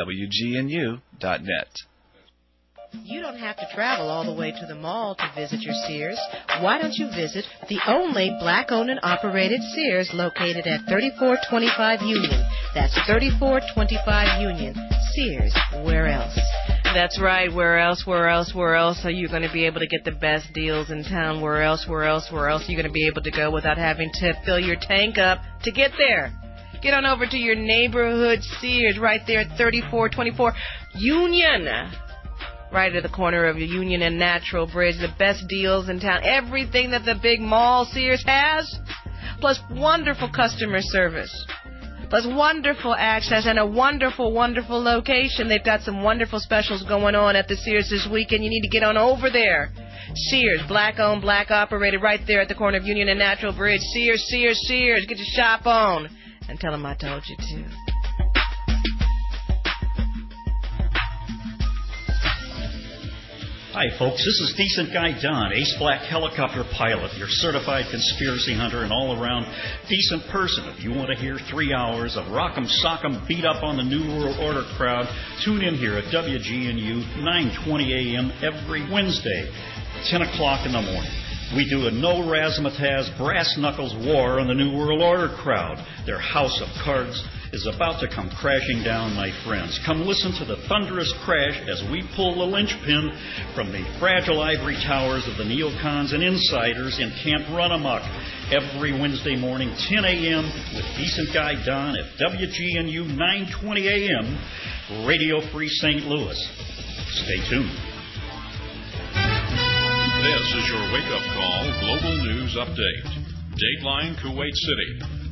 WGNU.net. You don't have to travel all the way to the mall to visit your Sears. Why don't you visit the only black-owned and operated Sears located at 3425 Union? That's 3425 Union. Sears, where else? That's right. Where else are you going to be able to get the best deals in town? Where else are you going to be able to go without having to fill your tank up to get there? Get on over to your neighborhood Sears right there at 3424 Union. Right at the corner of Union and Natural Bridge. The best deals in town. Everything that the big mall Sears has. Plus wonderful customer service. Plus wonderful access and a wonderful, wonderful location. They've got some wonderful specials going on at the Sears this weekend. You need to get on over there. Sears, black-owned, black-operated, right there at the corner of Union and Natural Bridge. Sears. Get your shop on. And tell them I told you to. Hi, folks. This is Decent Guy Don, Ace Black helicopter pilot, your certified conspiracy hunter and all-around decent person. If you want to hear 3 hours of rock'em sock'em beat up on the New World Order crowd, tune in here at WGNU 920 AM every Wednesday, 10 o'clock in the morning. We do a no razzmatazz, brass knuckles war on the New World Order crowd. Their house of cards is about to come crashing down, my friends. Come listen to the thunderous crash as we pull the linchpin from the fragile ivory towers of the neocons and insiders in Camp Run Amok every Wednesday morning, 10 a.m. with Decent Guy Don at WGNU 920 a.m., Radio Free St. Louis. Stay tuned. This is your wake-up call global news update. Dateline Kuwait City.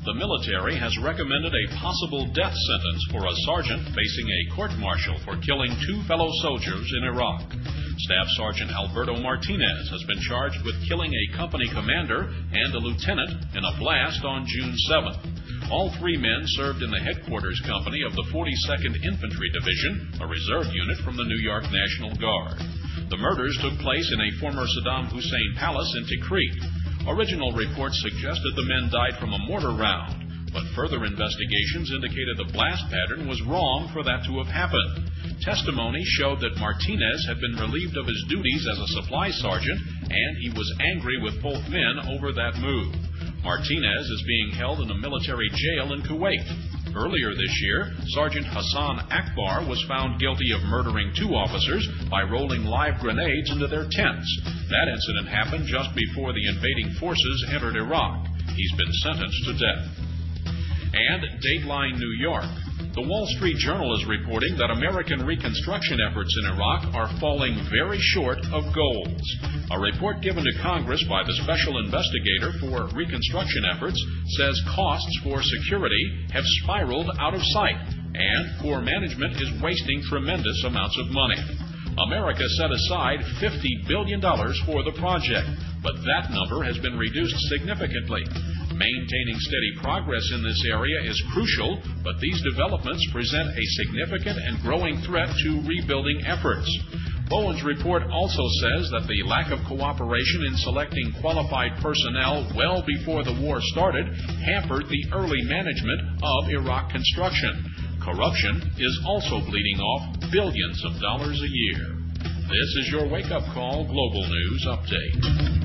The military has recommended a possible death sentence for a sergeant facing a court-martial for killing 2 fellow soldiers in Iraq. Staff Sergeant Alberto Martinez has been charged with killing a company commander and a lieutenant in a blast on June 7th. All 3 men served in the headquarters company of the 42nd Infantry Division, a reserve unit from the New York National Guard. The murders took place in a former Saddam Hussein palace in Tikrit. Original reports suggested the men died from a mortar round, but further investigations indicated the blast pattern was wrong for that to have happened. Testimony showed that Martinez had been relieved of his duties as a supply sergeant, and he was angry with both men over that move. Martinez is being held in a military jail in Kuwait. Earlier this year, Sergeant Hassan Akbar was found guilty of murdering 2 officers by rolling live grenades into their tents. That incident happened just before the invading forces entered Iraq. He's been sentenced to death. And Dateline New York. The Wall Street Journal is reporting that American reconstruction efforts in Iraq are falling very short of goals. A report given to Congress by the Special Investigator for Reconstruction Efforts says costs for security have spiraled out of sight, and poor management is wasting tremendous amounts of money. America set aside $50 billion for the project, but that number has been reduced significantly. Maintaining steady progress in this area is crucial, but these developments present a significant and growing threat to rebuilding efforts. Bowen's report also says that the lack of cooperation in selecting qualified personnel well before the war started hampered the early management of Iraq construction. Corruption is also bleeding off billions of dollars a year. This is your wake-up call Global News Update.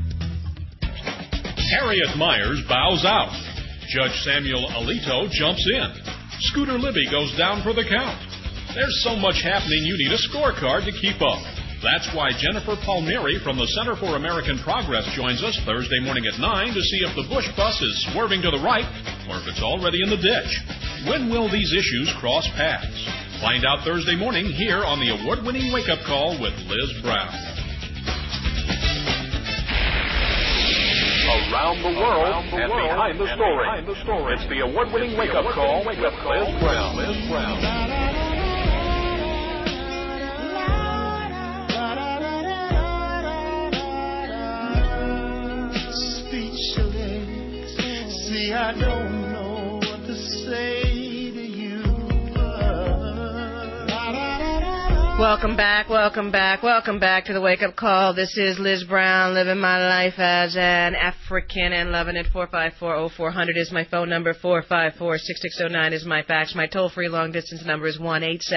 Harriet Myers bows out. Judge Samuel Alito jumps in. Scooter Libby goes down for the count. There's so much happening you need a scorecard to keep up. That's why Jennifer Palmieri from the Center for American Progress joins us Thursday morning at 9 to see if the Bush bus is swerving to the right or if it's already in the ditch. When will these issues cross paths? Find out Thursday morning here on the award-winning Wake Up Call with Liz Brown. Around the world and behind the story. It's the award-winning Wake Up Call with Liz Brown. Liz Brown. See, I don't know what to say to you. Welcome back to the Wake Up Call. This is Liz Brown, living my life as an African and loving it. 454-0400 is my phone number. 454-6609 is my fax. My toll-free long-distance number is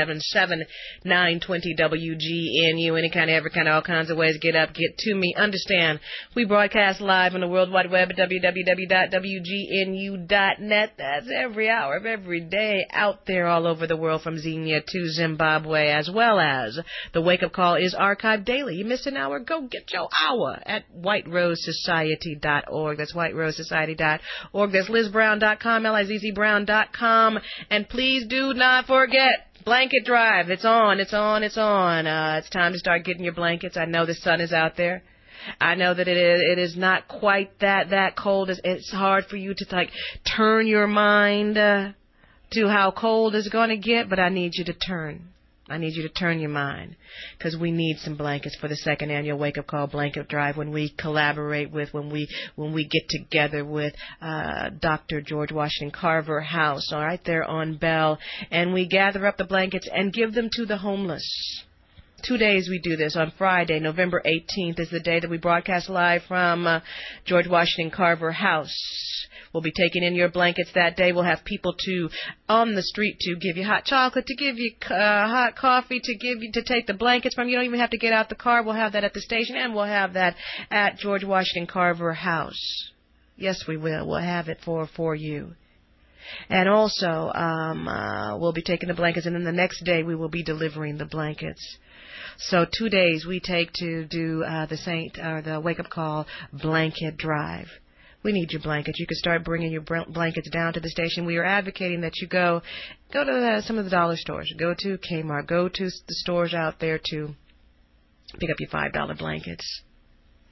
1-877-920-WGNU. Any kind of, every kind of, all kinds of ways. Get up, get to me. Understand, we broadcast live on the World Wide Web at www.wgnu.net. That's every hour of every day out there all over the world from Xenia to Zimbabwe, as well as the Wake Up Call is archived daily. You miss an hour? Go get your hour at whiterosesociety.org. That's whiterosesociety.org. That's lizbrown.com, lizzbrown.com. And please do not forget Blanket Drive. It's on. It's time to start getting your blankets. I know the sun is out there. I know that it is not quite that cold. It's hard for you to turn your mind to how cold it's going to get, but I need you to turn your mind, because we need some blankets for the second annual Wake Up Call Blanket Drive when we collaborate with, when we get together with Dr. George Washington Carver House, all right, there on Bell, and we gather up the blankets and give them to the homeless. 2 days we do this. On Friday, November 18th, is the day that we broadcast live from George Washington Carver House. We'll be taking in your blankets that day. We'll have people on the street to give you hot chocolate, to give you hot coffee, to take the blankets from you. You don't even have to get out the car. We'll have that at the station, and we'll have that at George Washington Carver House. Yes, we will. We'll have it for you. And also, we'll be taking the blankets, and then the next day we will be delivering the blankets. So 2 days we take to do the Wake Up Call Blanket Drive. We need your blankets. You can start bringing your blankets down to the station. We are advocating that you go to some of the dollar stores. Go to Kmart. Go to the stores out there to pick up your $5 blankets.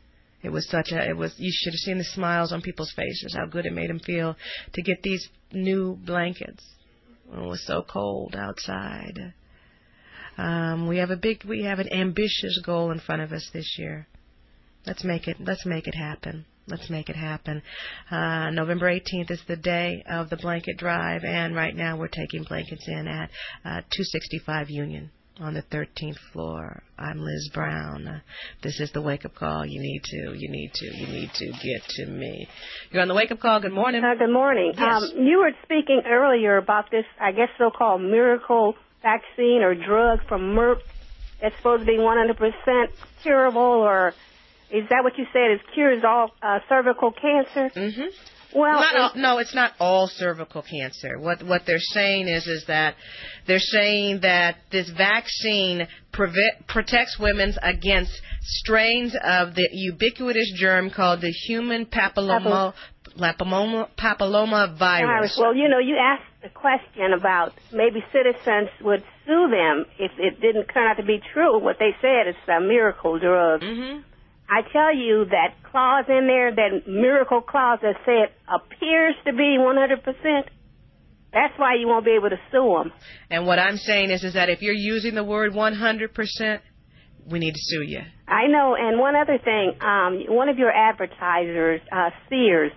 It was you should have seen the smiles on people's faces, how good it made them feel to get these new blankets. It was so cold outside. We have an ambitious goal in front of us this year. Let's make it happen. Let's make it happen. November 18th is the day of the blanket drive, and right now we're taking blankets in at 265 Union on the 13th floor. I'm Liz Brown. This is the wake-up call. You need to get to me. You're on the wake-up call. Good morning. Good morning. Yes. You were speaking earlier about this, I guess, so-called miracle vaccine or drug from Merck that's supposed to be 100% curable, or is that what you said? It cures all cervical cancer? Mm-hmm. Well, no, it's not all cervical cancer. What they're saying is that they're saying that this vaccine protects women against strains of the ubiquitous germ called the human papilloma virus. Well, you asked a question about maybe citizens would sue them if it didn't turn out to be true. What they said is a miracle drug. Mm-hmm. I tell you that clause in there, that miracle clause that said appears to be 100%, that's why you won't be able to sue them. And what I'm saying is that if you're using the word 100%, we need to sue you. I know. And one other thing, one of your advertisers, Sears,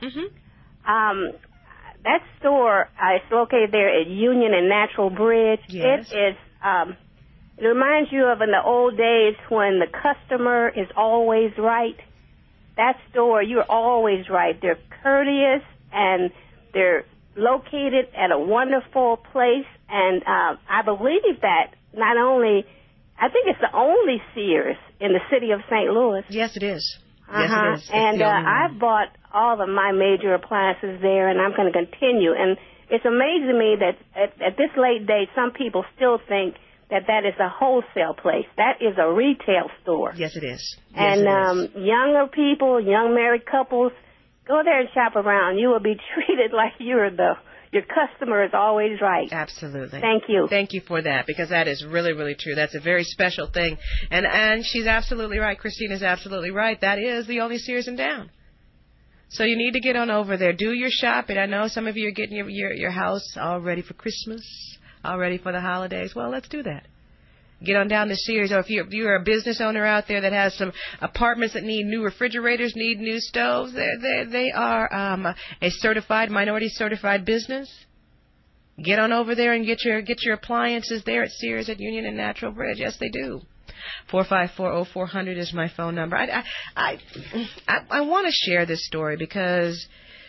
that store is located there at Union and Natural Bridge. Yes. It is... It reminds you of in the old days when the customer is always right. That store, you're always right. They're courteous, and they're located at a wonderful place. And I believe that not only, I think it's the only Sears in the city of St. Louis. Yes, it is. Yes, it is. And I've bought all of my major appliances there, and I'm going to continue. And it's amazing to me that at this late date, some people still think that is a wholesale place. That is a retail store. Yes, it is. Yes, and younger people, young married couples, go there and shop around. You will be treated like your customer is always right. Absolutely. Thank you. Thank you for that, because that is really, really true. That's a very special thing. And she's absolutely right. Christina's absolutely right. That is the only Sears in town. So you need to get on over there. Do your shopping. I know some of you are getting your house all ready for Christmas, all ready for the holidays. Well, let's do that. Get on down to Sears. Or if you're a business owner out there that has some apartments that need new refrigerators, need new stoves, they are a certified, minority certified business. Get on over there and get your appliances there at Sears at Union and Natural Bridge. Yes, they do. 454-0400 is my phone number. I want to share this story because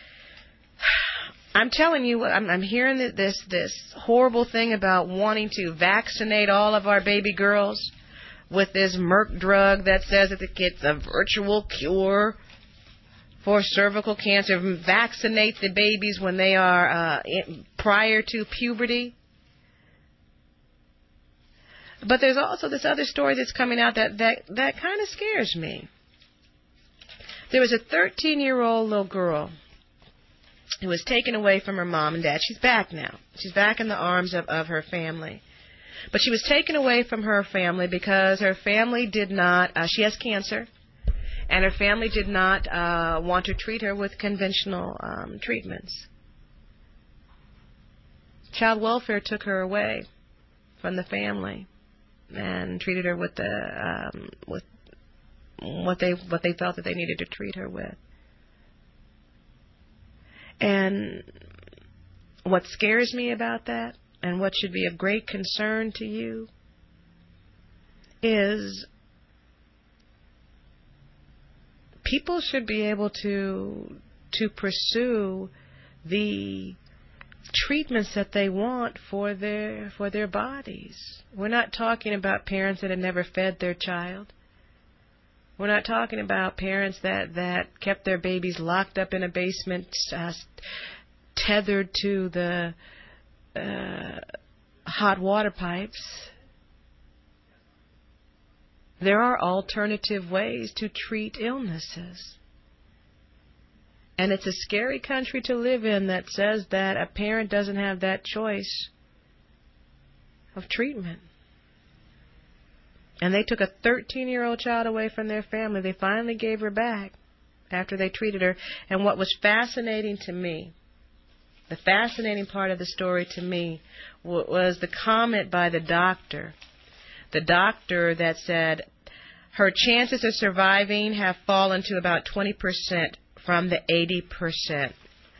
I'm telling you, I'm hearing this horrible thing about wanting to vaccinate all of our baby girls with this Merck drug that says that it's a virtual cure for cervical cancer. Vaccinate the babies when they are prior to puberty. But there's also this other story that's coming out that kind of scares me. There was a 13-year-old little girl who was taken away from her mom and dad. She's back now. She's back in the arms of her family. But she was taken away from her family because her family did not, she has cancer, and her family did not want to treat her with conventional treatments. Child welfare took her away from the family and treated her with with what they felt that they needed to treat her with. And what scares me about that, and what should be of great concern to you, is people should be able to pursue the treatments that they want for their bodies. We're not talking about parents that have never fed their child. We're not talking about parents that kept their babies locked up in a basement, tethered to the hot water pipes. There are alternative ways to treat illnesses. And it's a scary country to live in that says that a parent doesn't have that choice of treatment. And they took a 13-year-old child away from their family. They finally gave her back. after they treated her. And what was fascinating to me, the fascinating part of the story to me, was the comment by the doctor. The doctor that said her chances of surviving have fallen to about 20% from the 80%.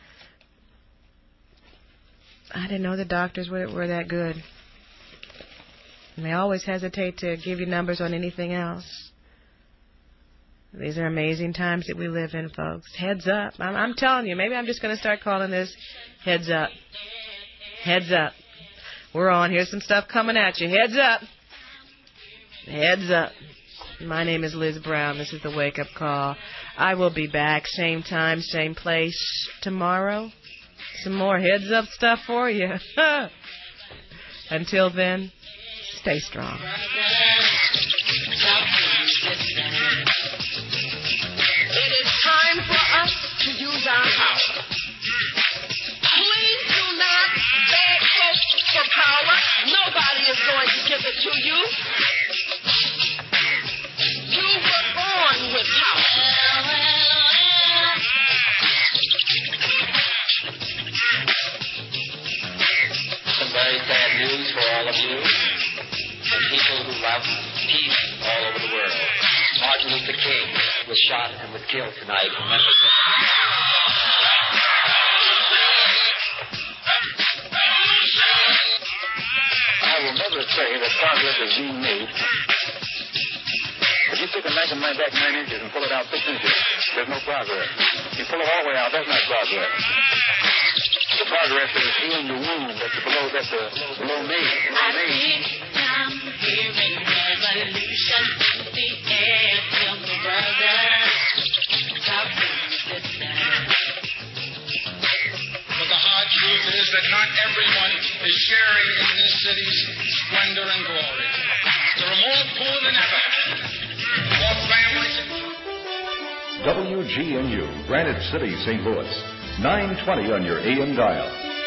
I didn't know the doctors were that good. And they always hesitate to give you numbers on anything else. These are amazing times that we live in, folks. Heads up. I'm telling you, maybe I'm just going to start calling this Heads Up. Heads up. We're on. Here's some stuff coming at you. Heads up. Heads up. My name is Liz Brown. This is the Wake Up Call. I will be back same time, same place tomorrow. Some more heads up stuff for you. Until then, stay strong. It is time for us to use our power. Please do not beg folks for power. Nobody is going to give it to you. You were born with power. Some very sad news for all of you and people who love peace all over the world. Martin Luther King was shot and was killed tonight in Memphis. I will never say that progress is being made. If you take a knife and knife back 9 inches and pull it out 6 inches, there's no progress. You pull it all the way out, that's not progress. The progress is healing the wound that's below me. I think I'm hearing revolution in the air. Tell me, brother, how can this sound? But the hard truth is that not everyone is sharing in this city's splendor and glory. There are more poor than ever. More families. WGNU, Granite City, St. Louis. 920 on your AM dial.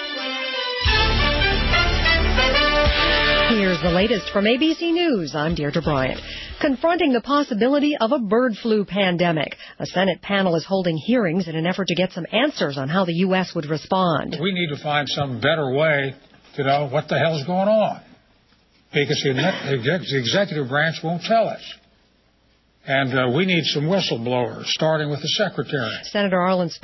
Here's the latest from ABC News. I'm Deirdre Bryant. Confronting the possibility of a bird flu pandemic, a Senate panel is holding hearings in an effort to get some answers on how the U.S. would respond. We need to find some better way to know what the hell's going on, because the executive branch won't tell us. And we need some whistleblowers, starting with the secretary. Senator Arlen